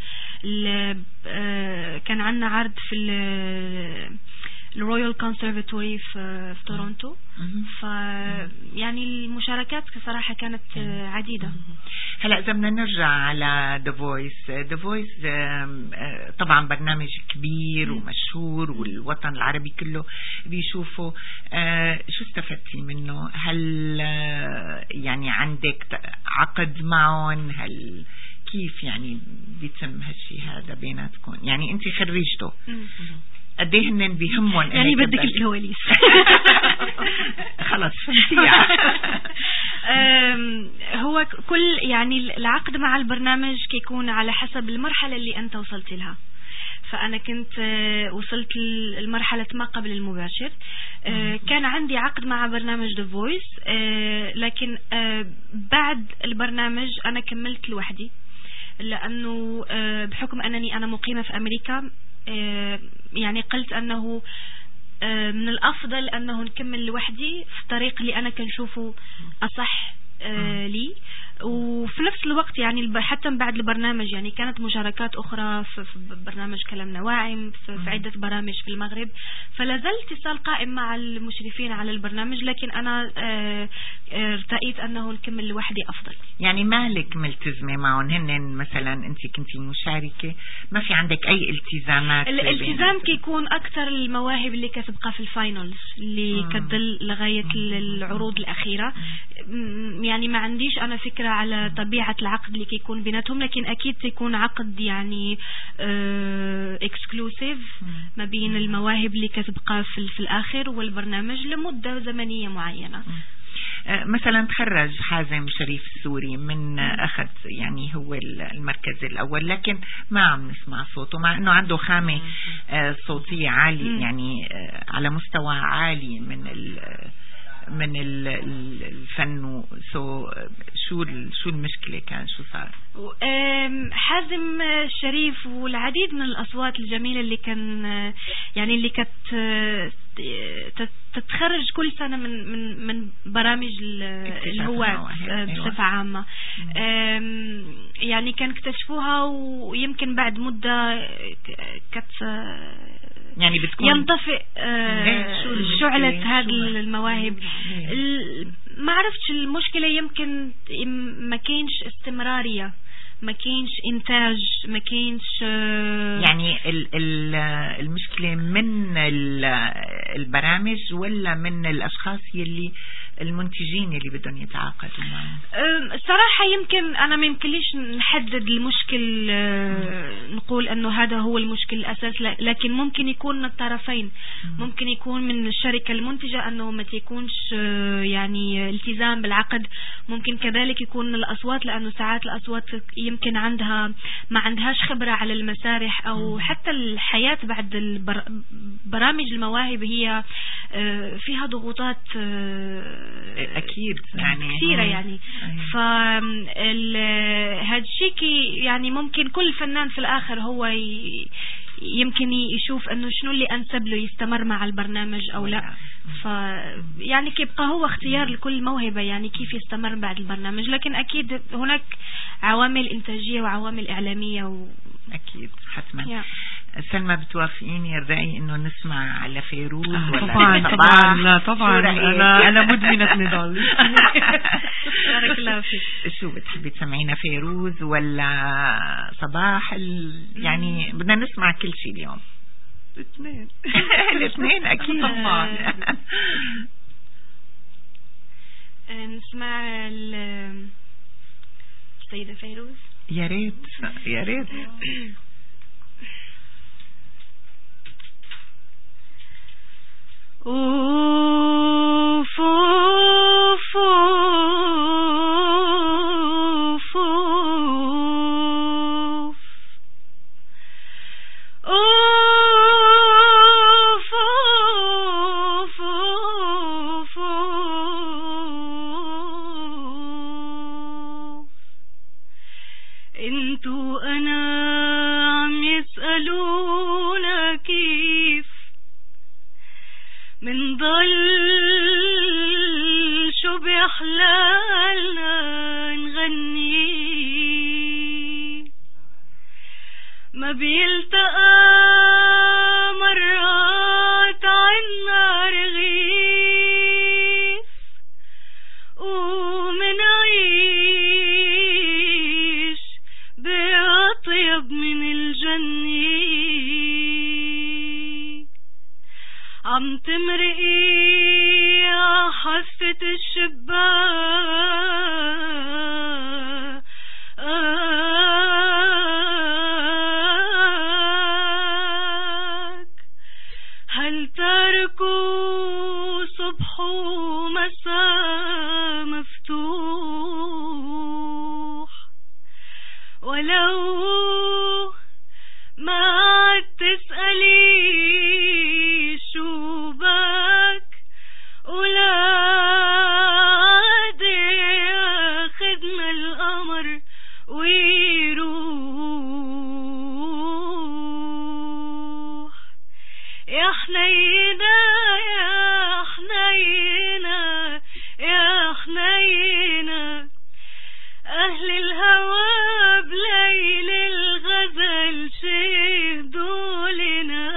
كان عندنا عرض في الرويال كونسرفاتوري في, في تورونتو. ف يعني المشاركات صراحة كانت عديدة. هلا إذا بدنا نرجع على The Voice. The Voice طبعا برنامج كبير ومشهور والوطن العربي كله بيشوفه. شو استفدتي منه؟ هل يعني عندك عقد معهم؟ هل كيف يعني بيتم هالشي هذا بيناتكم؟ يعني انت خريجته، قد ايه هن بيهمهم يعني بدك الكواليس؟ خلص فهمتيها. هو كل يعني العقد مع البرنامج كيكون على حسب المرحلة اللي أنت وصلت لها. فأنا كنت وصلت لمرحلة ما قبل المباشر. كان عندي عقد مع برنامج The Voice، لكن بعد البرنامج أنا كملت لوحدي، لأنه بحكم أنني أنا مقيمة في أمريكا، يعني قلت أنه من الأفضل أنه نكمل لوحدي في الطريق اللي أنا كنشوفه أصح لي. وفي نفس الوقت يعني حتى بعد البرنامج يعني كانت مشاركات أخرى في برنامج كلامنا واعم، في عدة برامج في المغرب، فلا زال اتصال قائم مع المشرفين على البرنامج، لكن أنا ارتأيت أنه نكمل لوحدي أفضل. يعني مالك ملتزمة معهم؟ هن مثلا أنت كنتي مشاركة، ما في عندك أي التزامات؟ الالتزام كيكون أكثر المواهب اللي كتبقى في الفاينلز اللي كتضل لغاية العروض الأخيرة. يعني ما عنديش أنا فكرة على طبيعة العقد اللي كيكون بيناتهم، لكن أكيد سيكون عقد يعني اكسكلوسيف ما بين المواهب اللي كتبقى في, في الآخر والبرنامج لمدة زمنية معينة. مثلا تخرج حازم شريف السوري من أخذ يعني هو المركز الأول، لكن ما عم نسمع صوته مع أنه عنده خامة صوتية عالية، يعني على مستوى عالي من ال من الفن. سو شو شو المشكلة كان؟ شو صار؟ حازم شريف والعديد من الأصوات الجميلة اللي كان يعني اللي كانت تتخرج كل سنة من من من برامج الهواة بصفة عامة، يعني كان اكتشفوها، ويمكن بعد مدة كت يعني بتكون ينطفئ شعلة هذه المواهب. ما عرفتش المشكلة، يمكن ما كينش استمرارية، ما كينش إنتاج، ما كينش يعني ال ال المشكلة من البرامج ولا من الأشخاص يلي المنتجين اللي بدهم يتعاقدوا معهم؟ صراحة يمكن أنا ما يمكنليش نحدد المشكل، نقول أنه هذا هو المشكل الأساس، لكن ممكن يكون من الطرفين. ممكن يكون من الشركة المنتجة أنه ما تكونش يعني التزام بالعقد، ممكن كذلك يكون من الأصوات، لأنه ساعات الأصوات يمكن عندها ما عندهاش خبرة على المسارح، أو حتى الحياة بعد البر... برامج المواهب هي فيها ضغوطات أكيد يعني كثيرة يعني. فهذا الشيء يعني ممكن كل فنان في الآخر هو يمكن يشوف انه شنو اللي انسب له يستمر مع البرنامج او لا. ف يعني كيبقى هو اختيار لكل موهبة يعني كيف يستمر بعد البرنامج، لكن اكيد هناك عوامل انتاجية وعوامل اعلامية و... اكيد حتما. yeah. سلمى بتوافقيني يرضعي انه نسمع لفيروز آه ولا طبعا طبعا لا طبعا انا انا مدمنة نضال. بارك الله فيك. شو بتحبي تسمعينا، فيروز ولا صباح ال... يعني بدنا نسمع كل شيء اليوم. الاثنين. الاثنين اكيد طبعا. نسمع السيدة فيروز. يا ريت يا ريت. أوف أوف أوف أوف أوف أوف أوف. انتو أنا عم يسألونا كيف من ضل شو بيحلالنا نغني، ما بيلتقى مرات عنا رغيف ومنعيش بأطيب من الجنة. عم تمرقي يا حافة الشباك هل تركوا صبح ومساء مفتوح، ولو ما عاد تسألي شو باك ولا عاد ياخدنا القمر ويروح. يا حنينة يا حنينة يا حنينة أهل الهوى بليل الغزل شهدوا لنا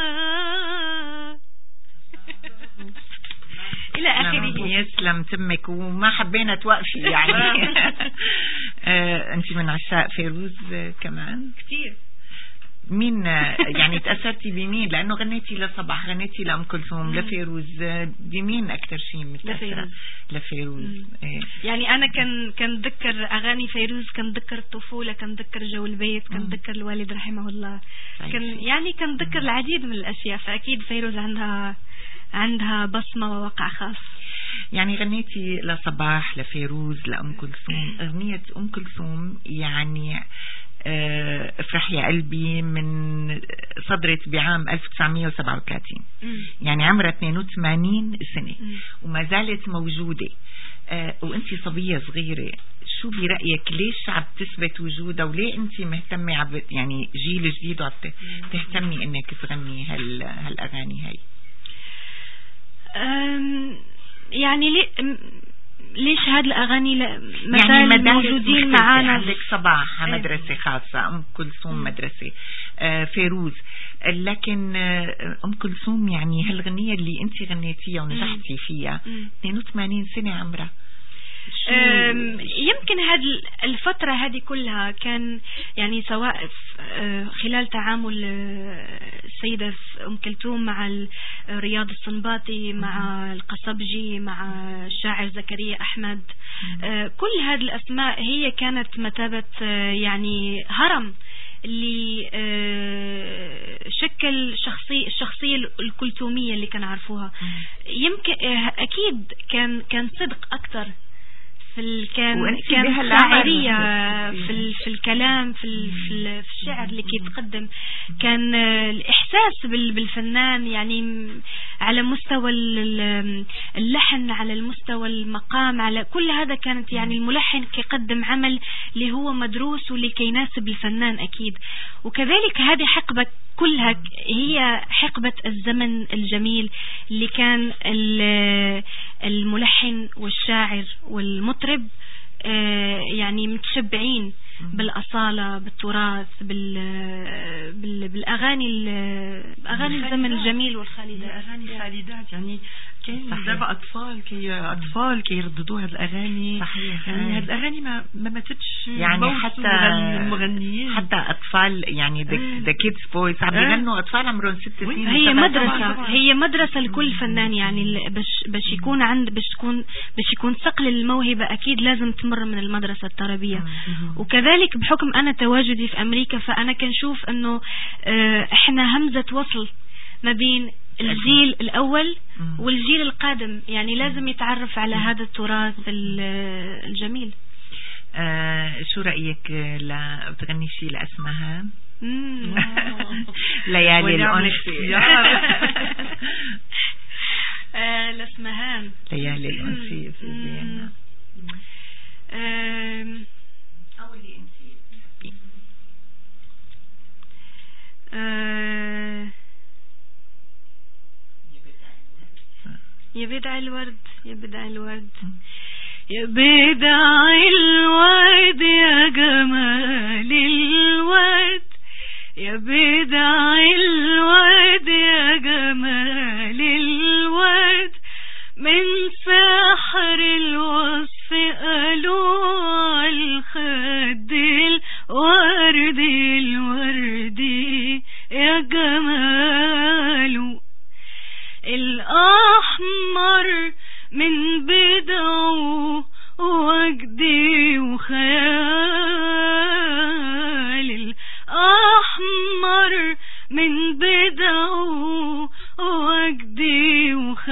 إلى آخره. يسلم تمك وما حبينا توقفي يعني. آه، أنت من عشاق فيروز كمان كتير. مين يعني تأثرتي بمين؟ لأنه غنيتي لصباح، غنيتي لأم كلثوم، لفيروز، بمين أكتر شيء متأثرة؟ لفيروز. لفيروز. إيه. يعني أنا كان كان ذكر أغاني فيروز، كان ذكر الطفولة، كان ذكر جو البيت، كان ذكر الوالد رحمه الله، كان يعني كان ذكر العديد من الأشياء. فأكيد فيروز عندها عندها بصمة ووقع خاص. يعني غنيتي لصباح، لفيروز، لأم كلثوم. أغنية أم كلثوم يعني اه افرح يا قلبي من صدرت بعام ألف وتسعمية وسبعة وثلاثين، يعني عمرها اثنين وثمانين سنة وما زالت موجودة. اه وانتي صبية صغيرة، شو برأيك ليش عم تثبت وجودها وليه انتي مهتمة عب يعني جيل جديد وعم تهتمي انك تغني هال هالأغاني هاي؟ يعني ليه ليش هاد الأغاني مثلا يعني موجودين معانا؟ عندك صباح مدرسة خاصة، أم كلثوم مدرسة، آه فيروز، لكن آه أم كلثوم يعني هالغنية اللي أنت غنيتيها ونجحتي فيها اثنين وثمانين سنة عمرها. يمكن هذه الفترة هذه كلها كان يعني سواء خلال تعامل السيدة أم كلثوم مع رياض السنباطي، مع القصبجي، مع الشاعر زكريا أحمد، كل هذه الأسماء هي كانت مثابة يعني هرم اللي شكل شخصية الشخصية الكلثومية اللي كانوا عارفوها. يمكن أكيد كان كان صدق أكتر في ال... كان كان شاعرية في ال... في الكلام في ال... في, ال... في الشعر اللي كي تقدم. كان الإحساس بال... بالفنان يعني على مستوى اللحن، على المستوى المقام، على كل هذا كانت يعني الملحن كيقدم عمل اللي هو مدروس واللي كي يناسب الفنان أكيد. وكذلك هذه حقبة كلها هي حقبة الزمن الجميل اللي كان الملحن والشاعر والمطرب يعني متشبعين بالأصالة، بالتراث، بال... بال... بالأغاني أغاني الزمن الجميل والخالدات، الأغاني خالدات. يعني كاين دابا أطفال كي أطفال كيرددوا هاد الأغاني. صحيح. يعني هاد الأغاني ما ما ماتتش يعني حتى مغنيين، حتى أطفال يعني ذا كيدز بويز عم يغنوا أطفال عمرهم ست سنين. هي مدرسة هي مدرسة لكل فنان يعني باش باش يكون عند باش تكون باش يكون صقل الموهبة أكيد لازم تمر من المدرسة التربية. وكذلك بحكم أنا تواجدي في أمريكا فأنا كنشوف أنه إحنا همزة وصل ما بين الجيل الأول والجيل القادم، يعني لازم يتعرف على هذا التراث الجميل. آه شو رأيك لا تغني شيء لأسمها؟ ليالي الأنس. لأسمهان ليالي الأنس في فيينا. أو اللي أنت يا بدع الورد يا بدع الورد يا بدع الورد يا جمال الورد يا بدع الورد يا جمال الورد من سحر الوصف قالوا الخد الورد الوردي يا جماله الأحمر من بدعه وجدي وخيال الأحمر من بدعه وجدي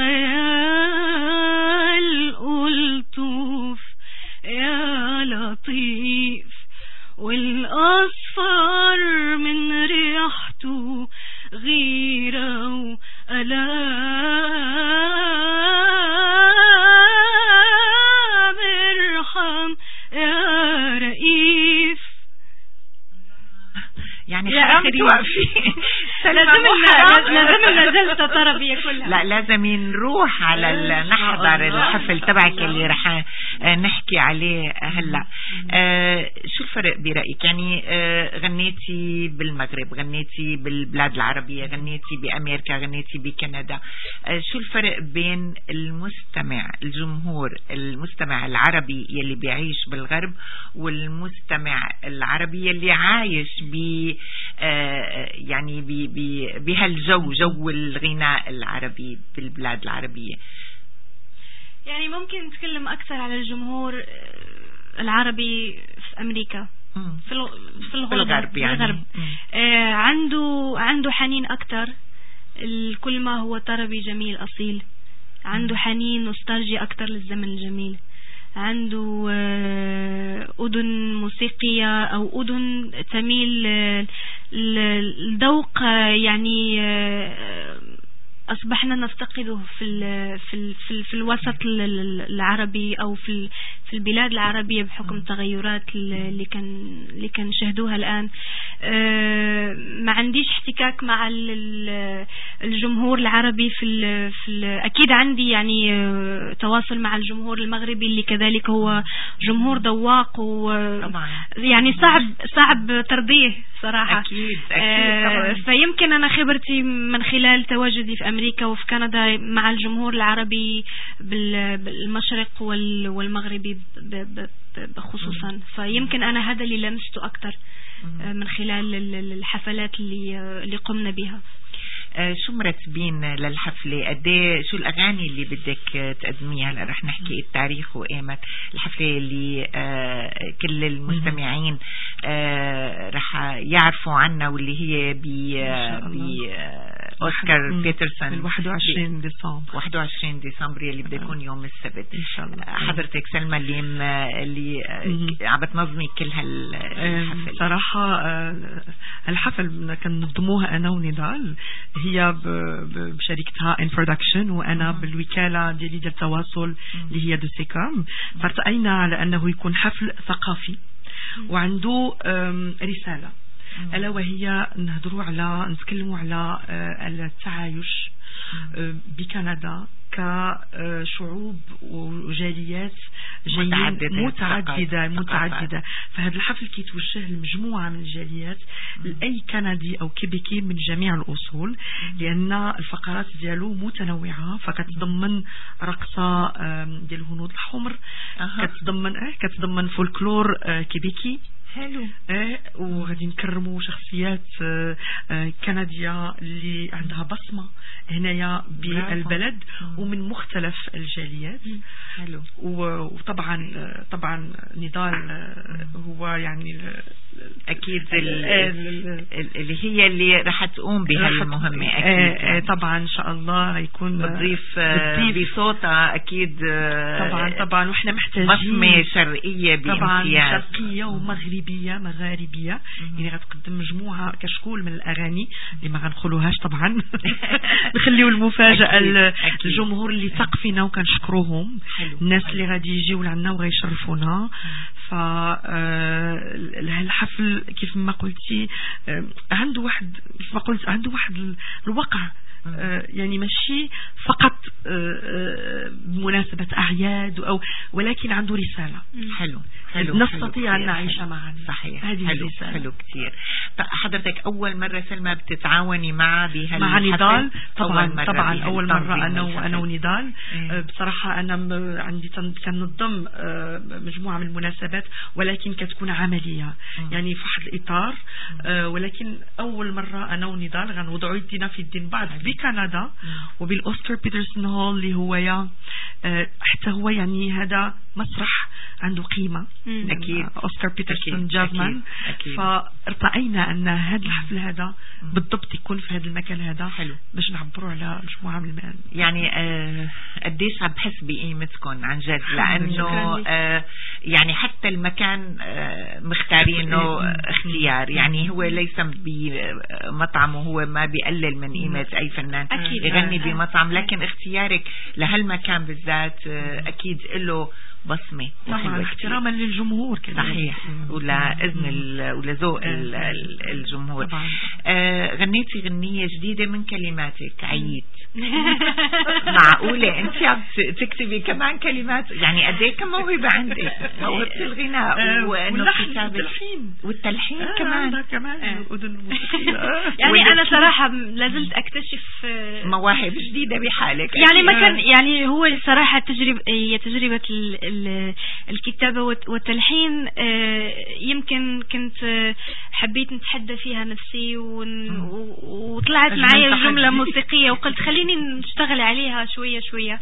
وخيال قلتوف يا لطيف والأصفر من ريحته غيرة وألام ارحم يا رئيف. يعني يا أخي توقفي لازم لنا جلسة طربية كلها. لا لازم نروح على نحضر الحفل تبعك اللي رح نحكي عليه هلا. آه شو الفرق برأيك؟ يعني آه غنيتي بالمغرب، غنيتي بالبلاد العربية، غنيتي بأمريكا، غنيتي بكندا. آه شو الفرق بين المستمع الجمهور المستمع العربي يلي بيعيش بالغرب والمستمع العربي يلي عايش ب آه يعني بهالجو جو الغناء العربي بالبلاد العربية؟ يعني ممكن نتكلم أكثر على الجمهور العربي في أمريكا في في الغرب يعني الغرب. آه عنده عنده حنين أكثر كل ما هو طربي جميل أصيل، عنده حنين نوستالجي أكثر للزمن الجميل، عنده آه أذن موسيقية أو أذن تميل الذوق يعني آه أصبحنا نفتقده في ال في ال في, ال في الوسط العربي أو في في البلاد العربية بحكم التغيرات اللي كان اللي كان نشاهدوها الآن. ما عنديش احتكاك مع الجمهور العربي في ال في ال أكيد عندي يعني تواصل مع الجمهور المغربي اللي كذلك هو جمهور ذواق و يعني صعب صعب ترضيه صراحة. أكيد أكيد. فيمكن أنا خبرتي من خلال تواجدي في أمريكا وفي كندا مع الجمهور العربي بالمشرق والمغربي خصوصا، فيمكن أنا هذا اللي لمسته أكتر من خلال الحفلات اللي اللي قمنا بها. شو مرتبين للحفلة؟ قديه شو الأغاني اللي بدك تقدميها؟ هلا رح نحكي التاريخ وقيمة الحفلة اللي آه كل المستمعين آه رح يعرفوا عنها واللي هي ب أوسكار بيترسون ال واحد وعشرين ديسمبر واحد وعشرين ديسمبر اللي بده يكون يوم السبت إن شاء الله. حضرتك سلمى اللي م... اللي عم بتنظمي كل هالحفل. صراحة الحفل بدنا كننظموها أنا ونضال، هي بشركتها إن برودكشن وأنا بالوكالة ديالي ديال التواصل اللي هي دوسيكام. فارتأينا على أنه يكون حفل ثقافي وعنده رسالة، ألا وهي نهضروا على نتكلموا على التعايش بكندا كشعوب وجاليات متعددة متعددة, متعددة. فهذا الحفل كيتوجه لمجموعة من الجاليات لأي كندي أو كيبيكي من جميع الأصول، لأن الفقرات ديالو متنوعة، فكتضمن رقصة ديال الهنود الحمر، كتضمن كتضمن فولكلور كيبيكي حلو. ايه وغادي نكرموا شخصيات آه آه كندية اللي عندها بصمة هنايا بالبلد ومن مختلف الجاليات. حلو. وطبعا طبعا نضال هو يعني اكيد اللي هي اللي راح تقوم بهالمهمة اكيد. يعني. طبعا ان شاء الله هيكون بتضيف بصوتها اكيد. طبعا طبعا واحنا محتاجين بصمة شرقية بامتياز، طبعا شرقية ومغربية مغاربية. يعني غتقدم مجموعة كشكول من الأغاني اللي ما غنقولوهاش طبعا نخليو المفاجأة الجمهور اللي ثق فينا وكنشكروهم، الناس اللي غادي يجيو لعنا وغيشرفونا. فالحفل كيف ما قلتي عنده واحد كيف ما قلت عنده واحد الوقع، يعني ماشي فقط بمناسبة أعياد أو ولكن عنده رسالة. حلو حلو. نستطيع أن نعيش معا. صحيح. هذه حلو الرسالة. حلو كتير. حضرتك أول مرة سلمى بتتعاوني مع بهالحفل؟ مع نضال طبعا. أول مرة طبعا أول مرة أنا وأنا ونضال. إيه. بصراحة أنا عندي كننظم مجموعة من المناسبات ولكن كتكون عملية. م. يعني في واحد الإطار. ولكن أول مرة أنا ونضال غنوضعوا يدينا في الدين بعض بكندا وبالأوسكار بيترسون هول اللي هو يا حتى هو يعني هذا مسرح عنده قيمة. أكيد. أوسكار بيترسون جازمان. فارتأينا أن هذا الحفل هذا بالضبط يكون في هذا المكان هذا. حلو. باش نعبروا على مجموعة من المال. يعني آه قديش عم بحس بقيمتكم عن جد، لأنه آه يعني حتى المكان آه مختارينه اختيار. يعني هو ليس بمطعم وهو ما بيقلل من قيمة أي فنان أكيد يغني بمطعم، لكن اختيارك لهالمكان بالذات آه أكيد له بصمة طبعا احتراما للجمهور كده. صحيح. ولا إذن ولذوق الجمهور. آه غنيتي غنية جديدة من كلماتك عييت. معقولة انت عم تكتبي كمان كلمات؟ يعني قد ايه كم موهبة عندك؟ موهبة الغناء والتلحين والتلحين آه كمان آه كمان آه. الأذن الموسيقية. يعني أنا صراحة لازلت أكتشف مواهب جديدة بحالك. يعني ما كان يعني هو صراحة تجربة هي تجربة الكتابة والتلحين. يمكن كنت حبيت نتحدى فيها نفسي وطلعت معي جملة موسيقية وقلت خليني نشتغل عليها شوية شوية.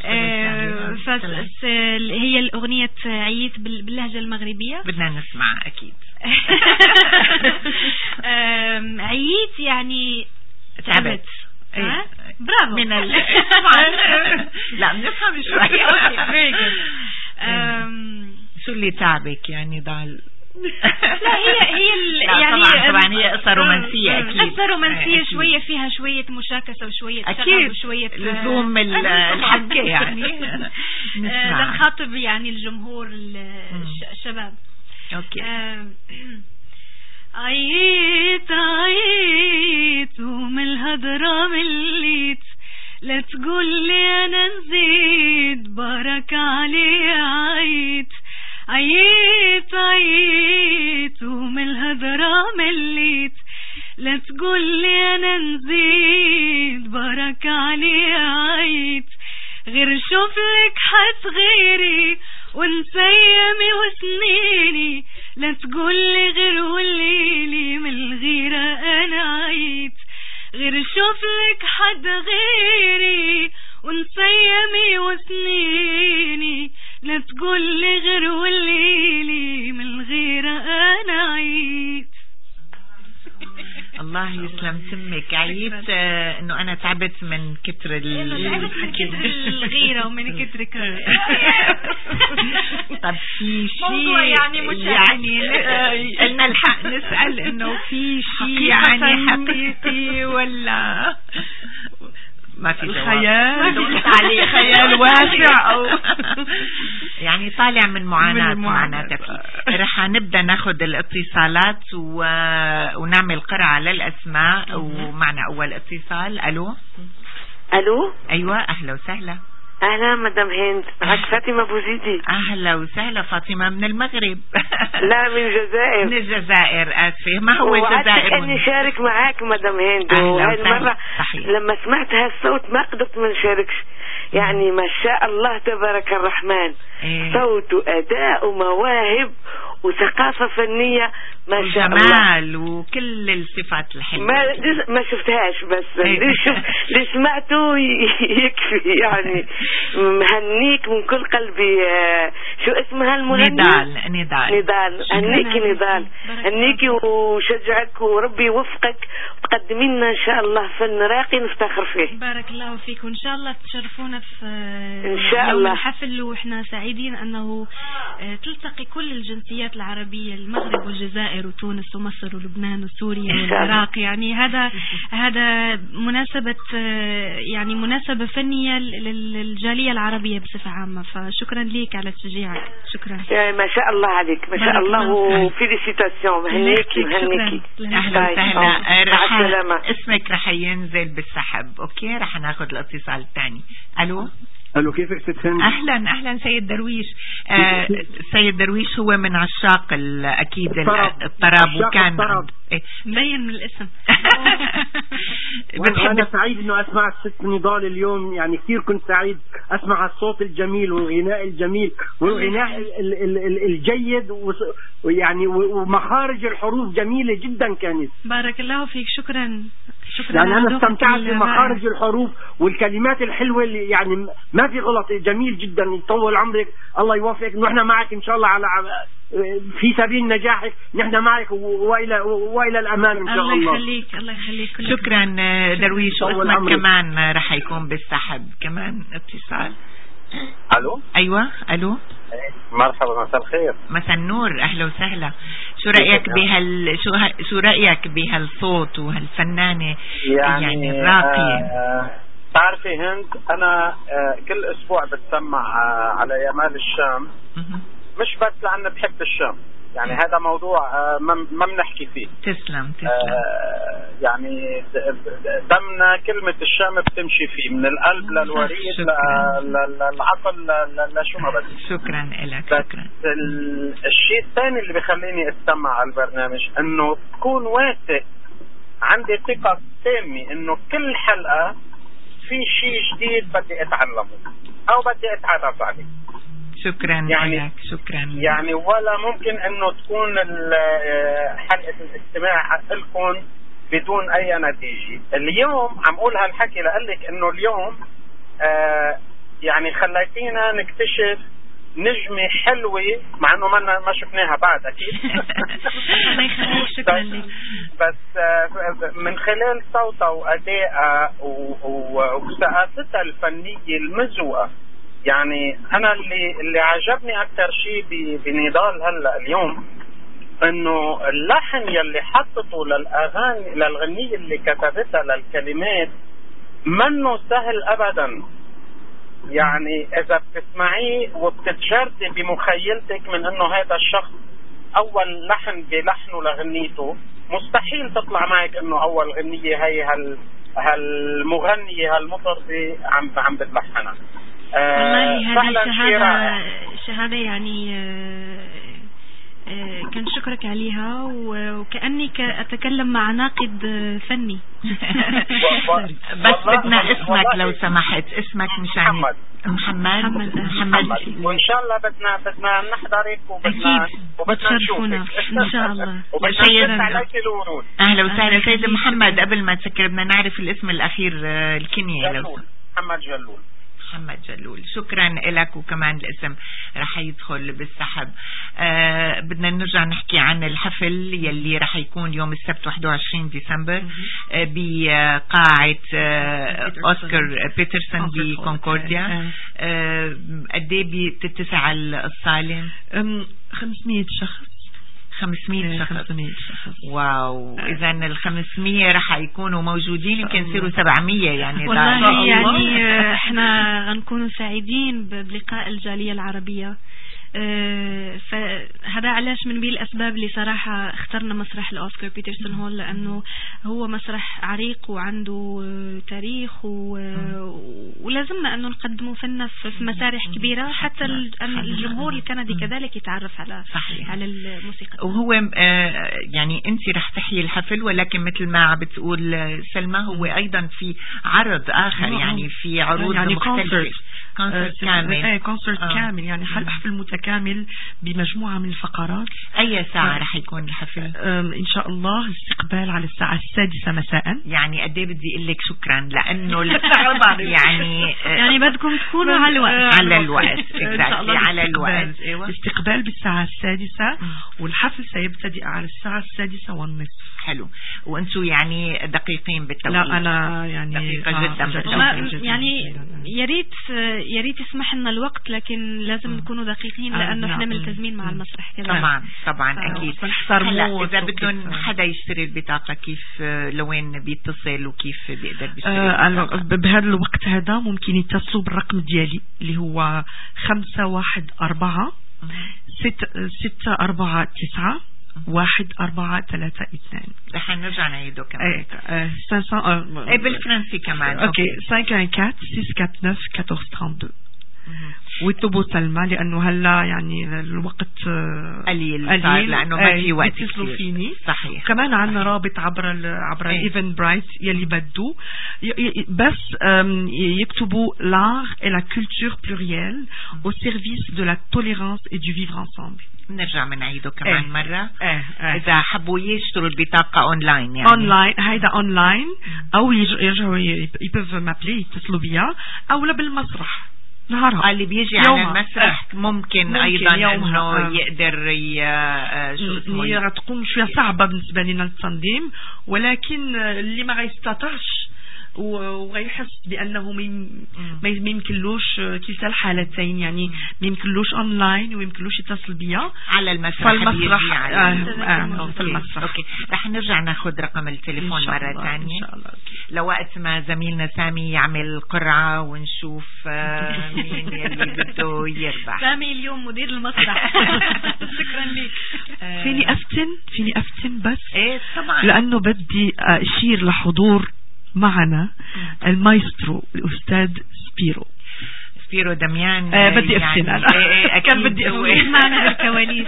هي الأغنية عييت باللهجة المغربية. بدنا نسمع أكيد. عييت يعني تعبت. إيه؟ برافو من ال... طبعا لا بنفهم شوي. شو اللي تعبك يعني ضال؟ لا هي هي يعني طبعا طبعا هي قصة رومانسية أكيد. قصة رومانسية شوية فيها شوية مشاكسة وشوية أكيد وشوية لزوم الحكي يعني. لنخاطب يعني الجمهور الشباب. أوكي. عييت عييت ومن الهضرة مليت، لا تقول لي أنا نزيد بارك علي عييت. عييت عييت ومن الهضرة مليت، لا تقول لي أنا نزيد بارك علي عييت. غير شوف لك حتغيري ونسيمي وسنيني، لا تقولي غير وليلي من الغيرة أنا عيت. غير شوف لك حد غيري ونسيمي وسنيني، لا تقولي غير وليلي من الغيرة أنا عيت. الله يسلم تمك هيك عيبت آه انه انا تعبت من كتر الغيرة ومن كتر طب في شيء يعني مش يعني لنا الحق نسأل انه في شيء يعني حقيقي ولا ما في خيال عليه خيال واسع او يعني طالع من معاناة معناتها. رح نبدأ ناخد الاتصالات و... ونعمل قرعة للأسماء. ومعنا أول اتصال. ألو ألو أيوة أهلا وسهلا. أهلا مدام هند، معك فاطمة بوزيدي. أهلا وسهلا فاطمة من المغرب. لا من الجزائر. من الجزائر آسفة. ما هو الجزائر؟ أني شارك معاك مدام هند، وهاي المرة لما سمعت هالصوت ما قدرت ما نشاركش. يعني ما شاء الله تبارك الرحمن. إيه؟ صوت وأداء ومواهب وثقافة فنية ما شاء الله، وجمال وكل الصفات الحلوة. ما ما شفتهاش بس اللي شوف اللي سمعته يكفي يعني. مهنيك من كل قلبي. شو اسمها المغنية؟ نضال. نضال نضال هنيكي نضال هنيكي وشجعك وربي يوفقك وتقدمي لنا ان شاء الله فن راقي نفتخر فيه. بارك الله فيك، وان شاء الله تشرفونا في ان شاء الله الحفل، واحنا سعيدين انه تلتقي كل الجنسيات العربية، المغرب والجزائر وتونس ومصر ولبنان وسوريا والعراق. يعني هذا هذا مناسبة يعني مناسبة فنية للجالية العربية بصفة عامة. فشكرا ليك على تشجيعك. شكرا. ما شاء الله عليك، ما شاء الله، وفيليسيتاسيون. مهنيكي مهنيكي. اهلا وسهلا. رح اسمك رح ينزل بالسحب. اوكي رح ناخذ الاتصال الثاني. الو الو كيفك ست هند؟ اهلا اهلا سيد درويش. آه سيد درويش هو من عشاق اكيد الطرب, الطرب وكان مبين من الاسم. انا سعيد انه اسمع الست نضال اليوم، يعني كثير كنت سعيد اسمع الصوت الجميل والغناء الجميل والغناء الجيد، ويعني ومخارج الحروف جميلة جدا كانت. بارك الله فيك. شكرا شكرا. يعني انا استمتعت بمخارج الحروف والكلمات الحلوة اللي يعني ما في غلط. جميل جدا. يطول عمرك، الله يوفقك. نحن معك ان شاء الله على في سبيل نجاحك. نحن معك والى والى الامام ان شاء الله. الله يخليك الله يخليك. شكرا درويش. واسمك كمان رح يكون بالسحب كمان اتصال. الو ايوه الو مرحبا مساء الخير. مساء النور اهلا وسهلا. شو رايك بهال شو ه... شو رايك بهالصوت وهالفنانه يعني, يعني الراقيه؟ آه... تعرفي هند انا آه كل اسبوع بتسمع آه على يمال الشام، مش بس لأن بحب الشام، يعني هذا موضوع آه ما بنحكي فيه. تسلم تسلم. آه يعني دمنا كلمة الشام بتمشي فيه من القلب للوريد للعقل لشو ما بدك. شكرا لك. شكرا. الشيء الثاني اللي بيخليني استمع على البرنامج انه تكون واثق، عندي ثقة تامة انه كل حلقة في شيء جديد بدي اتعلمه او بدي اتعرف عليه. شكرا يعني لك. شكرا. يعني ولا ممكن انه تكون حلقة الاستماع لكم بدون اي نتيجة. اليوم عم اقول هالحكي لقلك انه اليوم آه يعني خليتينا نكتشف نجمة حلوة مع انه ما ما شفناها بعد اكيد. الله يخليك. شكرا لك. بس آه من خلال صوتها وادائها وثقافتها الفنية المزوقة، يعني انا اللي اللي عجبني اكثر شيء بنضال هلا اليوم انه اللحن يلي حطته للاغاني للغنية اللي كتبتها للكلمات منه سهل ابدا. يعني اذا بتسمعيه وبتتجردي بمخيلتك من انه هذا الشخص اول لحن بلحنه لغنيته، مستحيل تطلع معك انه اول غنية هي هال هالمغنية هالمطربة عم عم بتلحنها. والله هذه شهادة شهادة يعني كان شكرك عليها، وكأني أتكلم مع ناقد فني. بس بدنا اسمك لو سمحت. اسمك مشان محمد. محمد محمد, محمد. وإن شاء الله بدنا بدنا نحضرك وبدنا وبدنا نشوفك إن شاء الله. وبدنا عليك الورود. أهلا وسهلا سيد محمد. قبل ما تسكر بدنا نعرف الاسم الأخير الكنية لو محمد جلول. محمد جلول. شكرا لك، وكمان الاسم رح يدخل بالسحب. آه بدنا نرجع نحكي عن الحفل يلي رح يكون يوم السبت واحد وعشرين ديسمبر آه بقاعة آه أوسكار بيترسون بكونكورديا. آه قد ايه بتتسع الصالة؟ خمسمية شخص. خمسمية شخص. واو، اذا ال خمسمية رح يكونوا موجودين، يمكن يصيروا سبعمية يعني. والله يعني احنا غنكونوا سعيدين بلقاء الجالية العربية. أه فهذا علاش من بين الأسباب اللي صراحة اخترنا مسرح الأوسكار بيترسون هول، لأنه هو مسرح عريق وعنده تاريخ و... ولازمنا أنه نقدمه فينا في مسارح كبيرة، حتى الجمهور الكندي كذلك يتعرف على صحيح. على الموسيقى. وهو آه يعني أنت رح تحيي الحفل، ولكن مثل ما بتقول سلمى هو أيضا في عرض آخر، يعني في عروض يعني مختلفة. كونسرت كامل. ايه كونسرت آه. كامل، يعني حفل متكامل بمجموعة من الفقرات. أي ساعة رح يكون الحفل؟ إن شاء الله الاستقبال على الساعة السادسة مساء. يعني قد ايه بدي أقول لك شكرا، لأنه يعني يعني بدكم تكونوا على الوقت. على الوقت على الوقت. ايوه الاستقبال بالساعة السادسة والحفل سيبتدئ على الساعة السادسة والنصف. حلو. وأنتوا يعني دقيقين بالتوقيت؟ لا أنا يعني دقيقة آه جدا بالتوقيت. يعني يا ريت يا ريت يسمح لنا الوقت، لكن لازم نكونوا دقيقين لأنه آه احنا ملتزمين مع المسرح كذا. طبعا طبعا اكيد. هلا اذا بدهم حدا يشتري البطاقة كيف لوين بيتصل وكيف بيقدر بيشتري؟ آه بهذا الوقت هذا ممكن يتصلوا بالرقم ديالي اللي هو خمسة واحد أربعة ستة ستة أربعة تسعة واحد أربعة ثلاثة اثنين. رح نرجع نعيده كمان. ايه ايه بالفرنسي كمان. اوكي خمسة واحد أربعة ستة أربعة تسعة أحد واحد اثنين اثنين. ويطلبوا سلمى لأنه هلا يعني الوقت قليل قليل لأنه ما في وقت يتصلوا فيني. صحيح. كمان عنا رابط عبر ال عبر الايفنت برايت يلي بدو بس يكتبوا l'art et la culture plurielle au service de la tolérance et du vivre ensemble. نرجع منعيده كمان ايه. مرة ايه. ايه. إذا حبوا يشتروا البطاقة أونلاين يعني أونلاين هيدا أونلاين أو يرجعوا يبقوا مابلي يتصلوا بيا أو لا بالمسرح نهارها. اللي بيجي على المسرح ممكن, ممكن أيضا إنه آه. يقدر شو اسمه تكون شوية صعبة بالنسبة لنا التنظيم، ولكن اللي ما يستطيعش ويحس بأنه ما يمكنلوش كلتا الحالتين، يعني ما يمكنلوش أونلاين ويمكنلوش يتصل بيا على المسرح. فالمسرح على آه آه في المسرح. أوكي. رح نرجع ناخذ رقم التليفون مرة ثانية إن شاء الله، لوقت ما زميلنا سامي يعمل قرعة ونشوف آه مين يلي بده يربح. سامي اليوم مدير المسرح. شكرا لك. آه فيني أفتن فيني أفتن بس إيه طبعا، لأنه بدي أشير لحضور معنا المايسترو الأستاذ سبيرو سبيرو دميان. آه بدي أفتن يعني أنا كان بدي أفتن معنا بالكواليس.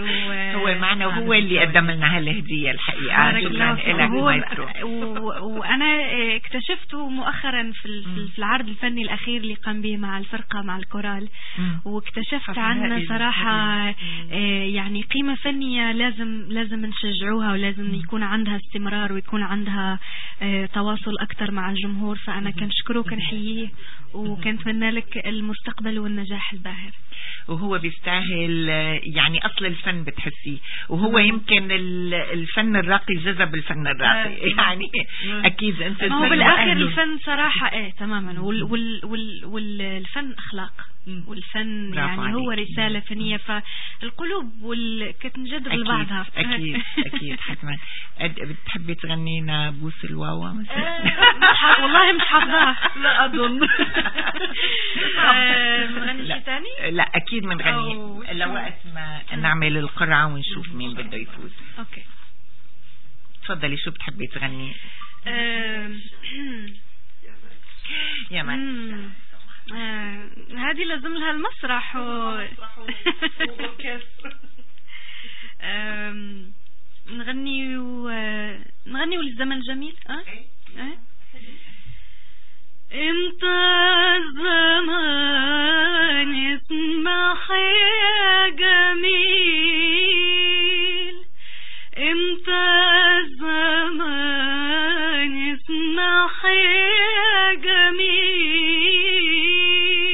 هو معنا وهو اللي قدم لنا هالهدية الحقيقة. شكرا لك مايسترو. وأنا اكتشفته مؤخرا في في العرض الفني الأخير اللي قام به مع الفرقة مع الكورال، واكتشفت عنه صراحة يعني قيمة فنية لازم لازم نشجعوها، ولازم يكون عندها استمرار ويكون عندها تواصل أكثر مع الجمهور. فأنا كنشكره وكنحييه وكنتمنى لك المستقبل والنجاح الباهر. وهو بيستاهل يعني أصل الفن بتحسيه، وهو يمكن الفن الراقي جذب الفن الراقي يعني أكيد أنت هو بالآخر الفن صراحة إيه تماما، وال وال وال والفن أخلاق، والفن يعني هو رسالة فنية، فالقلوب والكتنجذب لبعضها. أكيد أكيد حتما. بتحبي تغنينا بوس الواوا مثلا؟ والله مش حافظاها. لا أظن. نغني شيء ثاني؟ لا أكيد منغني لوقت ما نعمل القرعة ونشوف مين بده يفوز. أوكي تفضلي، شو بتحبي تغني؟ يا مان آه هذه لازم لها المسرح و... نغني و... نغني وللزمن الجميل. أه؟ أه؟ انت الزمان اسمح يا جميل، انت الزمان اسمح يا جميل،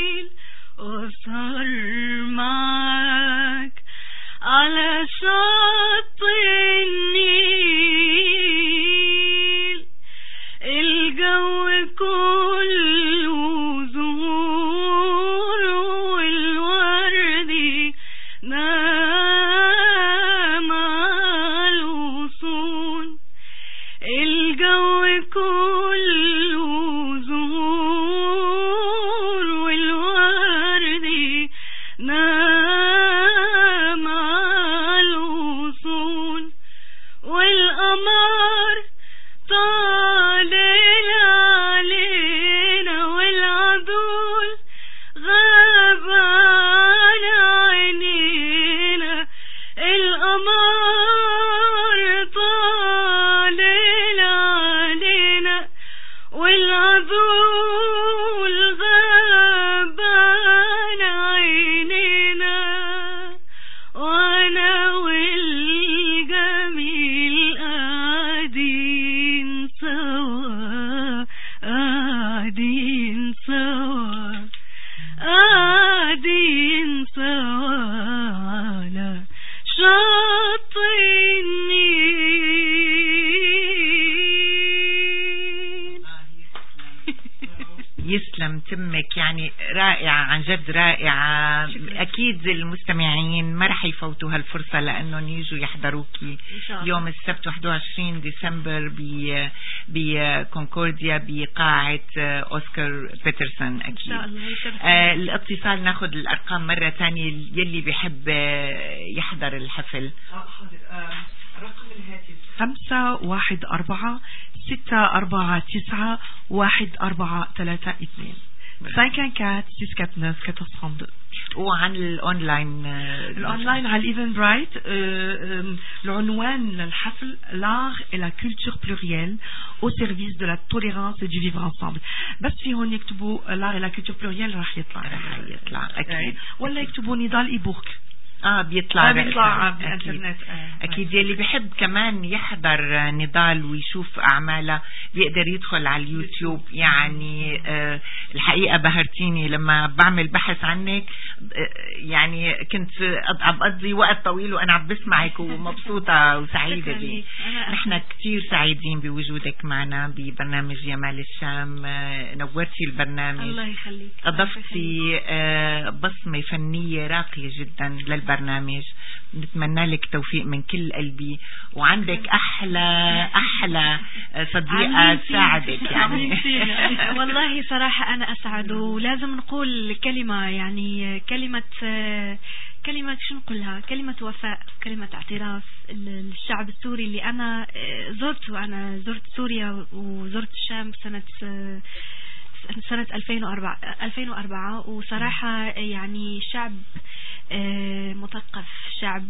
يسلم تمك، يعني رائعة عن جد رائعة. أكيد المستمعين ما رح يفوتوا هالفرصة لأنهم يجوا يحضروكي يوم السبت واحد وعشرين ديسمبر بكونكورديا بقاعة أوسكار بيترسون. أكيد إن شاء الله. آه الاتصال ناخد الأرقام مرة تانية يلي بيحب يحضر الحفل. رقم الهاتف خمسة واحد أربعة ستة أربعة تسعة واحد أربعة ثلاثة اثنين خمسة أربعة ستة أربعة تسعة أربعة اثنين. وعن الأونلاين الأونلاين على الإيفن برايت. العنوان للحفل l'art et la culture plurielle au service de la tolérance et du vivre ensemble. بس في هون يكتبوا l'art et la culture plurielle راح يطلع راح يطلع أكيد، ولا يكتبوا نضال إيبوك اه بيطلع آه بيطلع بالانترنت. أكيد, أكيد يلي بيحب كمان يحضر نضال ويشوف أعمالها بيقدر يدخل على اليوتيوب. يعني آه الحقيقة بهرتيني لما بعمل بحث عنك، آه يعني كنت عم بقضي وقت طويل وأنا عم بسمعك ومبسوطة وسعيدة بي. نحن كتير سعيدين بوجودك معنا ببرنامج جمال الشام. آه نورتي البرنامج، الله يخليك، أضفتي آه بصمة فنية راقية جدا للبرنامج. برنامج نتمنى لك توفيق من كل قلبي، وعندك أحلى أحلى صديقة تساعدك. يعني والله صراحة أنا أسعد، ولازم نقول كلمة، يعني كلمة كلمة شو نقولها، كلمة وفاء، كلمة اعتراف للشعب السوري اللي أنا زرته. أنا زرت سوريا وزرت الشام سنة سنة ألفين وأربعة، وصراحة يعني شعب مثقف، شعب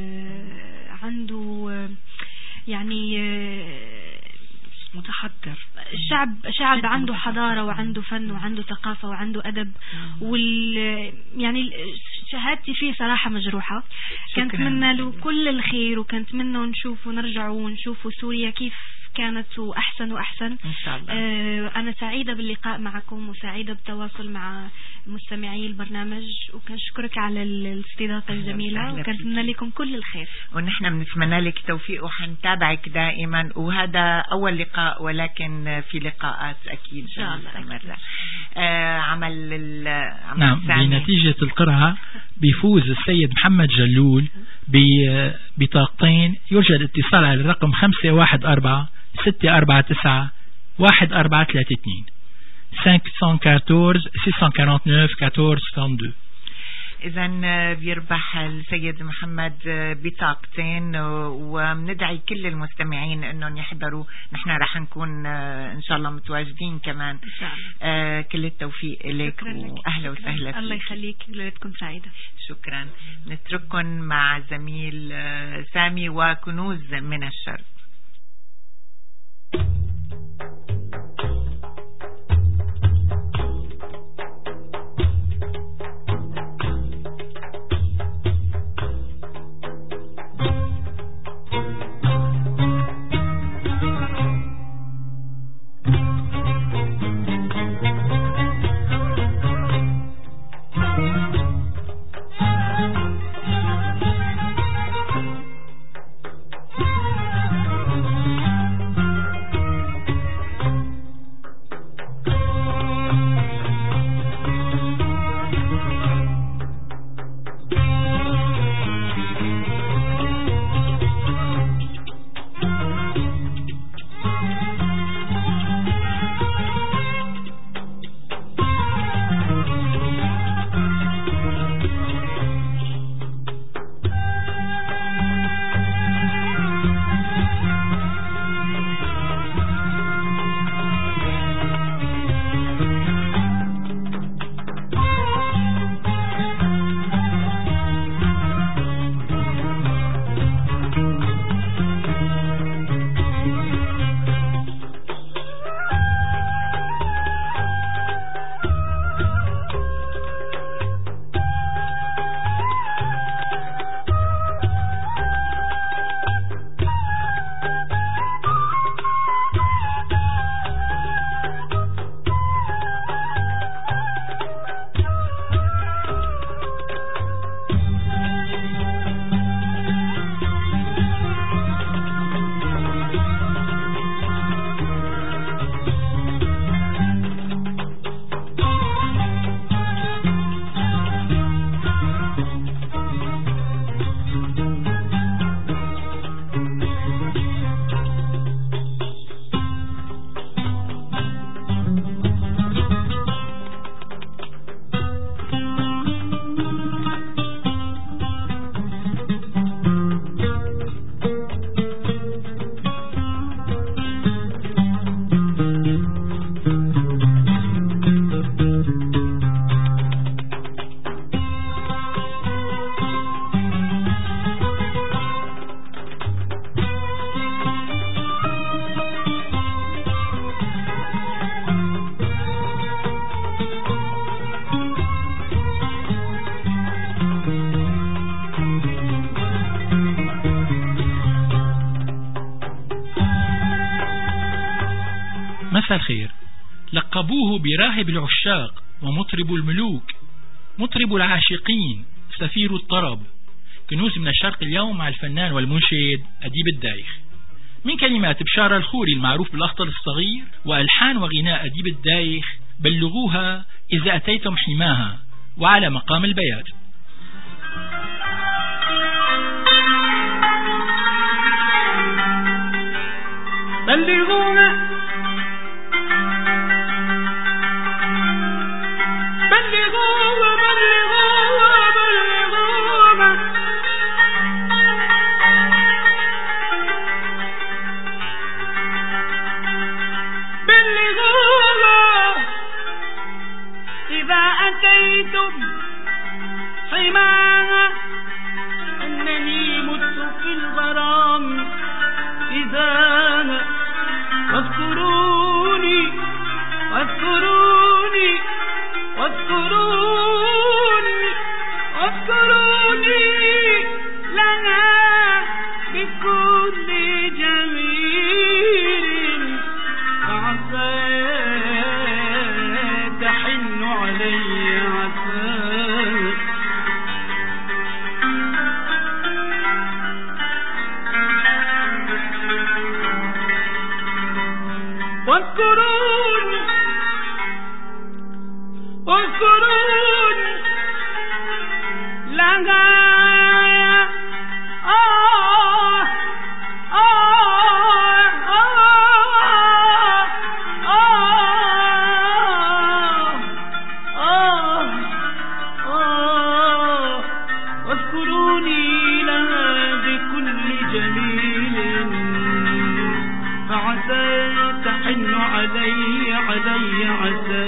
عنده يعني متحضر، شعب شعب عنده حضارة وعنده فن وعنده ثقافة وعنده أدب. وال يعني شهادتي فيه صراحة مجروحة. كنت منه له كل الخير، وكنت منه نشوف ونرجع ونشوف سوريا كيف كانت وأحسن وأحسن إن شاء الله. آه أنا سعيدة باللقاء معكم، وسعيدة بالتواصل مع مستمعي البرنامج، وكنشكرك على الاستضافة الجميلة، وكنتمنى لكم كل الخير. ونحن بنتمنى لك توفيق، وحنتابعك دائما. وهذا أول لقاء، ولكن في لقاءات أكيد إن شاء الله. آه عمل العمل نعم الثاني. بنتيجة القرعة بيفوز السيد محمد جلول ببطاقتين. يرجى الاتصال على الرقم خمسة واحد أربعة ستة أربعة تسعة واحد أربعة ثلاثة اثنين خمسة أربعة أربعة ستة تسعة تسعة أربعة اثنين اثنين. إذا بيربح السيد محمد بطاقتين، ومندعي كل المستمعين أنهم يحضروا. نحن رح نكون إن شاء الله متواجدين كمان. إن شاء الله. كل التوفيق لك، وأهلا وسهلا فيك. الله يخليك، ليلتكم سعيدة. شكرا. نترككم مع زميل سامي وكنوز من الشرق. مساء الخير. لقبوه براهب العشاق ومطرب الملوك، مطرب العاشقين، سفير الطرب. كنوز من الشرق اليوم مع الفنان والمنشد أديب الدايخ، من كلمات بشارة الخوري المعروف بالأخطل الصغير، وألحان وغناء أديب الدايخ. بلغوها إذا أتيتم حماها، وعلى مقام البيات. بلغونا بلغونا بلغونا بلغونا إذا أتيتم حماها أنني مت في الغرام إذا واذكروني واذكروني واذكروني واذكروني لنا بكل جميل، فعسى تحن علي عسى واذكروني واذكروني لها آه آه آه آه آه واذكروني لها بكل جميل، فعسى تحن علي علي عسى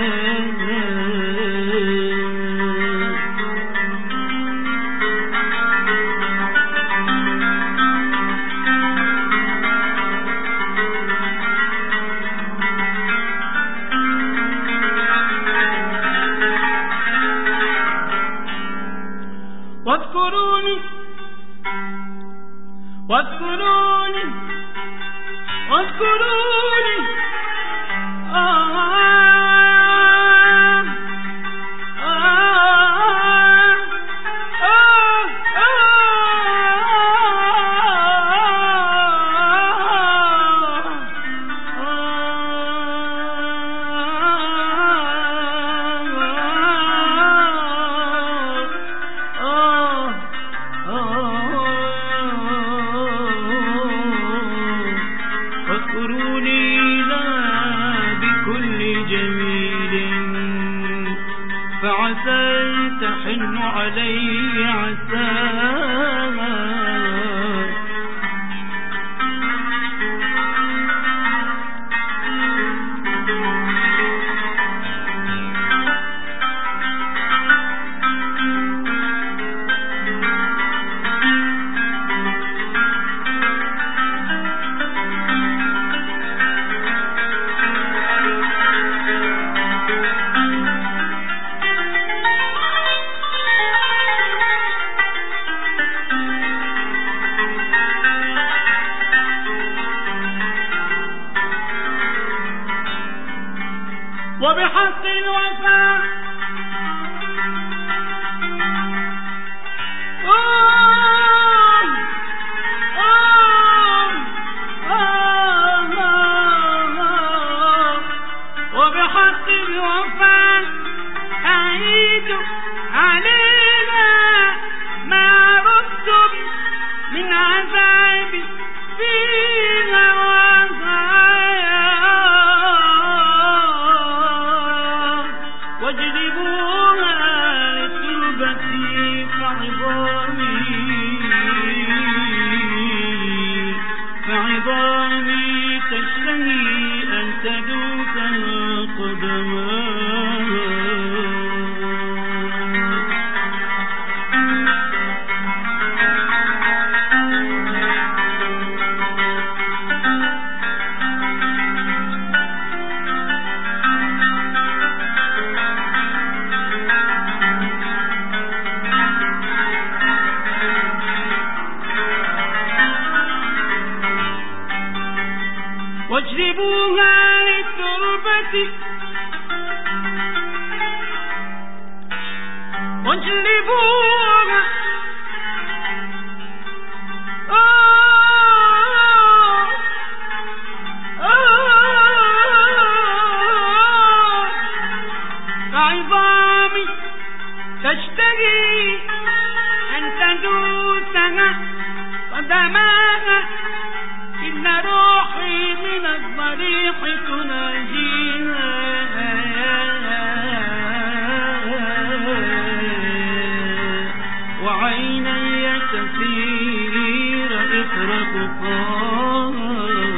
واذكروني واذكروني واذكروني آه آه تحن علي عساها. وبحق الوفاء آه آه آه آه وبحق الوفاء أعيد علينا ما ردتم من عذاب فيها واجلبوها لتربتي فعظامي فعظامي تشتهي أن تدوس قدماها. وعظامي تشتهي أن تدوسها قدماها إن روحي من الضريح تناجيها وعيني تسير إثر خطاها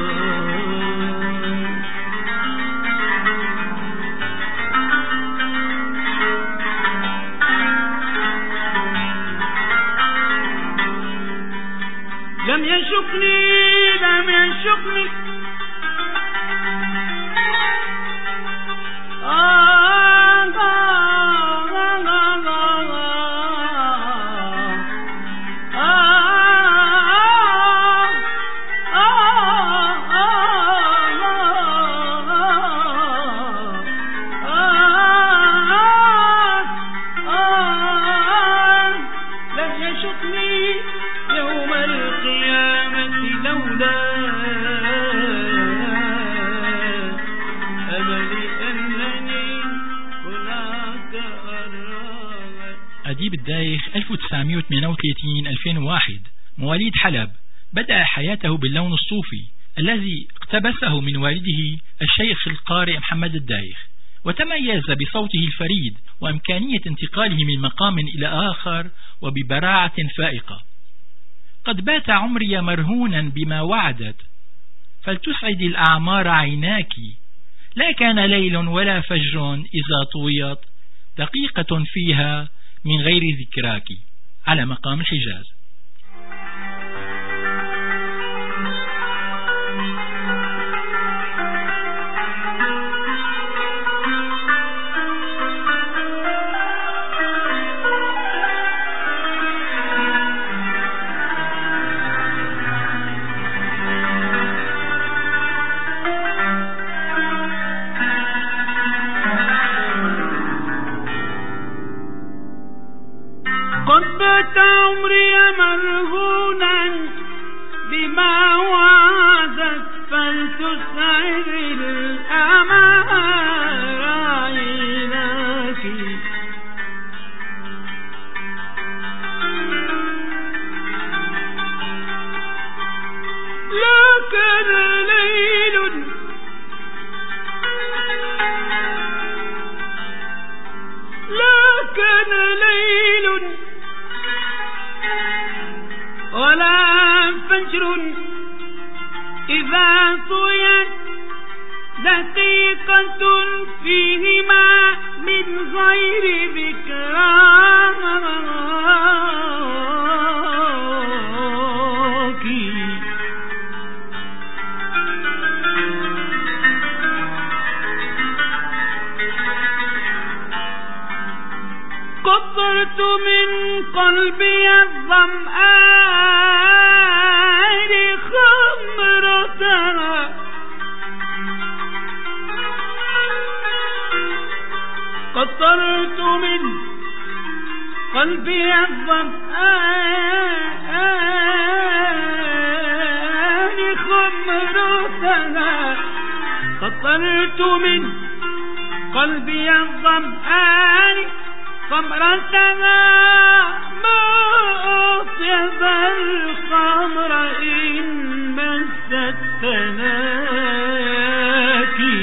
لم يشقني لم يشقني آه آه آه آه لم يشقني يوم القيامة لولا أملي أنني هناك أراك. أديب الدايخ ألف وتسعمئة وثمانية وثلاثين ألفين وواحد، مواليد حلب، بدأ حياته باللون الصوفي الذي اقتبسه من والده الشيخ القارئ محمد الدايخ، وتميز بصوته الفريد وإمكانية انتقاله من مقام إلى آخر وببراعة فائقة. قد بات عمري مرهونا بما وعدت، فلتسعد الأعمار عيناك، لا كان ليل ولا فجر إذا طويت دقيقة فيها من غير ذكراك. على مقام الحجاز. عمري مرهونا بما وعدت، فلتسعد الأعمار عيناك، لا كان ليل لا كان ليل ولا فجر إذا طويت دقيقة فيهما من غير ذكراك. قطرت من قلبي الظمآن خمرتها، قطرت من قلبي الظمآن خمرتها، قطرت من قلبي الظمآن خمرتها، ما أطيب الخمر إن مست تناكي.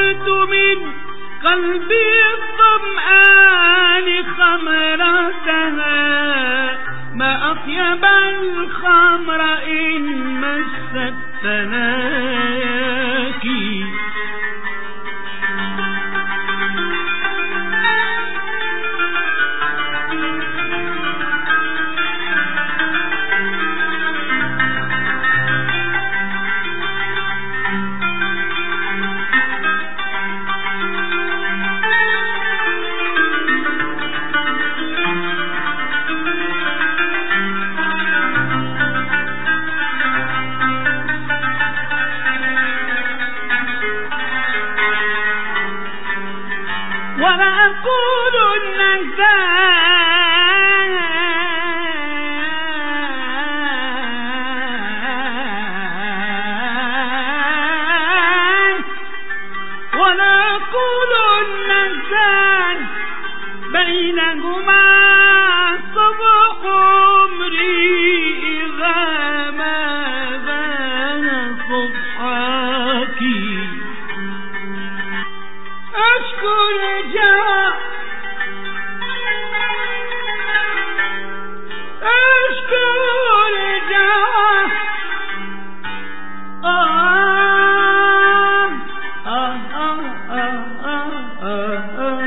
سقيت من قلبي الظمآن خمرتها ما أطيب الخمر إن مست فناكي ولا أقول النزال ولا أقول النزال بينهما صبح عمري إذا ما بان صبحك أشكو الرجاء أشكو الرجاء آه آه آه آه آه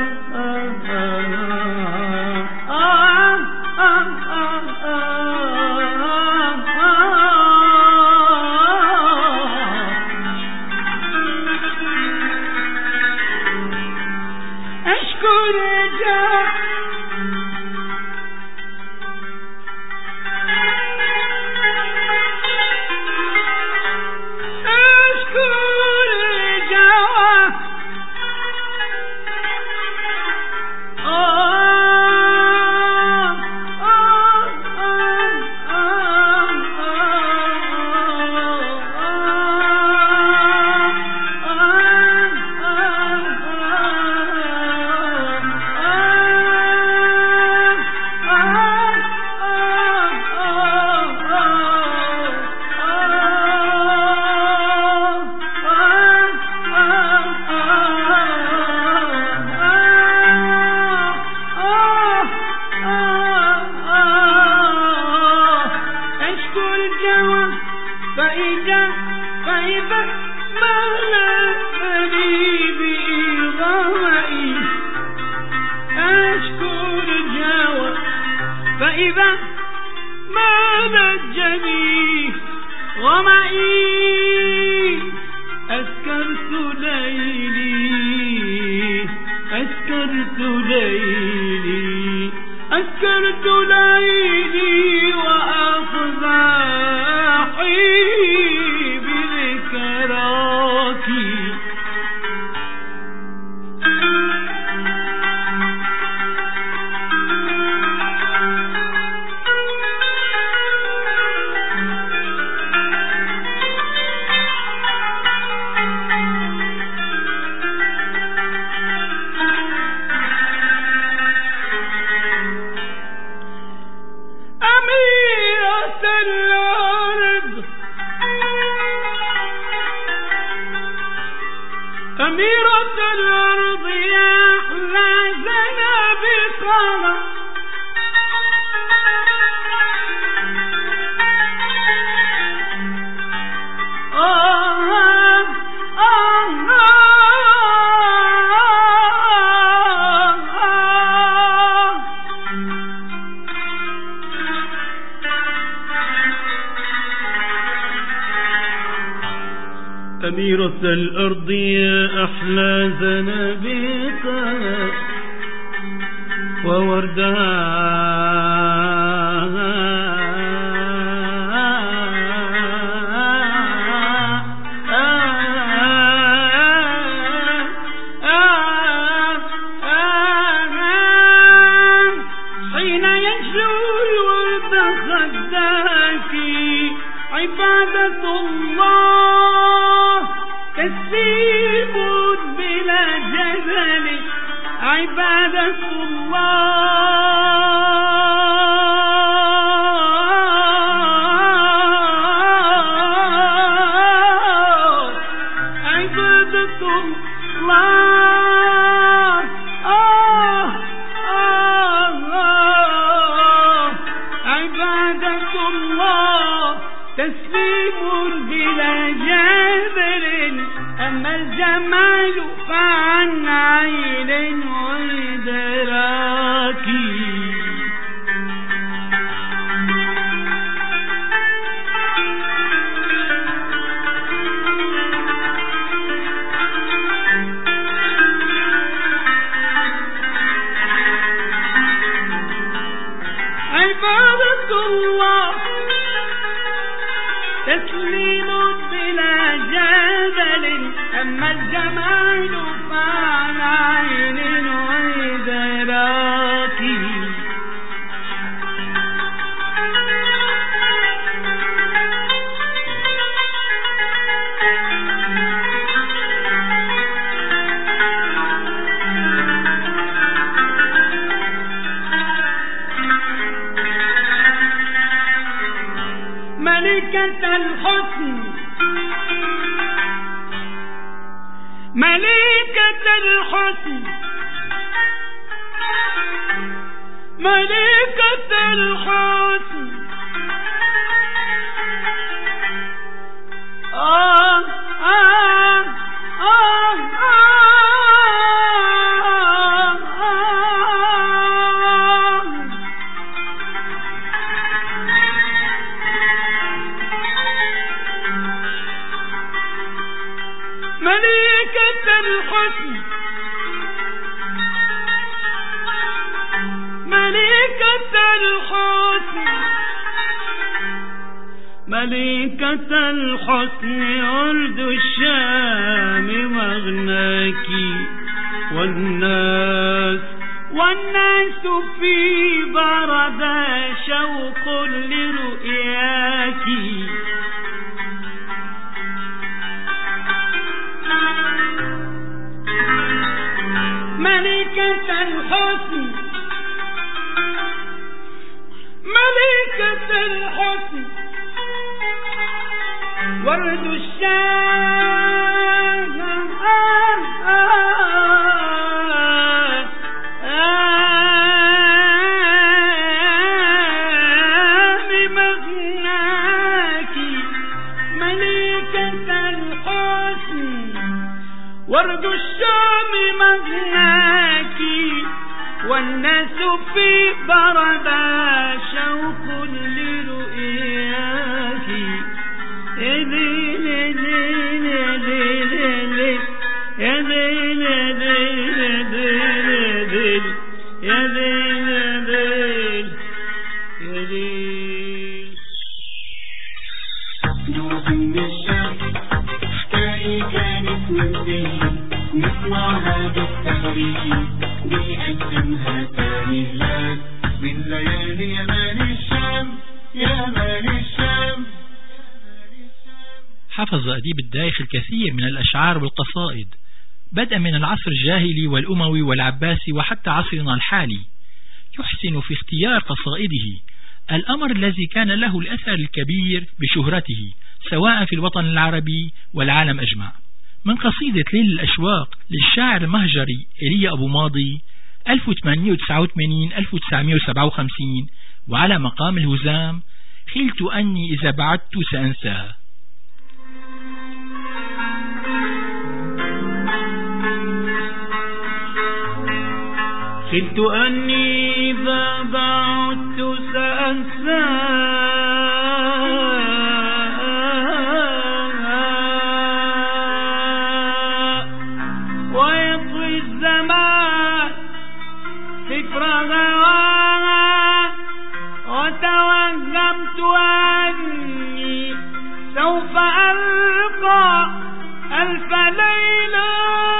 فإذا مال الجميع غمائي أسكرت ليلي أسكرت ليلي أسكرت ليلي وأفزاحي بذكراك أميرة الأرض يا أحلى زنابقها آه آه أميرة الأرض يا أحلى زنابقها ووردها حين يجلو الورد خداك عبادة الله كالسيب بلا جدل عبادة الله عبادة الله عن عين وإدراكي عبادة الله تسليم بلا جدل أما الجمال فعن عين وإدراك ملكة الحسن ملكة الحسن ملكة الحسن آه آه آه ملكة الحسن ملكة الحسن ملكة الحسن أرض الشام مغناك والناس والناس في برد شوق لرؤياك ملكة الحسن ملكة الحسن ورد الشام آه آه آه بمغناك ملكة الحسن ورد الشام مغناك والناس في برد شوق لرؤياك يا ليل يا ليل يا ليل يا ليل يا ليل نوح من الشام حكاية كانت منتهية نسمعها بالتاريخ بيقدمها تاني هلال من ليالي يمان الشام يمان الشام. حفظ أديب الدايخ الكثير من الأشعار والقصائد بدءا من العصر الجاهلي والأموي والعباسي وحتى عصرنا الحالي، يحسن في اختيار قصائده الأمر الذي كان له الأثر الكبير بشهرته سواء في الوطن العربي والعالم أجمع. من قصيدة ليل الأشواق للشاعر المهجري إيليا أبو ماضي ألف وثمانمئة وتسعة وثمانين إلى ألف وتسعمئة وسبعة وخمسين، وعلى مقام الهزام خلت أني إذا بعدت سأنساها. خلت أني إذا بعدت سأنساها ويطوي الزمان فكر هواها وتوهمت أني سوف ألقى ألف ليلة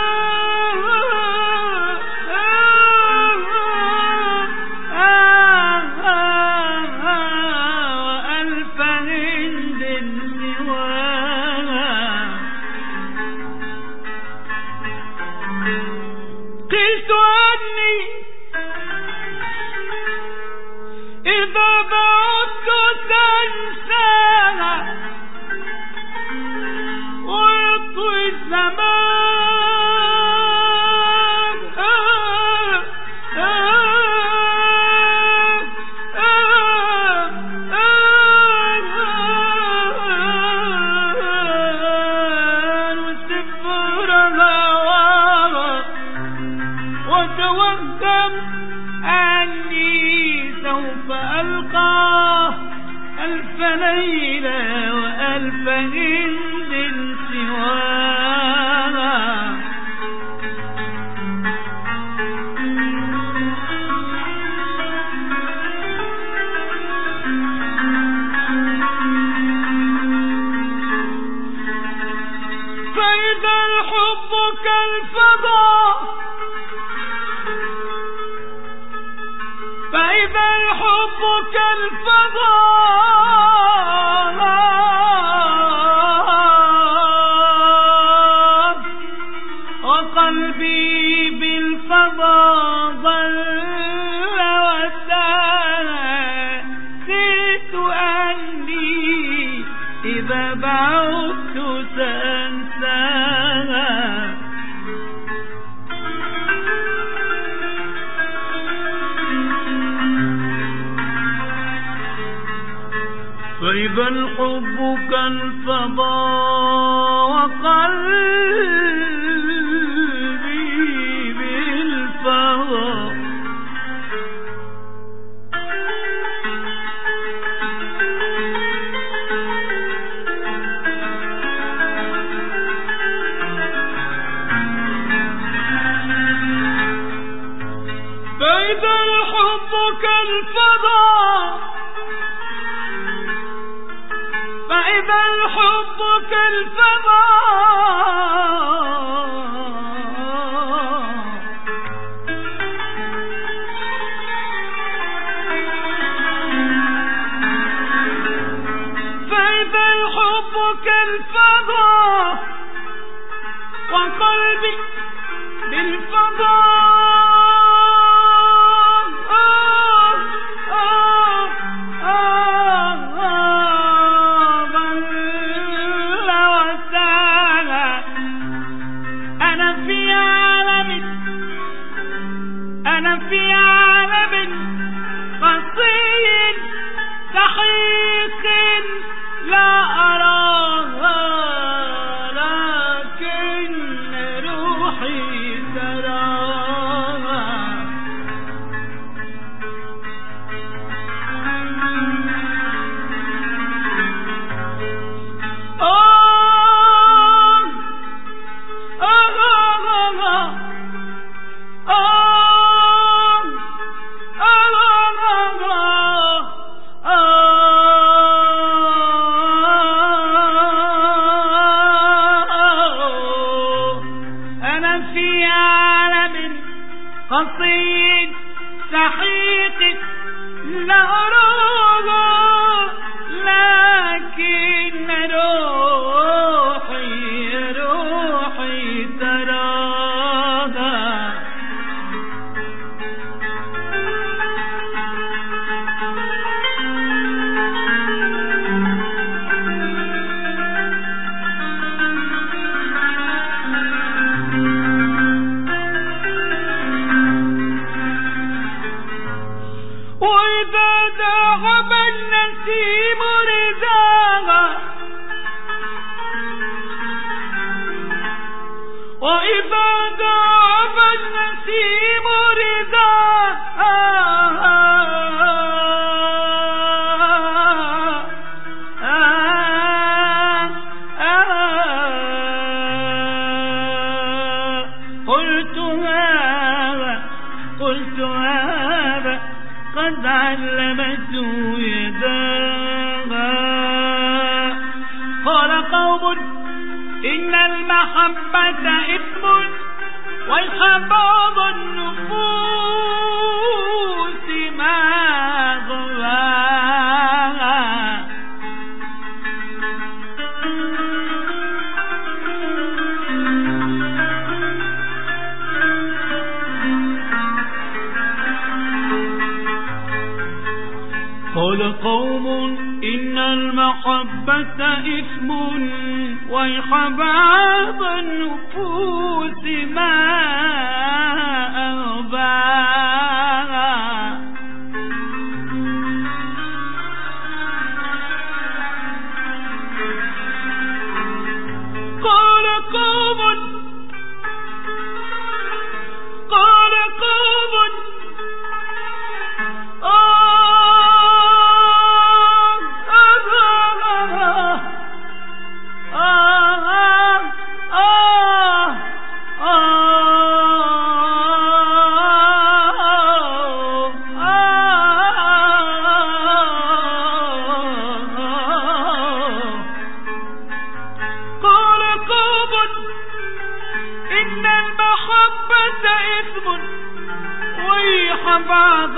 قلت أني إذا بعدت ألف هند سواها فإذا الحب كالفضاء فإذا الحب كالفضاء وقلبي بالفضاء ضل وساء نسيت أني إذا بعدت سأنساها فإذا الحب كالفضاء وقلبي بالفضاء فإذا الحب كالفضاء فإذا الحب كالفضاء فإذا الحب كالفضاء وقلبي بالفضاء في عالم قصي دقيق لا أراها لكن روحي تراها آه آه آه آه آه قصيد سحيق لا أراها لكن روحي روحي تراها وإذا ذهب النسيم رداها وإذا ذهب النسيم رداها قلت هذا قلت هذا قد علمته يداها قال قوم إن المحبة إثم وانحباض النفوس ما غواها قال قوم إن المحبة إثم وانحباض النفوس ما أغباها قال قوم قال قوم آه إثم ويح بعض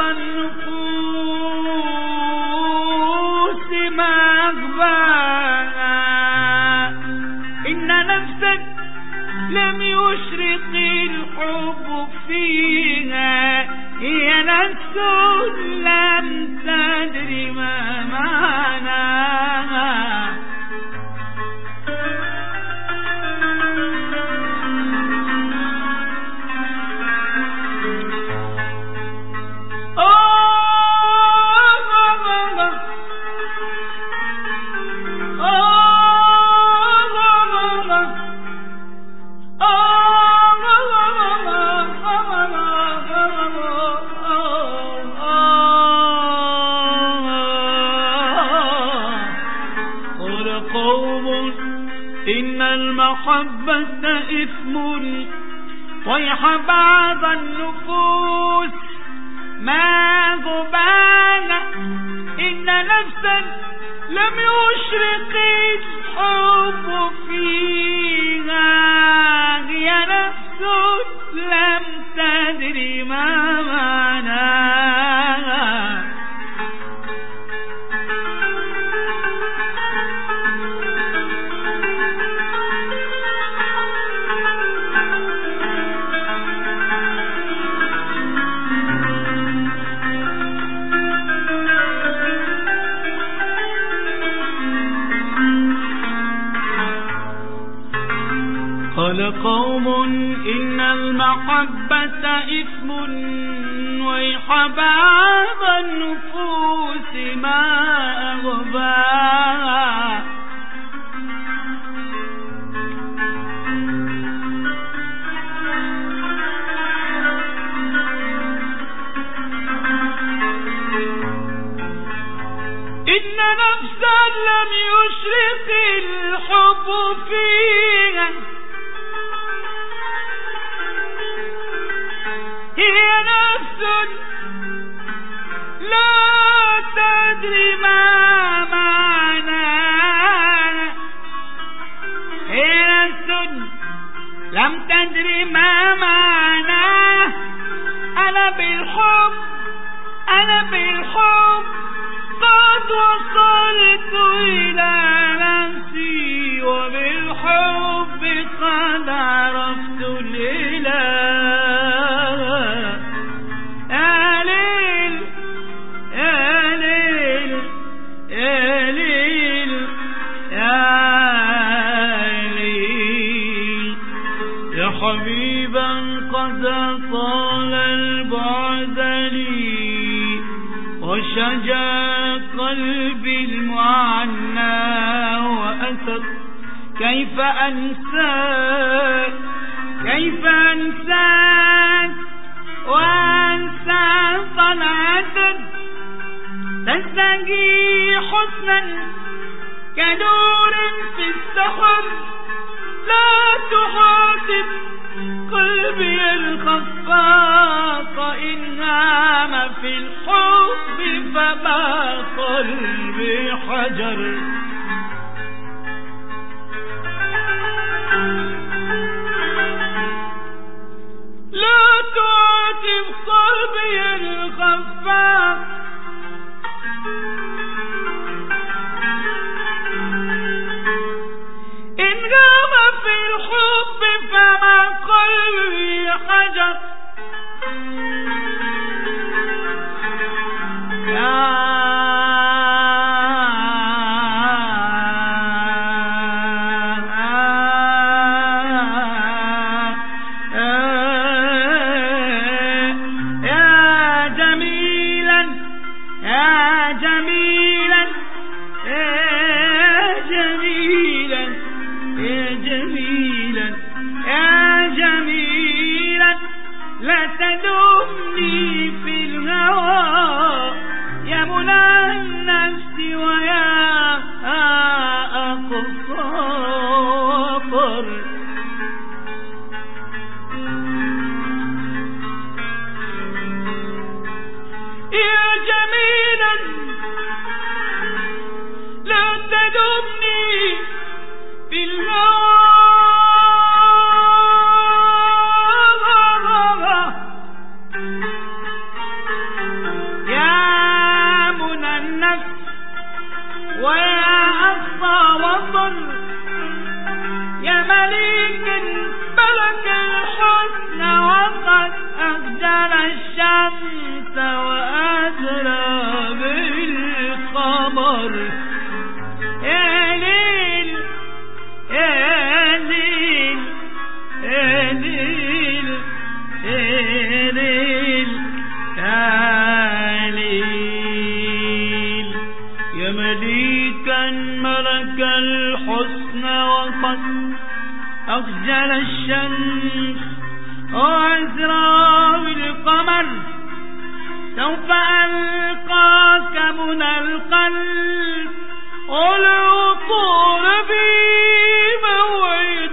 النفوس ما أغباها إن نفسا لم يشرق الحب فيها هي نفس لم تدري ما معناها إن المحبة إثم ويح بعض النفوس ما غبانا إن نفسا لم يشرق الحب فيها هي نفس لم تدري ما معناها قال قوم إن المحبة إثم ويح بعض النفوس ما أغباها إن نفسا لم يشرق الحب فيها هي نفس لا تدري ما معناها هي نفس لم تدري ما معناه أنا بالحب أنا بالحب قد وصلت إلى نفسي وبالحب قد عرفت الإله يا ليل يا ليل يا ليل يا ليل يا حبيبا قد طال البعد لي وشجى قلبي المعنى وأسر كيف أنساك كيف أنساك وأنسى طلعة تزدهي حسنا كنور في السحر لا تحاسب قلبي الخفاق إن هام في الحب فما قلبي حجر لا تعاتب قلبي الخفاق إن غاب في الحب فما قلبي حجر يا التاليل يا مليكا ملك الحسن وقد أخجل الشمس وأزرى بالقمر سوف ألقاك من القلب والعطور في موعد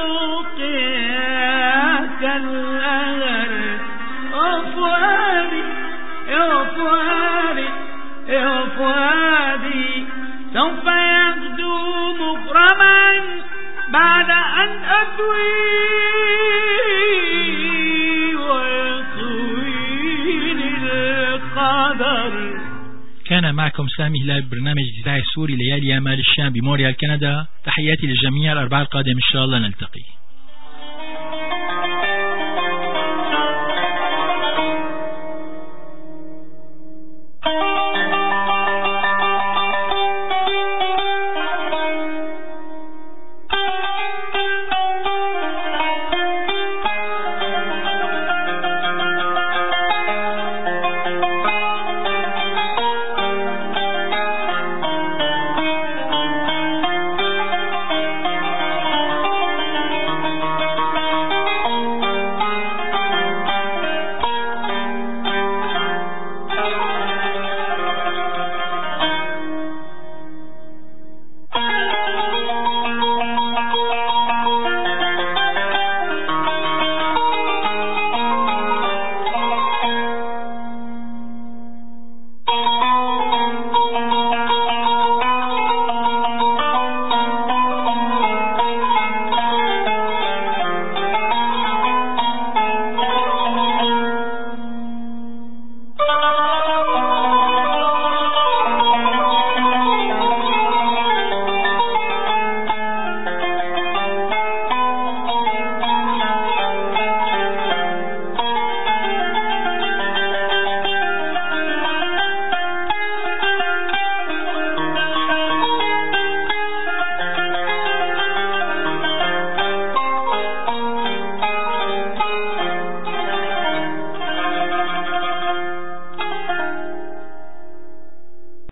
لقياك الأثر وفؤادي يا فؤادي يا فؤادي سوف يغدو مغرما بعد أن أطوي ويطويني القدر. كان معكم سامي هلال برنامج دفاع سوري ليالي يا مال الشام بموريال كندا. تحياتي للجميع. الأربعاء القادم إن شاء الله نلتقي.